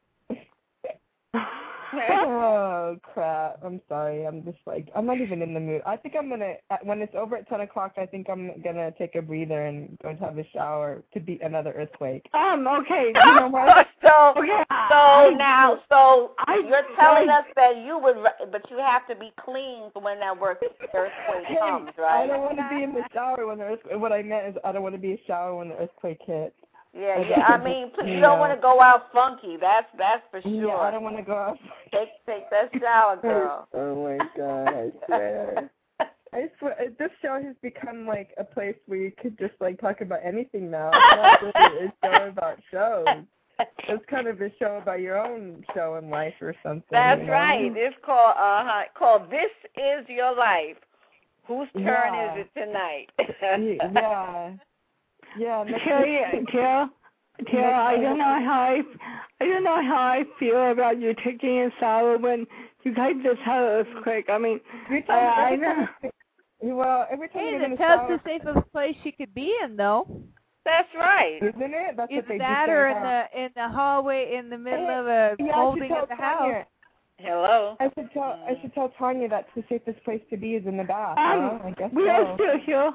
Oh crap! I'm sorry. I'm just like I'm not even in the mood. I think I'm gonna when it's over at ten o'clock. I think I'm gonna take a breather and go and have a shower to beat another earthquake. Um, okay, you know what? so, Okay, so I, now, so I, you're telling I, us that you would, but you have to be clean for when that work earthquake Hey, comes, right? I don't want to be in the shower when the earthquake. What I meant is I don't want to be in the shower when the earthquake hits. Yeah, I yeah. I don't- mean, you you don't know. want to go out funky. That's that's for sure. Yeah, I don't want to go out. Take take that shower, girl. Oh my God! I swear. I swear, this show has become like a place where you could just like talk about anything now. It's not really a show about shows. It's kind of a show about your own show in life or something. That's you know? right. It's called uh huh called This Is Your Life. Whose turn Yeah. is it tonight? Yeah. Yeah. next Tara, week- Tara, Tara, I don't know how I, I don't know how I feel about you taking a shower when you guys just had an earthquake. I mean, Every I, time, I every know. time, well, every time Hey, you're the in the tub's shower, the safest place she could be in, though. That's right. isn't it? That's what Either they that do or say in now. the in the hallway in the middle Hey, of a yeah, I should molding tell of the Tanya. house. Hello. I should tell I should tell Tanya that's the safest place to be is in the bath. Um, huh? I guess we so. are still here.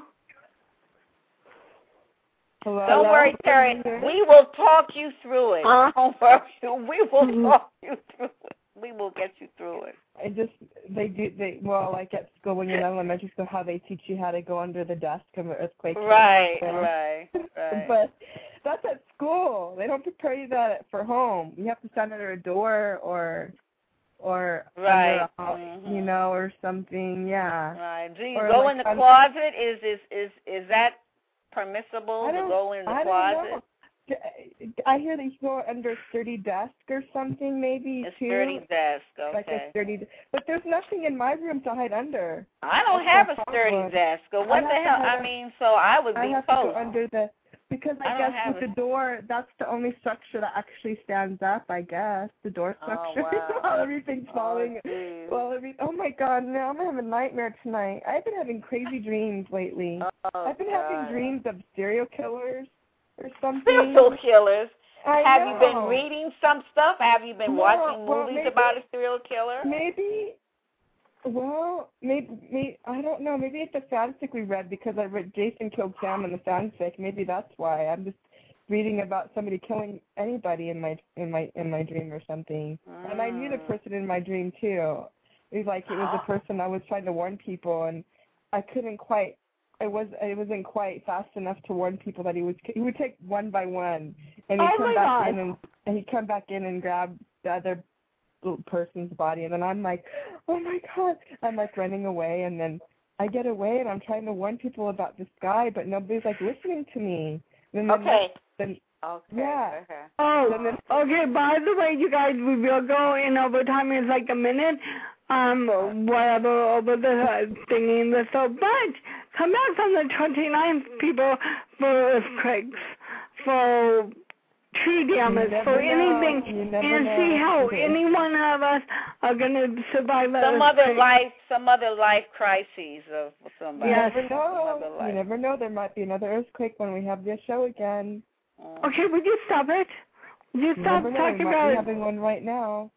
Hello? Don't Hello? worry, Terry. Can you hear? We will talk you through it. Huh? Don't worry. We will talk you through it. We will get you through it. I just they do they well like at school when you're in elementary school how they teach you how to go under the desk of an earthquake. Right, you know? right, right. But that's at school. They don't prepare you that for home. You have to stand under a door or or Right. under a house, Mhm. you know, or something. Yeah. Right. Do you Or go like in the under- closet? Is is is is that permissible I to don't- go in the I closet? don't know. I hear that you go under a sturdy desk or something, maybe A too. sturdy desk. Okay. Like a sturdy, but there's nothing in my room to hide under. I don't That's have the a sturdy problem. desk. Or I what the have to hell? have I a- mean, so I would I be have to go toast. under the because I, I don't guess have with a- the door, that's the only structure that actually stands up. I guess the door Oh, structure. wow. While everything's Oh, falling. geez. well, every, oh my God! Now I'm gonna have a nightmare tonight. I've been having crazy dreams lately. Oh, I've been God. having dreams of serial killers or something. Serial killers. I Have know. you been reading some stuff? Have you been Well, watching well, movies maybe- about a serial killer? Maybe. Well, maybe, maybe I don't know. Maybe it's a fanfic we read because I read Jason Killed Sam in the fanfic. Maybe that's why I'm just reading about somebody killing anybody in my in my in my dream or something. Mm. And I knew the person in my dream too. It was like it was a person I was trying to warn people, and I couldn't quite. It was it wasn't quite fast enough to warn people that he was he would take one by one, and he'd Oh come my back God. in and, and he'd come back in and grab the other person's body, and then I'm like, oh my God, I'm like running away, and then I get away, and I'm trying to warn people about this guy, but nobody's like listening to me. Then the Okay. next- then- Okay. Yeah. Okay. Oh, Then the- okay. By the way, you guys, we will go in overtime. It's like a minute, um, whatever over the uh, thingy and the so. But come back on the twenty-ninth, people, for earthquakes, for tree damage, never for know. anything, You never and know. see how Okay. any one of us are gonna survive. an Some other earthquake. life, some other life crises of somebody. You Yes. never know. Another life. You never know. There might be another earthquake when we have this show again. Mm. Okay, would you stop it? Would you You stop never know. talking We might about be it? having one right now.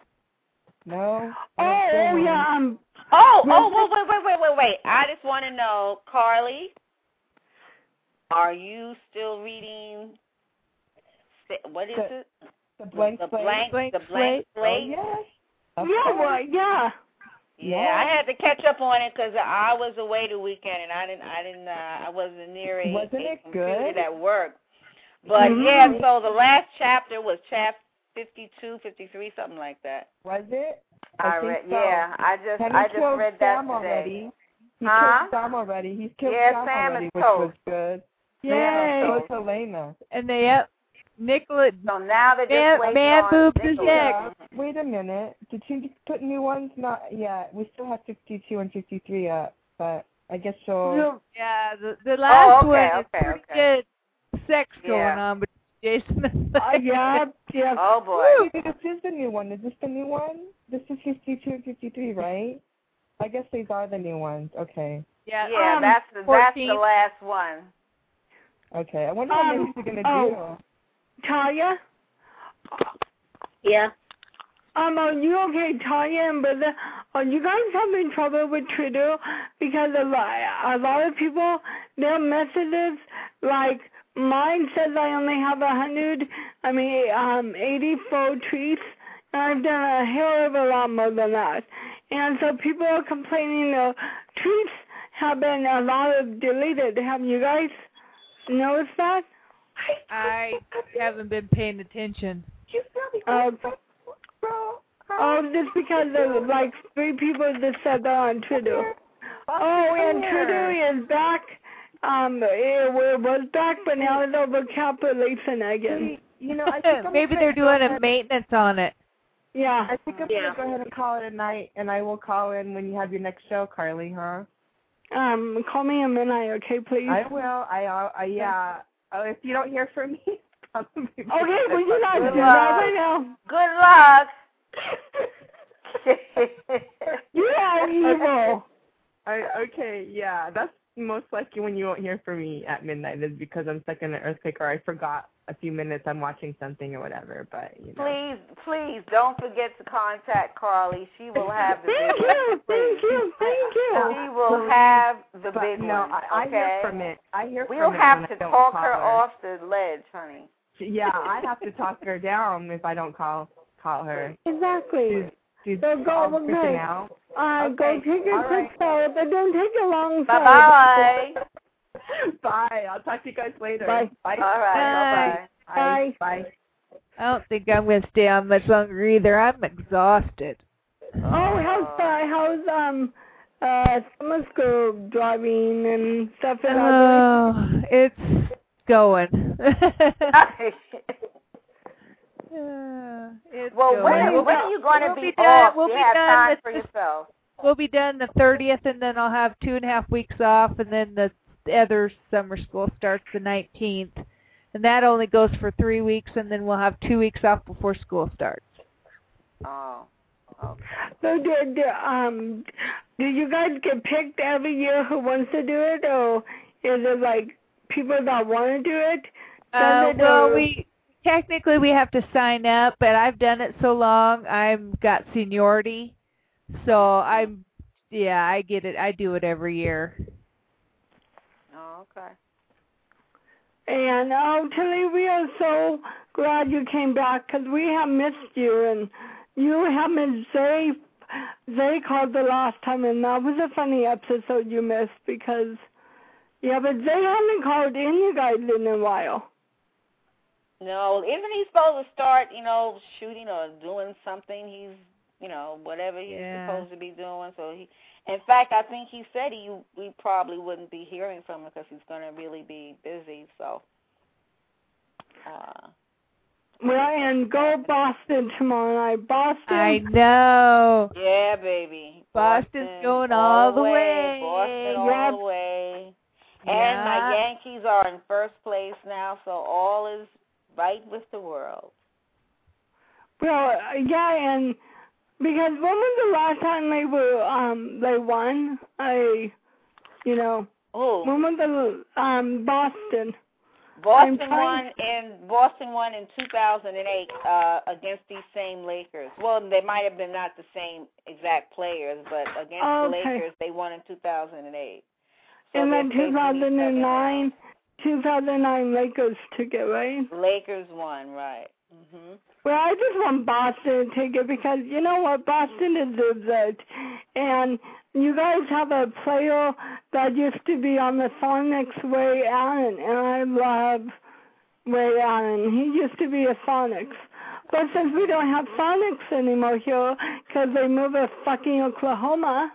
No. Oh, I don't oh feel yeah. one. Um. Oh, oh, wait, wait, wait, wait, wait. I just want to know, Carly, are you still reading, what is The- it? The blank the slate. blank, Blank the blank Oh, slate? yes. Of Yeah. course. Well, yeah. Yeah, Yeah. I had to catch up on it because I was away the weekend and I didn't, I didn't, uh, I wasn't near a, Wasn't a it computer good? at work. But Mhm. yeah, so the last chapter was chapter fifty-two, fifty-three, something like that. Was it? I, think read. so. Yeah, I just Penny I just killed read that Sam today. already. He Huh? killed Sam already. He's killed Yeah, Sam, Sam already, is which toast. was good. Yay! Yeah, so is Helena. And they up Nicola. So now they're just Man, waiting man on boobs is Nicholas. next. Yeah, wait a minute. Did she just put new ones? Not yet. We still have fifty-two and fifty-three up, but I guess she'll. Yeah, the, the last okay, one is okay, pretty okay. good sex going Yeah. on, but Jason and Uh, yeah. Yeah. Oh boy. Maybe this is the new one. Is this the new one? This is fifty-two and fifty-three, right? I guess these are the new ones. Okay. Yeah, Yeah, Um, that's the that's fourteen. the last one. Okay. I wonder how Um, many she's gonna oh. Talia? Yeah. Um, are you okay, Tanya and Brother? Are you guys having trouble with Twitter? Because a lot, a lot of people, their messages, like mine says I only have a hundred, I mean, um, eighty-four tweets, and I've done a hell of a lot more than that. And so people are complaining the tweets have been a lot of deleted. Have you guys noticed that? I haven't been paying attention. Uh, oh, just because of like three people just said that on Twitter. Oh, and Twitter is back. Um, it, it was back, but now it's over capitalization again. You know, I think I'm Maybe gonna they're go doing a ahead- maintenance on it. Yeah. I think I'm Yeah. gonna go ahead and call it a night, and I will call in when you have your next show, Carly. Huh? Um, call me a midnight, okay, please. I will. I. Uh, I yeah. Oh, if you don't hear from me. Okay, well you not Good do that luck. right now. Good luck. You are evil. I, okay, yeah, that's most likely when you won't hear from me at midnight is because I'm stuck in an earthquake or I forgot a few minutes I'm watching something or whatever. But you know. Please, please don't forget to contact Carly. She will have the Thank big you, thank you, thank you. She will have the But big no, one. I, I Okay. hear from it. I hear We'll from it have when to I don't talk call her off the ledge, honey. Yeah, I have to talk her down if I don't call call her. Exactly. She's So go, all okay. freaking out. Uh, go Okay, take a all quick right. shower, but don't take a long Bye shower. bye. Bye. I'll talk to you guys later. Bye. Bye. All right. Bye Bye. Bye. I don't think I'm going to stay on much longer either. I'm exhausted. Oh, how's uh, how's um uh summer school driving and stuff in Oh, it's going. bye. Uh, it's Well, going. when are, We'll when be- are you going to we'll be, be done- off? we'll you be have done time with for this- yourself. We'll be done the thirtieth, and then I'll have two and a half weeks off, and then the other summer school starts the nineteenth. And that only goes for three weeks, and then we'll have two weeks off before school starts. Oh, okay. So did um do you guys get picked every year who wants to do it, or is it like people that want to do it? Uh, Does it, well, or- we technically we have to sign up, but I've done it so long, I've got seniority, so I'm yeah, I get it. I do it every year. Oh, okay. And oh, Tilly, we are so glad you came back because we have missed you, and you have missed Zay. Zay called the last time, and that was a funny episode you missed because, yeah, but Zay hasn't called in you guys in a while. No, isn't he supposed to start, you know, shooting or doing something? He's, you know, whatever he's Yeah. supposed to be doing. So he, in fact, I think he said he we probably wouldn't be hearing from him because he's going to really be busy. So Uh, Well, and go Boston tomorrow night. Boston. I know. Yeah, baby. Boston's Boston, going all, all the way. Boston all Yep. the way. And Yeah. my Yankees are in first place now, so all is right with the world. Well, uh, yeah, and because when was the last time they were um they won? I, you know. Oh. When was the um Boston? Boston I'm won in Boston won in two thousand eight uh, against these same Lakers. Well, they might have been not the same exact players, but against Oh, the okay. Lakers, they won in two thousand eight. So And then they're two thousand nine, two thousand nine Lakers took it, right? Lakers won, right? Mhm. Well, I just want Boston to take it because you know what, Boston deserves it. And you guys have a player that used to be on the Sonics, Ray Allen, and I love Ray Allen. He used to be a Sonics. But since we don't have Sonics anymore here because they moved to fucking Oklahoma,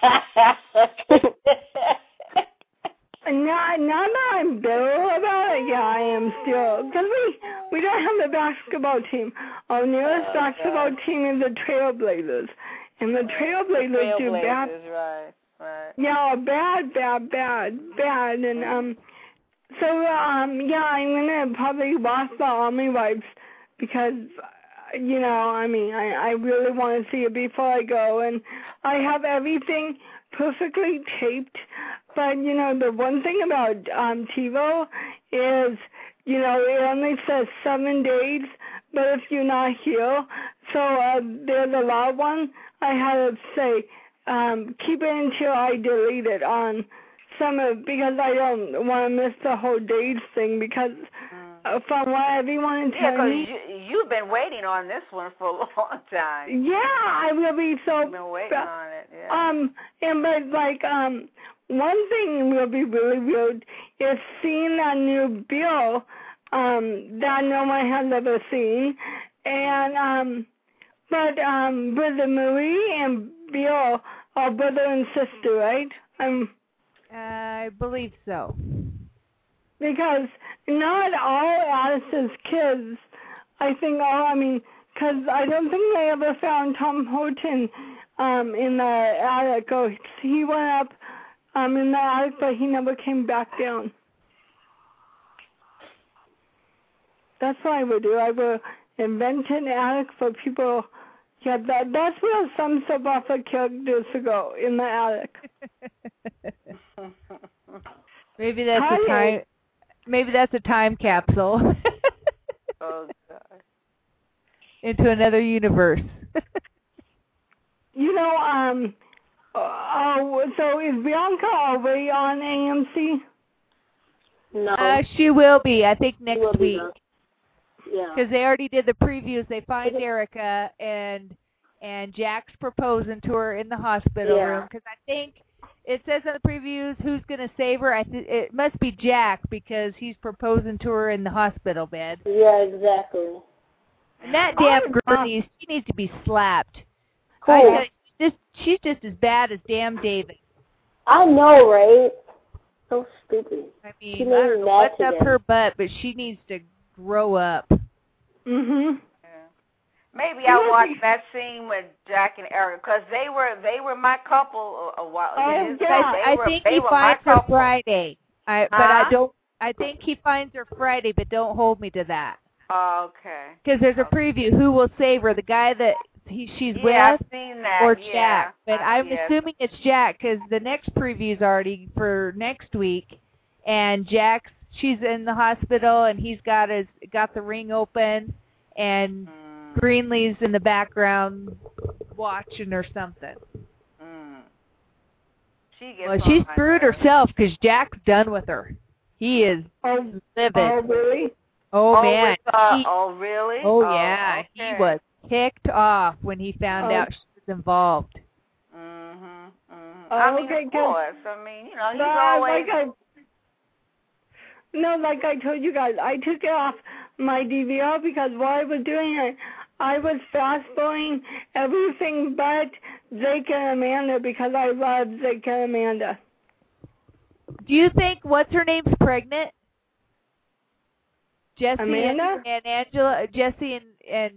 and now, now that I'm bitter about it, yeah, I am still. Because we, we don't have the basketball team. Our nearest Oh, basketball God. team is the Trailblazers. And the Trailblazers do bad. Trailblazers, right, right. Yeah, bad, bad, bad, bad. And, um, so, um, yeah, I'm going to probably watch the Army Wives because, you know, I mean, I, I really want to see it before I go. And I have everything perfectly taped. But, you know, the one thing about um, TiVo is, you know, it only says seven days, but if you're not here, so uh, there's a lot one, I had to say, um, keep it until I delete it on some of, because I don't want to miss the whole days thing, because uh, from what everyone is Yeah, telling me. because you, you've been waiting on this one for a long time. Yeah, I will be so. You've been waiting uh, on it, yeah. Um, and but like, um, one thing will be really weird is seeing that new bill um, that no one has ever seen. And, um, but um, Brother Marie and Bill are brother and sister, right? Um, I believe so. Because not all Alice's kids, I think all, I mean, because I don't think they ever found Tom Horton um, in the attic. Or he went up um, in the attic, but he never came back down. That's what I would do. I would invent an attic for people. Yeah, that, that's where some soap opera characters go, in the attic. Maybe that's Hi. a time. Maybe that's a time capsule. Oh, God. Into another universe. You know, um, uh, so is Bianca already on A M C? No. Uh, she will be, I think, next will be week. done. Yeah. Because they already did the previews. They find Erica, and and Jack's proposing to her in the hospital Yeah. room. Because I think it says in the previews who's going to save her. I th- it must be Jack because he's proposing to her in the hospital bed. Yeah, exactly. And that damn Oh, girl uh, needs, she needs to be slapped. Cool. I tell you, she's just, she's just as bad as damn David. I know, right? So stupid. I She mean, made I me don't know mad what's up today. her butt, but she needs to grow up. Mm-hmm. Maybe I'll watch that scene with Jack and Erica because they were they were my couple a, a while. Oh, It is- yeah. they I were, think they he were finds my her couple. Friday. I but Huh? I don't. I think he finds her Friday, but don't hold me to that. Oh, okay. Because there's a preview. Who will save her? The guy that he, she's Yeah, with, I've seen that. or yeah. Jack? But Uh, I'm yes. assuming it's Jack because the next preview's already for next week, and Jack's she's in the hospital and he's got his got the ring open, and Mm, Greenlee's in the background watching or something. mm. She gets Well, on she's my screwed nerves. herself because Jack's done with her. He is Oh, livid. oh, really? Oh, Oh, man. with, uh, He- oh, really? oh, yeah. okay. He was ticked off when he found Oh. out she was involved. Mhm. Mhm. Oh, I mean, okay, of good. course. I mean, you know, he's No, always. like I, no, like I told you guys, I took it off my D V R because while I was doing it, I was fast forwarding everything but Zeke and Amanda because I love Zeke and Amanda. Do you think what's her name's pregnant? Jesse Amanda? and, and Angela, Jesse and and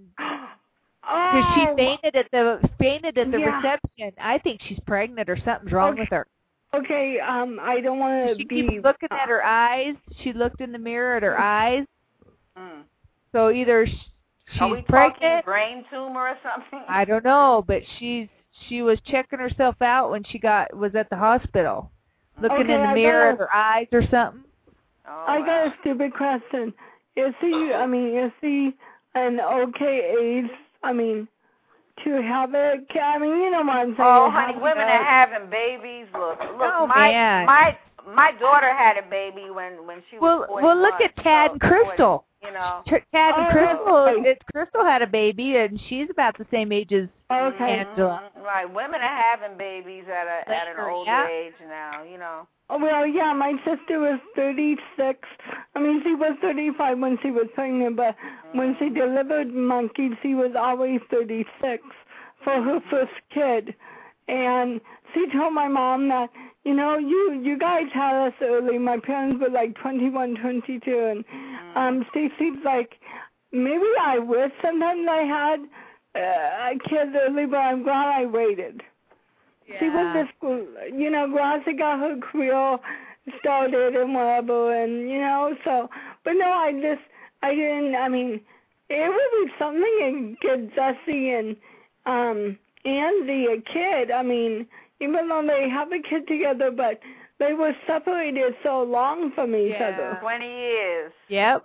Oh, because she fainted at the fainted at the yeah. reception. I think she's pregnant or something's wrong Okay. with her. Okay, um, I don't want to She be. keeps looking at her eyes. She looked in the mirror at her eyes. Mm. So either sh- Are we she's talking pregnant. brain tumor or something? I don't know, but she's she was checking herself out when she got was at the hospital, looking Okay, in the I mirror gotta- at her eyes or something. Oh, I wow. got a stupid question. Is he? I mean, is he an okay age? I mean, to have a kid? I mean, you know what I'm saying? Oh, honey, Have women a- are having babies. Look, look, Oh, my man. my my daughter had a baby when when she was Well, forty-one, well, look at Tad so and Crystal. forty, you know. T- Tad and Oh, Crystal. right. It, Crystal had a baby, and she's about the same age as Okay. Angela. Mhm, right, women are having babies at a at an Later, older yeah. age now. You know. Oh, well, yeah, my sister was thirty-six. I mean, she was thirty-five when she was pregnant, but when she delivered Monkey, she was always thirty-six for her first kid. And she told my mom that, you know, you you guys had us early. My parents were like twenty-one, twenty-two, and um, she seems like maybe I wish sometimes I had uh, kids early, but I'm glad I waited. She was just, you know, glad she got her career started and whatever, and, you know, so, but no, I just, I didn't, I mean, it would be something to get Jesse and, um, Andy a kid. I mean, even though they have a kid together, but they were separated so long from each Yeah. other. Twenty years. Yep.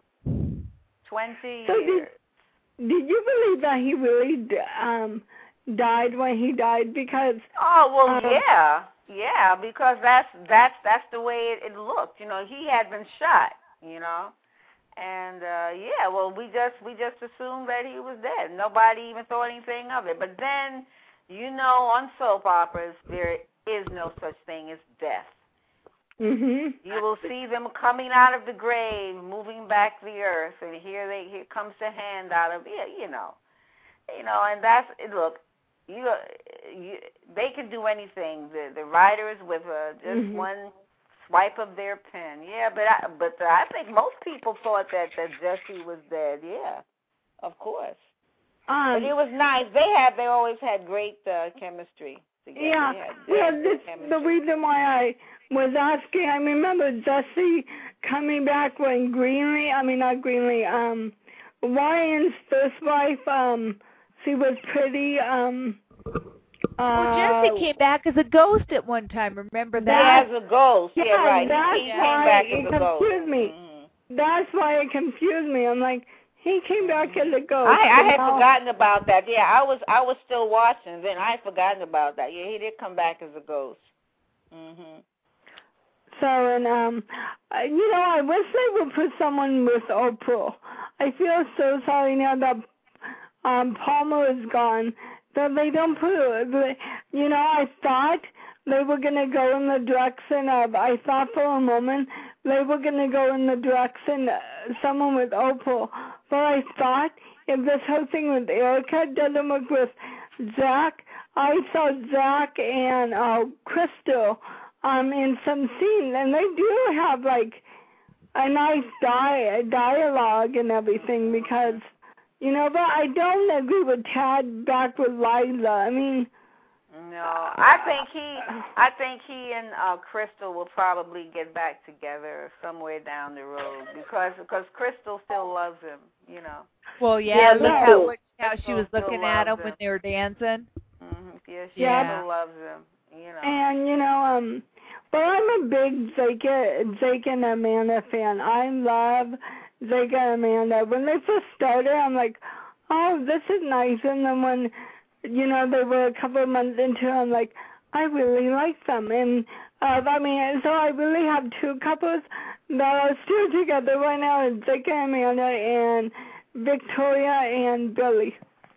Twenty So did, years. did you believe that he really, um, died when he died? Because Oh well, um, yeah, yeah, because that's that's that's the way it, it looked. You know, he had been shot. You know, and uh, yeah, well, we just we just assumed that he was dead. Nobody even thought anything of it. But then, you know, on soap operas, there is no such thing as death. mhm. You will see them coming out of the grave, moving back the earth, and here they here comes the hand out of yeah, you know, you know, and that's look. You, you, they can do anything. The the writers with uh, just Mhm. one swipe of their pen. Yeah, but I, but uh, I think most people thought that that Jesse was dead. Yeah, of course. Um, But it was nice. They have. They always had great uh, chemistry together. Yeah, They had yeah, great this chemistry. the reason why I was asking. I remember Jesse coming back when Greenlee, I mean not Greenlee, um, Ryan's first wife, um, she was pretty, um, uh, Well, Jesse came back as a ghost at one time. Remember Yeah, that? as a ghost. Yeah, yeah, right. that's He, he came why back it as a ghost. confused me. Mhm. That's why it confused me. I'm like, he came back as a ghost. I, I but had now- forgotten about that. Yeah, I was I was still watching then. I had forgotten about that. Yeah, he did come back as a ghost. Mhm. So, and, um, uh, you know, I wish they would put someone with Oprah. I feel so sorry now that um, Palmer is gone, that they don't put, the, you know, I thought they were going to go in the direction of, I thought for a moment they were going to go in the direction uh, someone with Oprah. But I thought if this whole thing with Erica doesn't work with Zach, I saw Zach and uh, Crystal um in some scenes, and they do have like a nice di- dialogue and everything, because you know, but I don't agree with Tad back with Liza. I mean, no, I think he I think he and uh Crystal will probably get back together somewhere down the road, because because Crystal still loves him, you know. Well, yeah. Yeah, look me how too. what, how she was Still looking at him loves when him. they were dancing. Mhm. Yeah, she Yeah. still loves him, you know. and you know, um, but I'm a big Jake, Jake and Amanda fan. I love Jake and Amanda. When they first started, I'm like, oh, this is nice. And then when, you know, they were a couple of months into it, I'm like, I really like them. And, uh, I mean, so I really have two couples that are still together right now, it's Jake and Amanda and Victoria and Billy.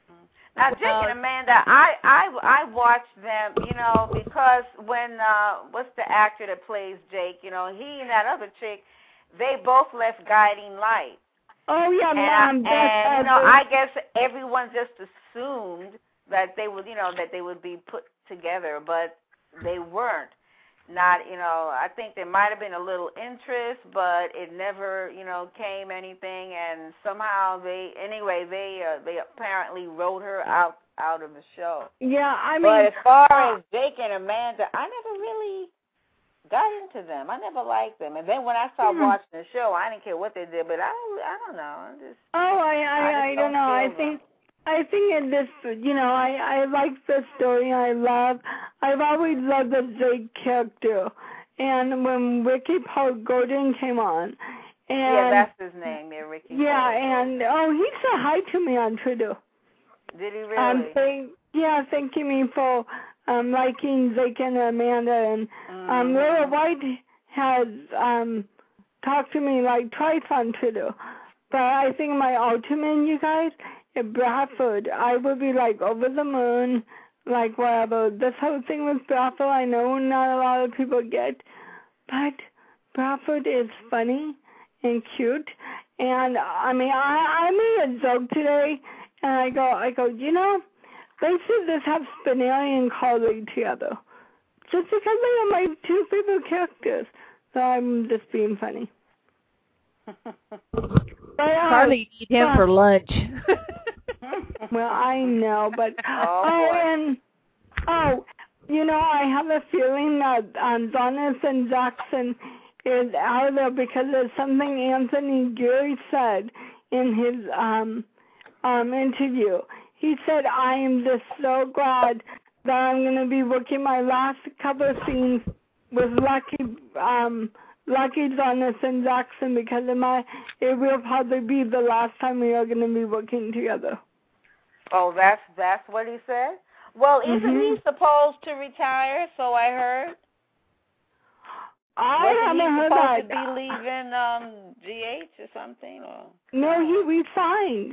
Now, Jake and Amanda, I, I I watched them, you know, because when uh, what's the actor that plays Jake? You know, he and that other chick, they both left Guiding Light. Oh yeah, And, um, that's, and uh, you know, the- I guess everyone just assumed that they would, you know, that they would be put together, but they weren't. not, you know, I think there might have been a little interest, but it never, you know, came anything. And somehow they, anyway, they uh, they apparently wrote her out out of the show. Yeah, I mean. But as far as Jake and Amanda, I never really got into them. I never liked them. And then when I started hmm. watching the show, I didn't care what they did, but I, I don't know. I just, oh, I, I, I, I don't know. I them. think. I think in this, you know, I, I like the story. I love, I've always loved the Jake character. And when Ricky Paul Gordon came on. And, yeah, that's his name, yeah, Ricky Yeah, Paul. and, oh, he said hi to me on Twitter. Did he really? Um, thank, yeah, thanking me for um, liking Jake and Amanda. And mm-hmm. um, Laura White has um, talked to me like twice on Twitter. But I think my ultimate, you guys, in Bradford, I would be like over the moon, like whatever. This whole thing with Bradford, I know not a lot of people get, but Bradford is funny and cute. And I mean, I, I made a joke today, and I go, I go, you know, they should just have Spinelli and Carly together, just because they are my two favorite characters. So I'm just being funny. But, uh, Carly need him uh, for lunch. Well, I know, but oh, oh, and oh, you know, I have a feeling that um, Jonathan Jackson is out there because of something Anthony Geary said in his um um interview. He said, "I am just so glad that I'm going to be working my last couple of scenes with Lucky um." Lucky Jonathan Jackson because it might, it will probably be the last time we are going to be working together." Oh, that's that's what he said? Well, isn't mm-hmm. he supposed to retire, so I heard? I Wasn't haven't he heard supposed that. to be leaving um, G H or something? Or? No, he resigned.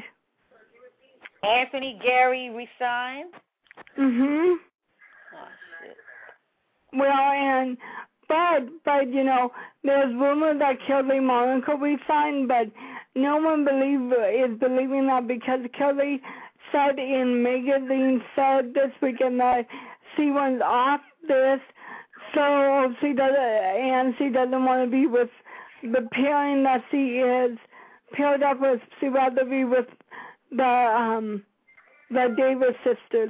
Anthony Gary resigned? Mm-hmm. Oh, shit. Well, and... But, but you know, there's rumors that Kelly Monaco resigned, but no one believe is believing that because Kelly said in magazine said this weekend that she was off this, so she doesn't, and she doesn't want to be with the pairing that she is paired up with. She'd rather be with the um the Davis sisters.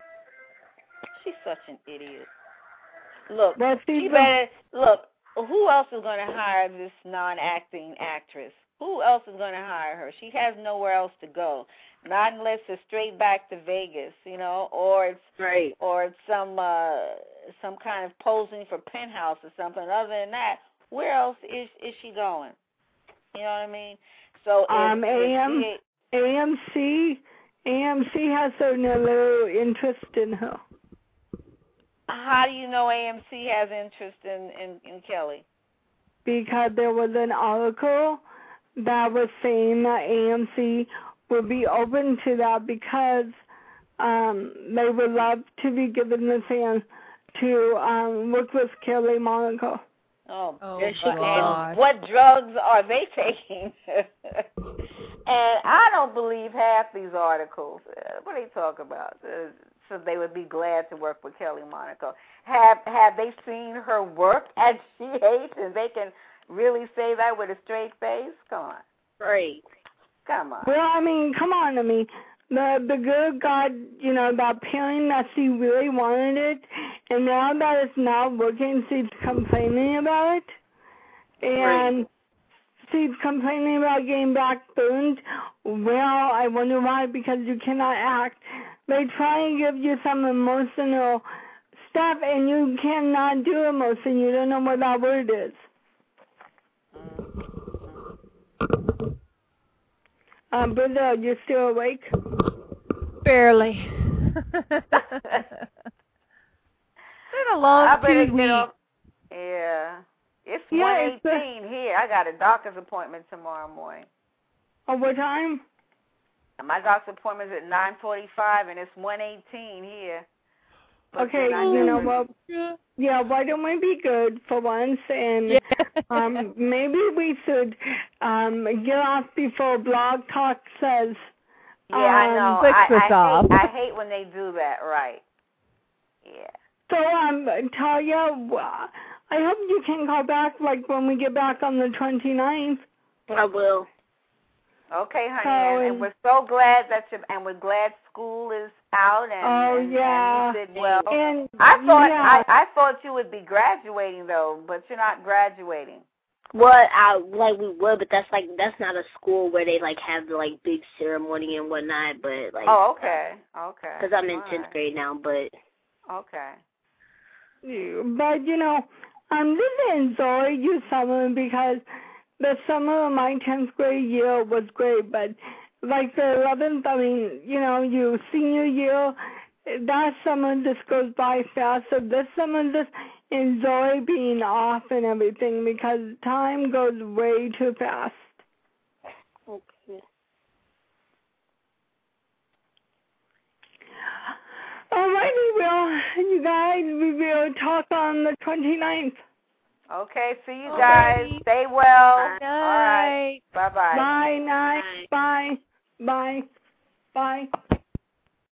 She's such an idiot. Look, well, she better, look, who else is going to hire this non-acting actress? Who else is going to hire her? She has nowhere else to go. Not unless it's straight back to Vegas, you know, or it's right. or it's some uh, some kind of posing for Penthouse or something. Other than that, where else is is she going? You know what I mean? So if, um, if she, A M C A M C has a little interest in her. How do you know A M C has interest in, in, in Kelly? Because there was an article that was saying that A M C would be open to that because um, they would love to be given the chance to um, work with Kelly Monaco. Oh, oh and what drugs are they taking? And I don't believe half these articles. Uh, what do they talk about? Uh, so they would be glad to work with Kelly Monaco. Have have they seen her work at G H and they can really say that with a straight face? Come on. Right. Come on. Well, I mean, come on. I mean, the the good God, you know, that pairing that she really wanted it, and now that it's not working, she's complaining about it. And right. She's complaining about getting backburned. Well, I wonder why, because you cannot act. They try and give you some emotional stuff, and you cannot do emotion. You don't know what that word is. Um, Brenda, you still awake? Barely. It's been a long two weeks. Yeah. It's yeah, one eighteen here. I got a doctor's appointment tomorrow morning. Oh, what time? My doctor's appointment is at nine forty-five, and it's one eighteen here. But okay, you know what? Well, yeah, why don't we be good for once, and yeah. um, maybe we should um, get off before Blog Talk says. Yeah, I know. Clicks I, us I, off. hate, I hate when they do that. Right. Yeah. So, um, Talia, I hope you can call back, like, when we get back on the twenty-ninth. I will. Okay, honey, So, and, and we're so glad that you and we're glad school is out and, oh, and, yeah. and you did well. And, I thought yeah. I, I thought you would be graduating though, but you're not graduating. Well, I like we would, but that's like that's not a school where they like have the like big ceremony and whatnot. But like, oh, okay, okay. Because I'm in All tenth right. grade now, but okay. But you know, um, this enjoy you summer because the summer of my tenth grade year was great, but like the eleventh, I mean, you know, you senior year, that summer just goes by fast. So this summer, just enjoy being off and everything because time goes way too fast. okay. Alrighty, well, you guys, we will talk on the twenty-ninth. Okay, see you Alrighty. guys. Stay well. Good All right. night. Bye-bye. Bye, night. Bye. Bye. Bye.